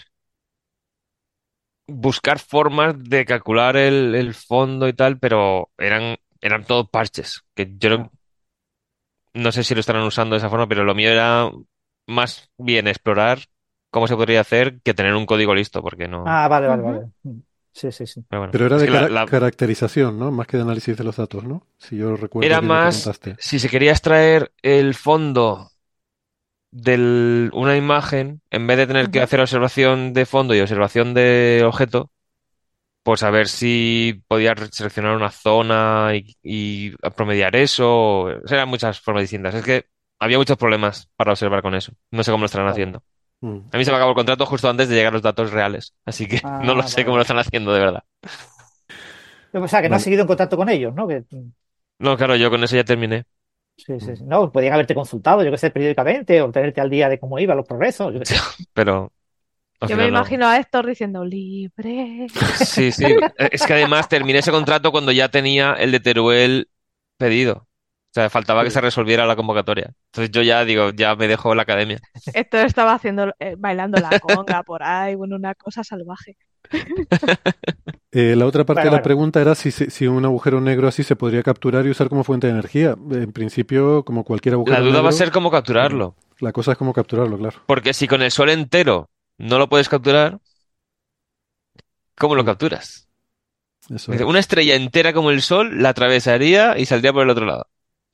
[SPEAKER 3] buscar formas de calcular el, el fondo y tal, pero eran, eran todo parches, que yo no, no sé si lo estarán usando de esa forma, pero lo mío era más bien explorar cómo se podría hacer que tener un código listo, porque no.
[SPEAKER 4] Ah, vale, vale,
[SPEAKER 5] Ujú.
[SPEAKER 4] vale. Mm. Sí, sí, sí.
[SPEAKER 3] Pero bueno,
[SPEAKER 2] Pero era
[SPEAKER 3] es
[SPEAKER 2] de
[SPEAKER 3] que la-
[SPEAKER 2] cara-
[SPEAKER 3] la-
[SPEAKER 2] caracterización, ¿no? Más que de análisis de los datos, ¿no? Si yo recuerdo
[SPEAKER 3] era
[SPEAKER 2] bien lo que
[SPEAKER 3] más,
[SPEAKER 2] contaste.
[SPEAKER 3] si se quería extraer el fondo de una imagen, en vez de tener que
[SPEAKER 4] Ujú.
[SPEAKER 3] hacer observación de fondo y observación de objeto, pues a ver si podía re- seleccionar una zona y, y promediar eso. O sea, eran muchas formas distintas. Es que había muchos problemas para observar con eso. No sé cómo lo estarán
[SPEAKER 4] Vale.
[SPEAKER 3] haciendo.
[SPEAKER 2] Mm.
[SPEAKER 3] A mí se me acabó el contrato justo antes de llegar los datos reales, así que no lo
[SPEAKER 4] Ah,
[SPEAKER 3] sé
[SPEAKER 4] vale,
[SPEAKER 3] cómo lo
[SPEAKER 4] vale.
[SPEAKER 3] están haciendo de verdad.
[SPEAKER 4] O sea, que no has
[SPEAKER 2] Vale.
[SPEAKER 4] seguido en contacto con ellos, ¿no? Que,
[SPEAKER 3] No, claro, yo con eso ya terminé.
[SPEAKER 4] sí, sí, sí. No, podían haberte consultado, yo qué sé, periódicamente, o tenerte al día de cómo iban los progresos, yo qué sé.
[SPEAKER 3] Pero al
[SPEAKER 5] Yo me
[SPEAKER 3] final no.
[SPEAKER 5] imagino a Héctor diciendo libre.
[SPEAKER 3] Sí, sí. Es que además terminé ese contrato cuando ya tenía el de Teruel pedido. O sea, faltaba que se
[SPEAKER 4] Sí.
[SPEAKER 3] resolviera la convocatoria. Entonces yo ya digo, ya me dejo la academia.
[SPEAKER 5] Héctor estaba haciendo, eh, bailando la conga por ahí, bueno, una cosa salvaje.
[SPEAKER 2] Eh, la otra parte
[SPEAKER 4] Bueno,
[SPEAKER 2] de la
[SPEAKER 4] bueno.
[SPEAKER 2] pregunta era si, se- si un agujero negro así se podría capturar y usar como fuente de energía. En principio, como cualquier
[SPEAKER 3] La
[SPEAKER 2] agujero
[SPEAKER 3] duda va a
[SPEAKER 2] negro,
[SPEAKER 3] ser cómo capturarlo.
[SPEAKER 2] la cosa es cómo capturarlo, claro.
[SPEAKER 3] Porque si con el sol entero no lo puedes capturar, ¿cómo lo
[SPEAKER 2] Mm,
[SPEAKER 3] capturas?
[SPEAKER 2] Eso
[SPEAKER 3] Dice,
[SPEAKER 2] es.
[SPEAKER 3] una estrella entera como el sol la atravesaría y saldría por el otro lado.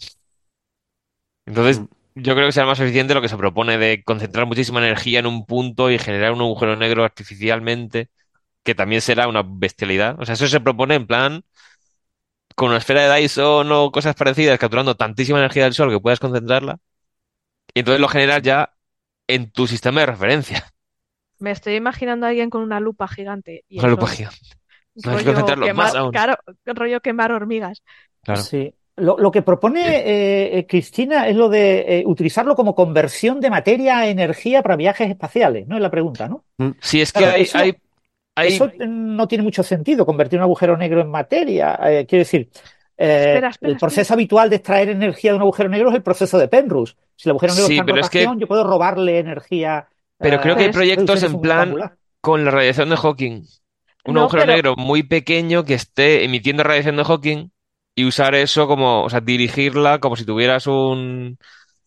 [SPEAKER 3] Entonces,
[SPEAKER 2] Mm,
[SPEAKER 3] yo creo que será más eficiente lo que se propone de concentrar muchísima energía en un punto y generar un agujero negro artificialmente, que también será una bestialidad. O sea, eso se propone en plan con una esfera de Dyson o cosas parecidas, capturando tantísima energía del sol que puedas concentrarla, y entonces lo generas ya en tu sistema de referencia.
[SPEAKER 5] Me estoy imaginando a alguien con una lupa gigante y
[SPEAKER 3] Una lupa
[SPEAKER 5] eso,
[SPEAKER 3] gigante. No hay que
[SPEAKER 5] rollo
[SPEAKER 3] concentrarlo más
[SPEAKER 5] quemar,
[SPEAKER 3] aún.
[SPEAKER 5] claro, rollo quemar hormigas.
[SPEAKER 3] Claro.
[SPEAKER 4] Sí. Lo, lo que propone eh, eh, Cristina es lo de eh, utilizarlo como conversión de materia a energía para viajes espaciales, ¿no? Es la pregunta, ¿no?
[SPEAKER 2] mm.
[SPEAKER 3] Si es que
[SPEAKER 4] Claro,
[SPEAKER 3] hay, hay,
[SPEAKER 4] eso, eso
[SPEAKER 3] hay,
[SPEAKER 4] eh, no tiene mucho sentido, convertir un agujero negro en materia. Eh, quiero decir, eh,
[SPEAKER 5] Espera, espera,
[SPEAKER 4] el
[SPEAKER 5] espera.
[SPEAKER 4] proceso habitual de extraer energía de un agujero negro es el proceso de Penrose. Si el agujero negro
[SPEAKER 3] sí,
[SPEAKER 4] está en
[SPEAKER 3] pero es que,
[SPEAKER 4] rotación, yo puedo robarle energía,
[SPEAKER 3] pero creo
[SPEAKER 4] eh,
[SPEAKER 3] que hay
[SPEAKER 5] Pero es-
[SPEAKER 3] proyectos
[SPEAKER 4] reducir su
[SPEAKER 3] en
[SPEAKER 4] momento
[SPEAKER 3] plan
[SPEAKER 4] angular.
[SPEAKER 3] con la radiación de Hawking. Un
[SPEAKER 5] no,
[SPEAKER 3] agujero
[SPEAKER 5] pero
[SPEAKER 3] negro muy pequeño que esté emitiendo radiación de Hawking y usar eso como, o sea, dirigirla como si tuvieras un,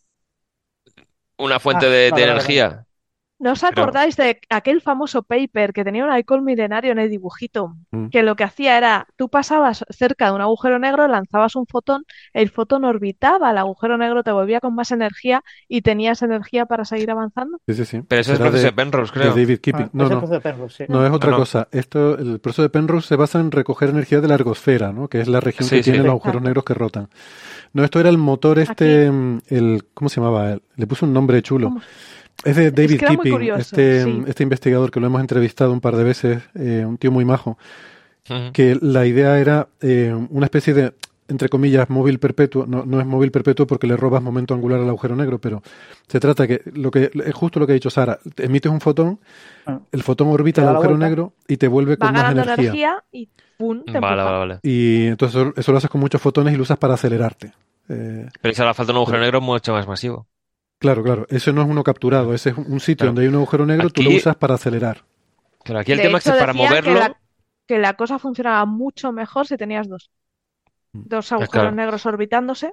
[SPEAKER 3] una fuente
[SPEAKER 4] Ah,
[SPEAKER 3] de, de
[SPEAKER 4] vale, vale, vale.
[SPEAKER 3] energía.
[SPEAKER 5] ¿no os
[SPEAKER 3] Pero,
[SPEAKER 5] acordáis de aquel famoso paper que tenía un alcohol milenario en el dibujito?
[SPEAKER 2] Mm.
[SPEAKER 5] Que lo que hacía era, tú pasabas cerca de un agujero negro, lanzabas un fotón, el fotón orbitaba al agujero negro, te volvía con más energía y tenías energía para seguir avanzando.
[SPEAKER 2] Sí, sí, sí.
[SPEAKER 3] pero eso
[SPEAKER 2] Ese
[SPEAKER 3] es el
[SPEAKER 2] era
[SPEAKER 3] proceso de
[SPEAKER 2] de,
[SPEAKER 3] Penrose,
[SPEAKER 2] de
[SPEAKER 3] creo.
[SPEAKER 2] David Keeping.
[SPEAKER 4] Ah,
[SPEAKER 2] No,
[SPEAKER 4] es el
[SPEAKER 2] no,
[SPEAKER 4] proceso de Penrose, sí.
[SPEAKER 2] no es
[SPEAKER 3] No,
[SPEAKER 2] otra
[SPEAKER 3] no.
[SPEAKER 2] cosa. Esto, el proceso de Penrose se basa en recoger energía de la ergosfera, ¿no? Que es la región que
[SPEAKER 3] Sí, sí.
[SPEAKER 2] tienen
[SPEAKER 4] Sí,
[SPEAKER 2] los agujeros
[SPEAKER 4] exacto.
[SPEAKER 2] negros que rotan. No, esto era el motor
[SPEAKER 5] Aquí,
[SPEAKER 2] este, mm, el, ¿cómo se llamaba? Le puso un nombre chulo.
[SPEAKER 5] ¿cómo?
[SPEAKER 2] Es de
[SPEAKER 5] Es
[SPEAKER 2] David
[SPEAKER 5] que era muy
[SPEAKER 2] Keeping,
[SPEAKER 5] curioso,
[SPEAKER 2] este,
[SPEAKER 5] sí.
[SPEAKER 2] este investigador que lo hemos entrevistado un par de veces, eh, un tío muy majo,
[SPEAKER 3] Ujú.
[SPEAKER 2] que la idea era eh, una especie de, entre comillas, móvil perpetuo. No, no es móvil perpetuo porque le robas momento angular al agujero negro, pero se trata que, lo que es justo lo que ha dicho Sara, te emites un fotón,
[SPEAKER 4] Ah,
[SPEAKER 2] el fotón orbita
[SPEAKER 4] te
[SPEAKER 2] el
[SPEAKER 4] da la
[SPEAKER 2] agujero
[SPEAKER 4] vuelta.
[SPEAKER 2] negro y te vuelve
[SPEAKER 5] Va
[SPEAKER 2] con más
[SPEAKER 5] ganando
[SPEAKER 2] energía.
[SPEAKER 5] energía y ¡pum! Te
[SPEAKER 3] Vale,
[SPEAKER 5] empuja.
[SPEAKER 3] vale, vale.
[SPEAKER 2] Y entonces eso, eso lo haces con muchos fotones y lo usas para acelerarte. Eh,
[SPEAKER 3] Pero si ahora falta un agujero
[SPEAKER 2] pero-
[SPEAKER 3] negro mucho más masivo.
[SPEAKER 2] claro, claro, eso no es uno capturado, ese es un sitio
[SPEAKER 3] Claro.
[SPEAKER 2] donde hay un agujero negro, tú lo
[SPEAKER 3] Aquí,
[SPEAKER 2] usas para acelerar.
[SPEAKER 3] claro, aquí el
[SPEAKER 5] De
[SPEAKER 3] tema es que
[SPEAKER 5] hecho,
[SPEAKER 3] para
[SPEAKER 5] decían que
[SPEAKER 3] moverlo,
[SPEAKER 5] la, que la cosa funcionaba mucho mejor si tenías dos, dos
[SPEAKER 3] pues
[SPEAKER 5] agujeros
[SPEAKER 3] claro,
[SPEAKER 5] negros orbitándose.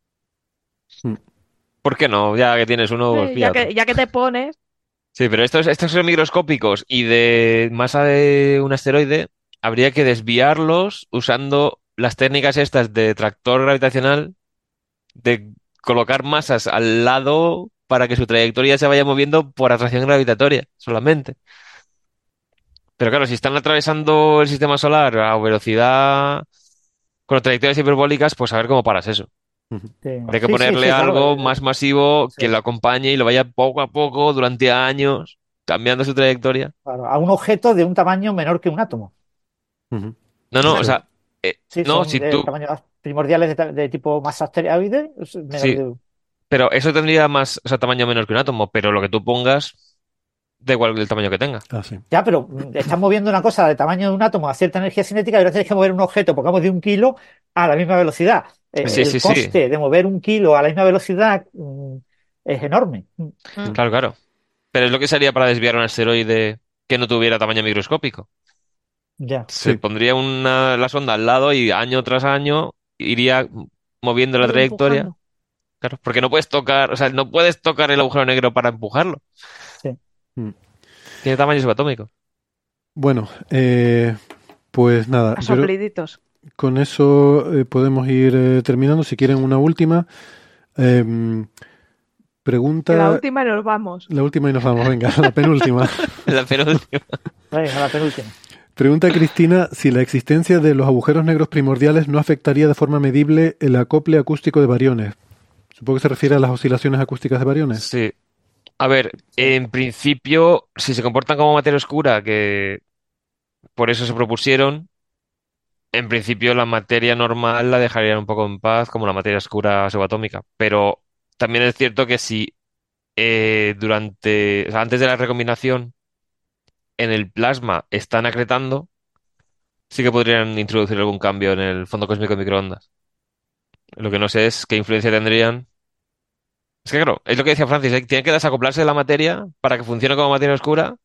[SPEAKER 2] Mm.
[SPEAKER 3] ¿por qué no? Ya que tienes uno, pues
[SPEAKER 5] Sí,
[SPEAKER 3] pilla
[SPEAKER 5] ya
[SPEAKER 3] otro.
[SPEAKER 5] que, ya que te pones,
[SPEAKER 3] Sí, pero estos, estos son microscópicos y de masa de un asteroide habría que desviarlos usando las técnicas estas de tractor gravitacional, de colocar masas al lado para que su trayectoria se vaya moviendo por atracción gravitatoria solamente. Pero claro, si están atravesando el sistema solar a velocidad con trayectorias hiperbólicas, pues a ver cómo paras eso.
[SPEAKER 2] Ujú.
[SPEAKER 4] Sí,
[SPEAKER 3] Habría que
[SPEAKER 4] sí, sí,
[SPEAKER 3] ponerle
[SPEAKER 4] sí, claro.
[SPEAKER 3] algo
[SPEAKER 4] eh,
[SPEAKER 3] más masivo
[SPEAKER 4] sí,
[SPEAKER 3] que lo acompañe y lo vaya poco a poco durante años cambiando su trayectoria.
[SPEAKER 4] claro, a un objeto de un tamaño menor que un átomo.
[SPEAKER 2] Ujú.
[SPEAKER 3] No, no, o
[SPEAKER 2] Eso es.
[SPEAKER 3] sea, eh,
[SPEAKER 4] Sí,
[SPEAKER 3] no,
[SPEAKER 4] son
[SPEAKER 3] si
[SPEAKER 4] de
[SPEAKER 3] tú,
[SPEAKER 4] tamaños primordiales de, ta- de tipo masa asteroide, es menor
[SPEAKER 3] sí,
[SPEAKER 4] de...
[SPEAKER 3] pero eso tendría más, o sea, tamaño menor que un átomo, pero lo que tú pongas, da igual el tamaño que tenga.
[SPEAKER 2] Ah, sí.
[SPEAKER 4] Ya, pero mm, estás moviendo una cosa de tamaño de un átomo a cierta energía cinética y ahora tienes que mover un objeto, pongamos de un kilo, a la misma velocidad. Eh,
[SPEAKER 3] Sí,
[SPEAKER 4] el
[SPEAKER 3] sí, sí,
[SPEAKER 4] coste de mover un kilo a la misma velocidad mm, es enorme. Mm,
[SPEAKER 5] mm,
[SPEAKER 3] claro, claro. Pero es lo que sería para desviar un asteroide que no tuviera tamaño microscópico.
[SPEAKER 4] Ya.
[SPEAKER 3] Se
[SPEAKER 2] Sí.
[SPEAKER 3] pondría una, la sonda al lado y año tras año iría moviendo la
[SPEAKER 5] lo
[SPEAKER 3] trayectoria.
[SPEAKER 5] empujando.
[SPEAKER 3] Claro, porque no puedes tocar, o sea, no puedes tocar el agujero negro para empujarlo.
[SPEAKER 4] Sí.
[SPEAKER 2] Mm.
[SPEAKER 3] Tiene tamaño subatómico.
[SPEAKER 2] Bueno, eh, Pues nada,
[SPEAKER 5] A
[SPEAKER 2] yo creo-
[SPEAKER 5] sopliditos.
[SPEAKER 2] con eso eh, podemos ir eh, terminando. Si quieren una última. Em, pregunta...
[SPEAKER 5] Que la última y nos vamos.
[SPEAKER 2] La última y nos vamos, venga, la penúltima.
[SPEAKER 3] La penúltima.
[SPEAKER 4] Venga, la penúltima.
[SPEAKER 2] Pregunta Cristina si la existencia de los agujeros negros primordiales no afectaría de forma medible el acople acústico de bariones. Supongo que se refiere a las oscilaciones acústicas de bariones.
[SPEAKER 3] Sí. A ver, en principio, si se comportan como materia oscura, que por eso se propusieron, en principio la materia normal la dejarían un poco en paz, como la materia oscura subatómica. Pero también es cierto que si eh, durante, o sea, antes de la recombinación en el plasma están acretando, sí que podrían introducir algún cambio en el fondo cósmico de microondas. Lo que no sé es qué influencia tendrían. Es que claro, es lo que decía Francis, ¿eh? Tienen que desacoplarse de la materia para que funcione como materia oscura,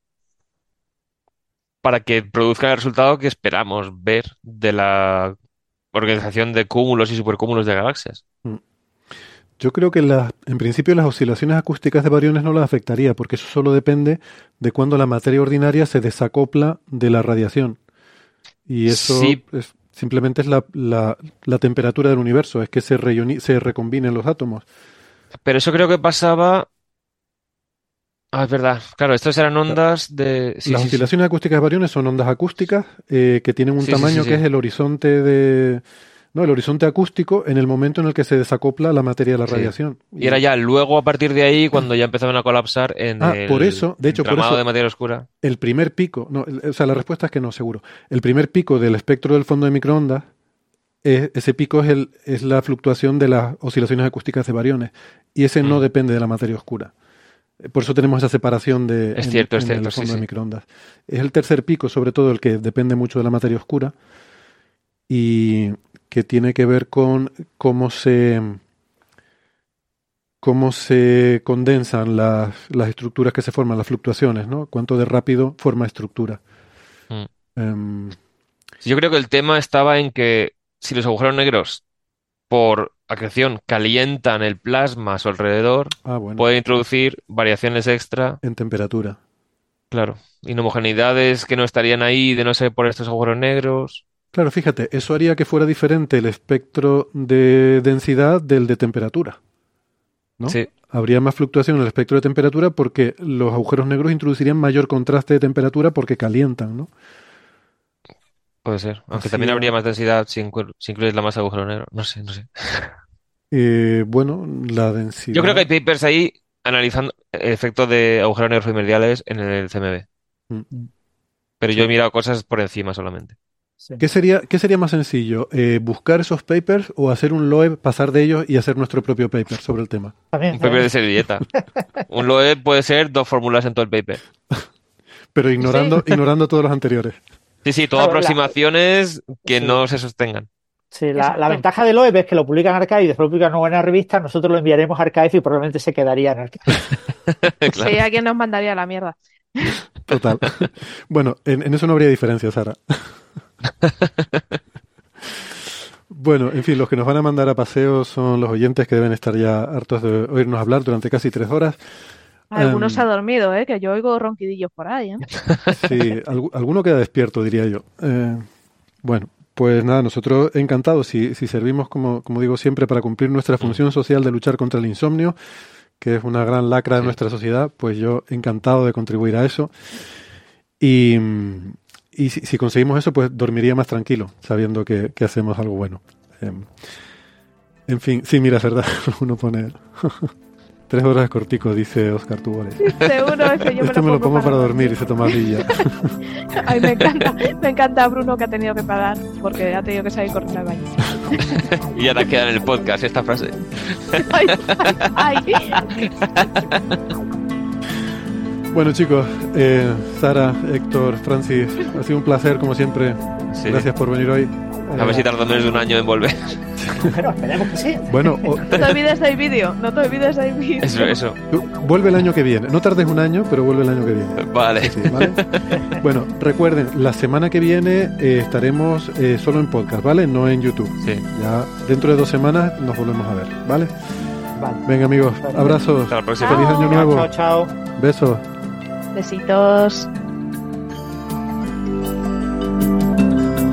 [SPEAKER 3] para que produzca el resultado que esperamos ver de la organización de cúmulos y supercúmulos de galaxias.
[SPEAKER 2] Yo creo que las, en principio las oscilaciones acústicas de bariones no las afectaría, porque eso solo depende de cuando la materia ordinaria se desacopla de la radiación. Y eso
[SPEAKER 3] Sí.
[SPEAKER 2] es, simplemente es la, la, la temperatura del universo, es que se, reioni- se recombinen los átomos.
[SPEAKER 3] Pero eso creo que pasaba. Ah, es verdad. Claro, estos eran ondas de. Sí,
[SPEAKER 2] Las
[SPEAKER 3] sí, sí.
[SPEAKER 2] oscilaciones acústicas de bariones son ondas acústicas eh, que tienen un
[SPEAKER 3] Sí, sí,
[SPEAKER 2] tamaño
[SPEAKER 3] sí,
[SPEAKER 2] que
[SPEAKER 3] sí.
[SPEAKER 2] es el horizonte de... No, el horizonte acústico en el momento en el que se desacopla la materia de la
[SPEAKER 3] Sí.
[SPEAKER 2] radiación.
[SPEAKER 3] Y era ya luego, a partir de ahí, cuando ya empezaban a colapsar en
[SPEAKER 2] Ah,
[SPEAKER 3] el
[SPEAKER 2] por eso, de hecho, por
[SPEAKER 3] entramado
[SPEAKER 2] eso-
[SPEAKER 3] de materia oscura.
[SPEAKER 2] El primer pico, no, el- o sea, la respuesta es que no, seguro. El primer pico del espectro del fondo de microondas, es- ese pico es, el, es la fluctuación de las oscilaciones acústicas de bariones. Y ese no
[SPEAKER 3] Mm.
[SPEAKER 2] depende de la materia oscura. Eh, Por eso tenemos esa separación de,
[SPEAKER 3] Es
[SPEAKER 2] en,
[SPEAKER 3] cierto, es
[SPEAKER 2] en
[SPEAKER 3] cierto,
[SPEAKER 2] el
[SPEAKER 3] sí,
[SPEAKER 2] fondo de
[SPEAKER 3] sí.
[SPEAKER 2] microondas. Es el tercer pico, sobre todo, el que depende mucho de la materia oscura y que tiene que ver con cómo se cómo se condensan las, las estructuras que se forman, las fluctuaciones, ¿no? Cuánto de rápido forma estructura.
[SPEAKER 3] Mm.
[SPEAKER 2] Em,
[SPEAKER 3] Yo creo que el tema estaba en que si los agujeros negros, por acreción, calientan el plasma a su alrededor,
[SPEAKER 2] ah, bueno,
[SPEAKER 3] puede introducir variaciones extra,
[SPEAKER 2] en temperatura.
[SPEAKER 3] claro, inhomogeneidades que no estarían ahí de no ser por estos agujeros negros.
[SPEAKER 2] Claro, fíjate, eso haría que fuera diferente el espectro de densidad del de temperatura, ¿no?
[SPEAKER 3] Sí,
[SPEAKER 2] Habría más fluctuación en el espectro de temperatura porque los agujeros negros introducirían mayor contraste de temperatura porque calientan, ¿no?
[SPEAKER 3] puede ser. Aunque
[SPEAKER 2] Así
[SPEAKER 3] también
[SPEAKER 2] a-
[SPEAKER 3] habría más densidad si, inclu- si incluyes la masa de agujero negro. No sé, no sé.
[SPEAKER 2] Eh, bueno, la densidad...
[SPEAKER 3] Yo creo que hay papers ahí analizando el efecto de agujeros negros primordiales en el C M B.
[SPEAKER 2] Mm.
[SPEAKER 3] Pero yo he mirado cosas por encima solamente.
[SPEAKER 4] Sí.
[SPEAKER 2] ¿Qué sería, qué sería más sencillo? Eh, ¿buscar esos papers o hacer un LOEB, pasar de ellos y hacer nuestro propio paper sobre el tema?
[SPEAKER 4] También,
[SPEAKER 3] Un paper
[SPEAKER 4] también.
[SPEAKER 3] de servilleta. Un LOE puede ser dos fórmulas en todo el paper.
[SPEAKER 2] Pero ignorando, ignorando todos los anteriores.
[SPEAKER 3] Sí, sí, todo
[SPEAKER 4] Claro, la-
[SPEAKER 3] aproximaciones que
[SPEAKER 4] Sí.
[SPEAKER 3] no se sostengan.
[SPEAKER 4] Sí, la,
[SPEAKER 5] Exacto.
[SPEAKER 4] la ventaja del O E B es que lo publican en Archive y después lo publican en una buena revista, nosotros lo enviaremos a Archive y probablemente se quedaría en Archive.
[SPEAKER 3] Claro.
[SPEAKER 5] Sí, alguien nos mandaría a la mierda.
[SPEAKER 2] Total. Bueno, en, en eso no habría diferencia, Sara. Bueno, en fin, los que nos van a mandar a paseo son los oyentes que deben estar ya hartos de oírnos hablar durante casi tres horas.
[SPEAKER 5] Alguno
[SPEAKER 2] Em,
[SPEAKER 5] se ha dormido, ¿eh? Que yo oigo ronquidillos por ahí, ¿eh?
[SPEAKER 2] Sí, algu- alguno queda despierto, diría yo. Eh, bueno, pues nada, nosotros encantados, si, si servimos, como, como digo siempre, para cumplir nuestra función social de luchar contra el insomnio, que es una gran lacra de
[SPEAKER 3] Sí.
[SPEAKER 2] nuestra sociedad, pues yo encantado de contribuir a eso. Y, mm, y si, si conseguimos eso, pues dormiría más tranquilo, sabiendo que, que hacemos algo bueno. Eh, en fin, sí, mira, es verdad, uno pone... Tres horas cortico, dice Oscar Tubores.
[SPEAKER 5] Dice uno ese, yo me
[SPEAKER 2] Esto
[SPEAKER 5] lo
[SPEAKER 2] me lo
[SPEAKER 5] pongo
[SPEAKER 2] pongo para dormir, dice Tomás Villa.
[SPEAKER 5] Ay, me encanta, me encanta Bruno que ha tenido que parar porque ha tenido que salir corriendo al baño.
[SPEAKER 3] Y ahora queda en el podcast esta frase.
[SPEAKER 5] Ay, ay, ay.
[SPEAKER 2] Bueno, chicos, eh, Sara, Héctor, Francis, ha sido un placer, como siempre.
[SPEAKER 3] Sí.
[SPEAKER 2] Gracias por venir hoy.
[SPEAKER 3] A ver si tarda menos de un año en volver.
[SPEAKER 4] Pero esperemos que sí.
[SPEAKER 2] Bueno, o-
[SPEAKER 5] No te olvides del vídeo, no te olvides del vídeo.
[SPEAKER 3] Eso, eso.
[SPEAKER 2] vuelve el año que viene. No tardes un año, pero vuelve el año que viene.
[SPEAKER 3] Vale.
[SPEAKER 2] Sí, ¿vale? Bueno, recuerden, la semana que viene eh, estaremos eh, solo en podcast, ¿vale? No en YouTube.
[SPEAKER 3] Sí.
[SPEAKER 2] Ya dentro de dos semanas nos volvemos a ver, ¿vale?
[SPEAKER 4] Vale.
[SPEAKER 2] Venga, amigos, abrazos.
[SPEAKER 3] Hasta la próxima.
[SPEAKER 2] Feliz año
[SPEAKER 5] Chao.
[SPEAKER 2] nuevo.
[SPEAKER 4] Chao, chao.
[SPEAKER 2] Besos.
[SPEAKER 5] Besitos.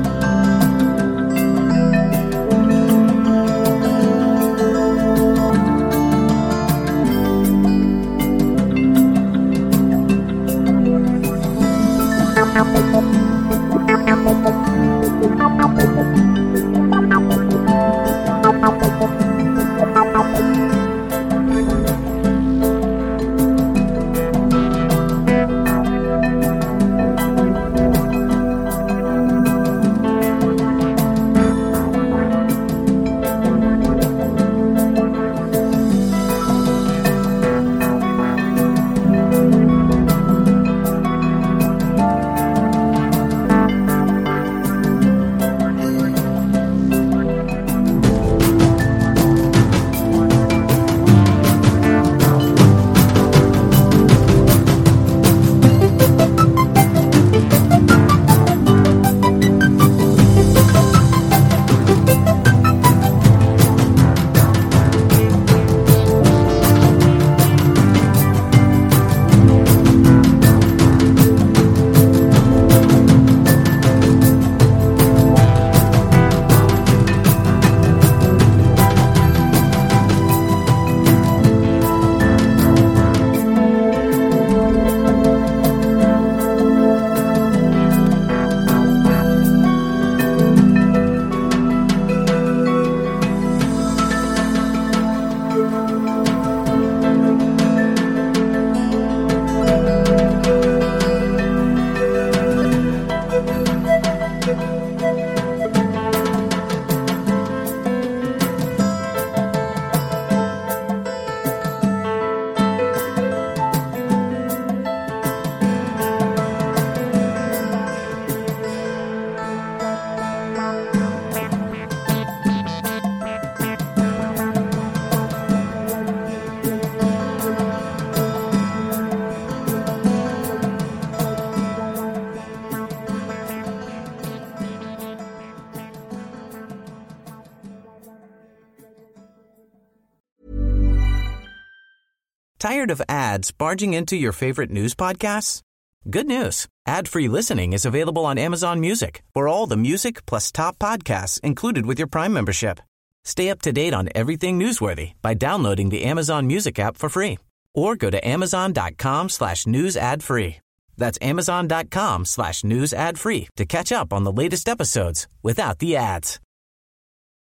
[SPEAKER 6] Tired of ads barging into your favorite news podcasts? Good news. Ad-free listening is available on Amazon Music for all the music plus top podcasts included with your Prime membership. Stay up to date on everything newsworthy by downloading the Amazon Music app for free or go to amazon.com slash news ad free. That's amazon.com slash news ad free to catch up on the latest episodes without the ads.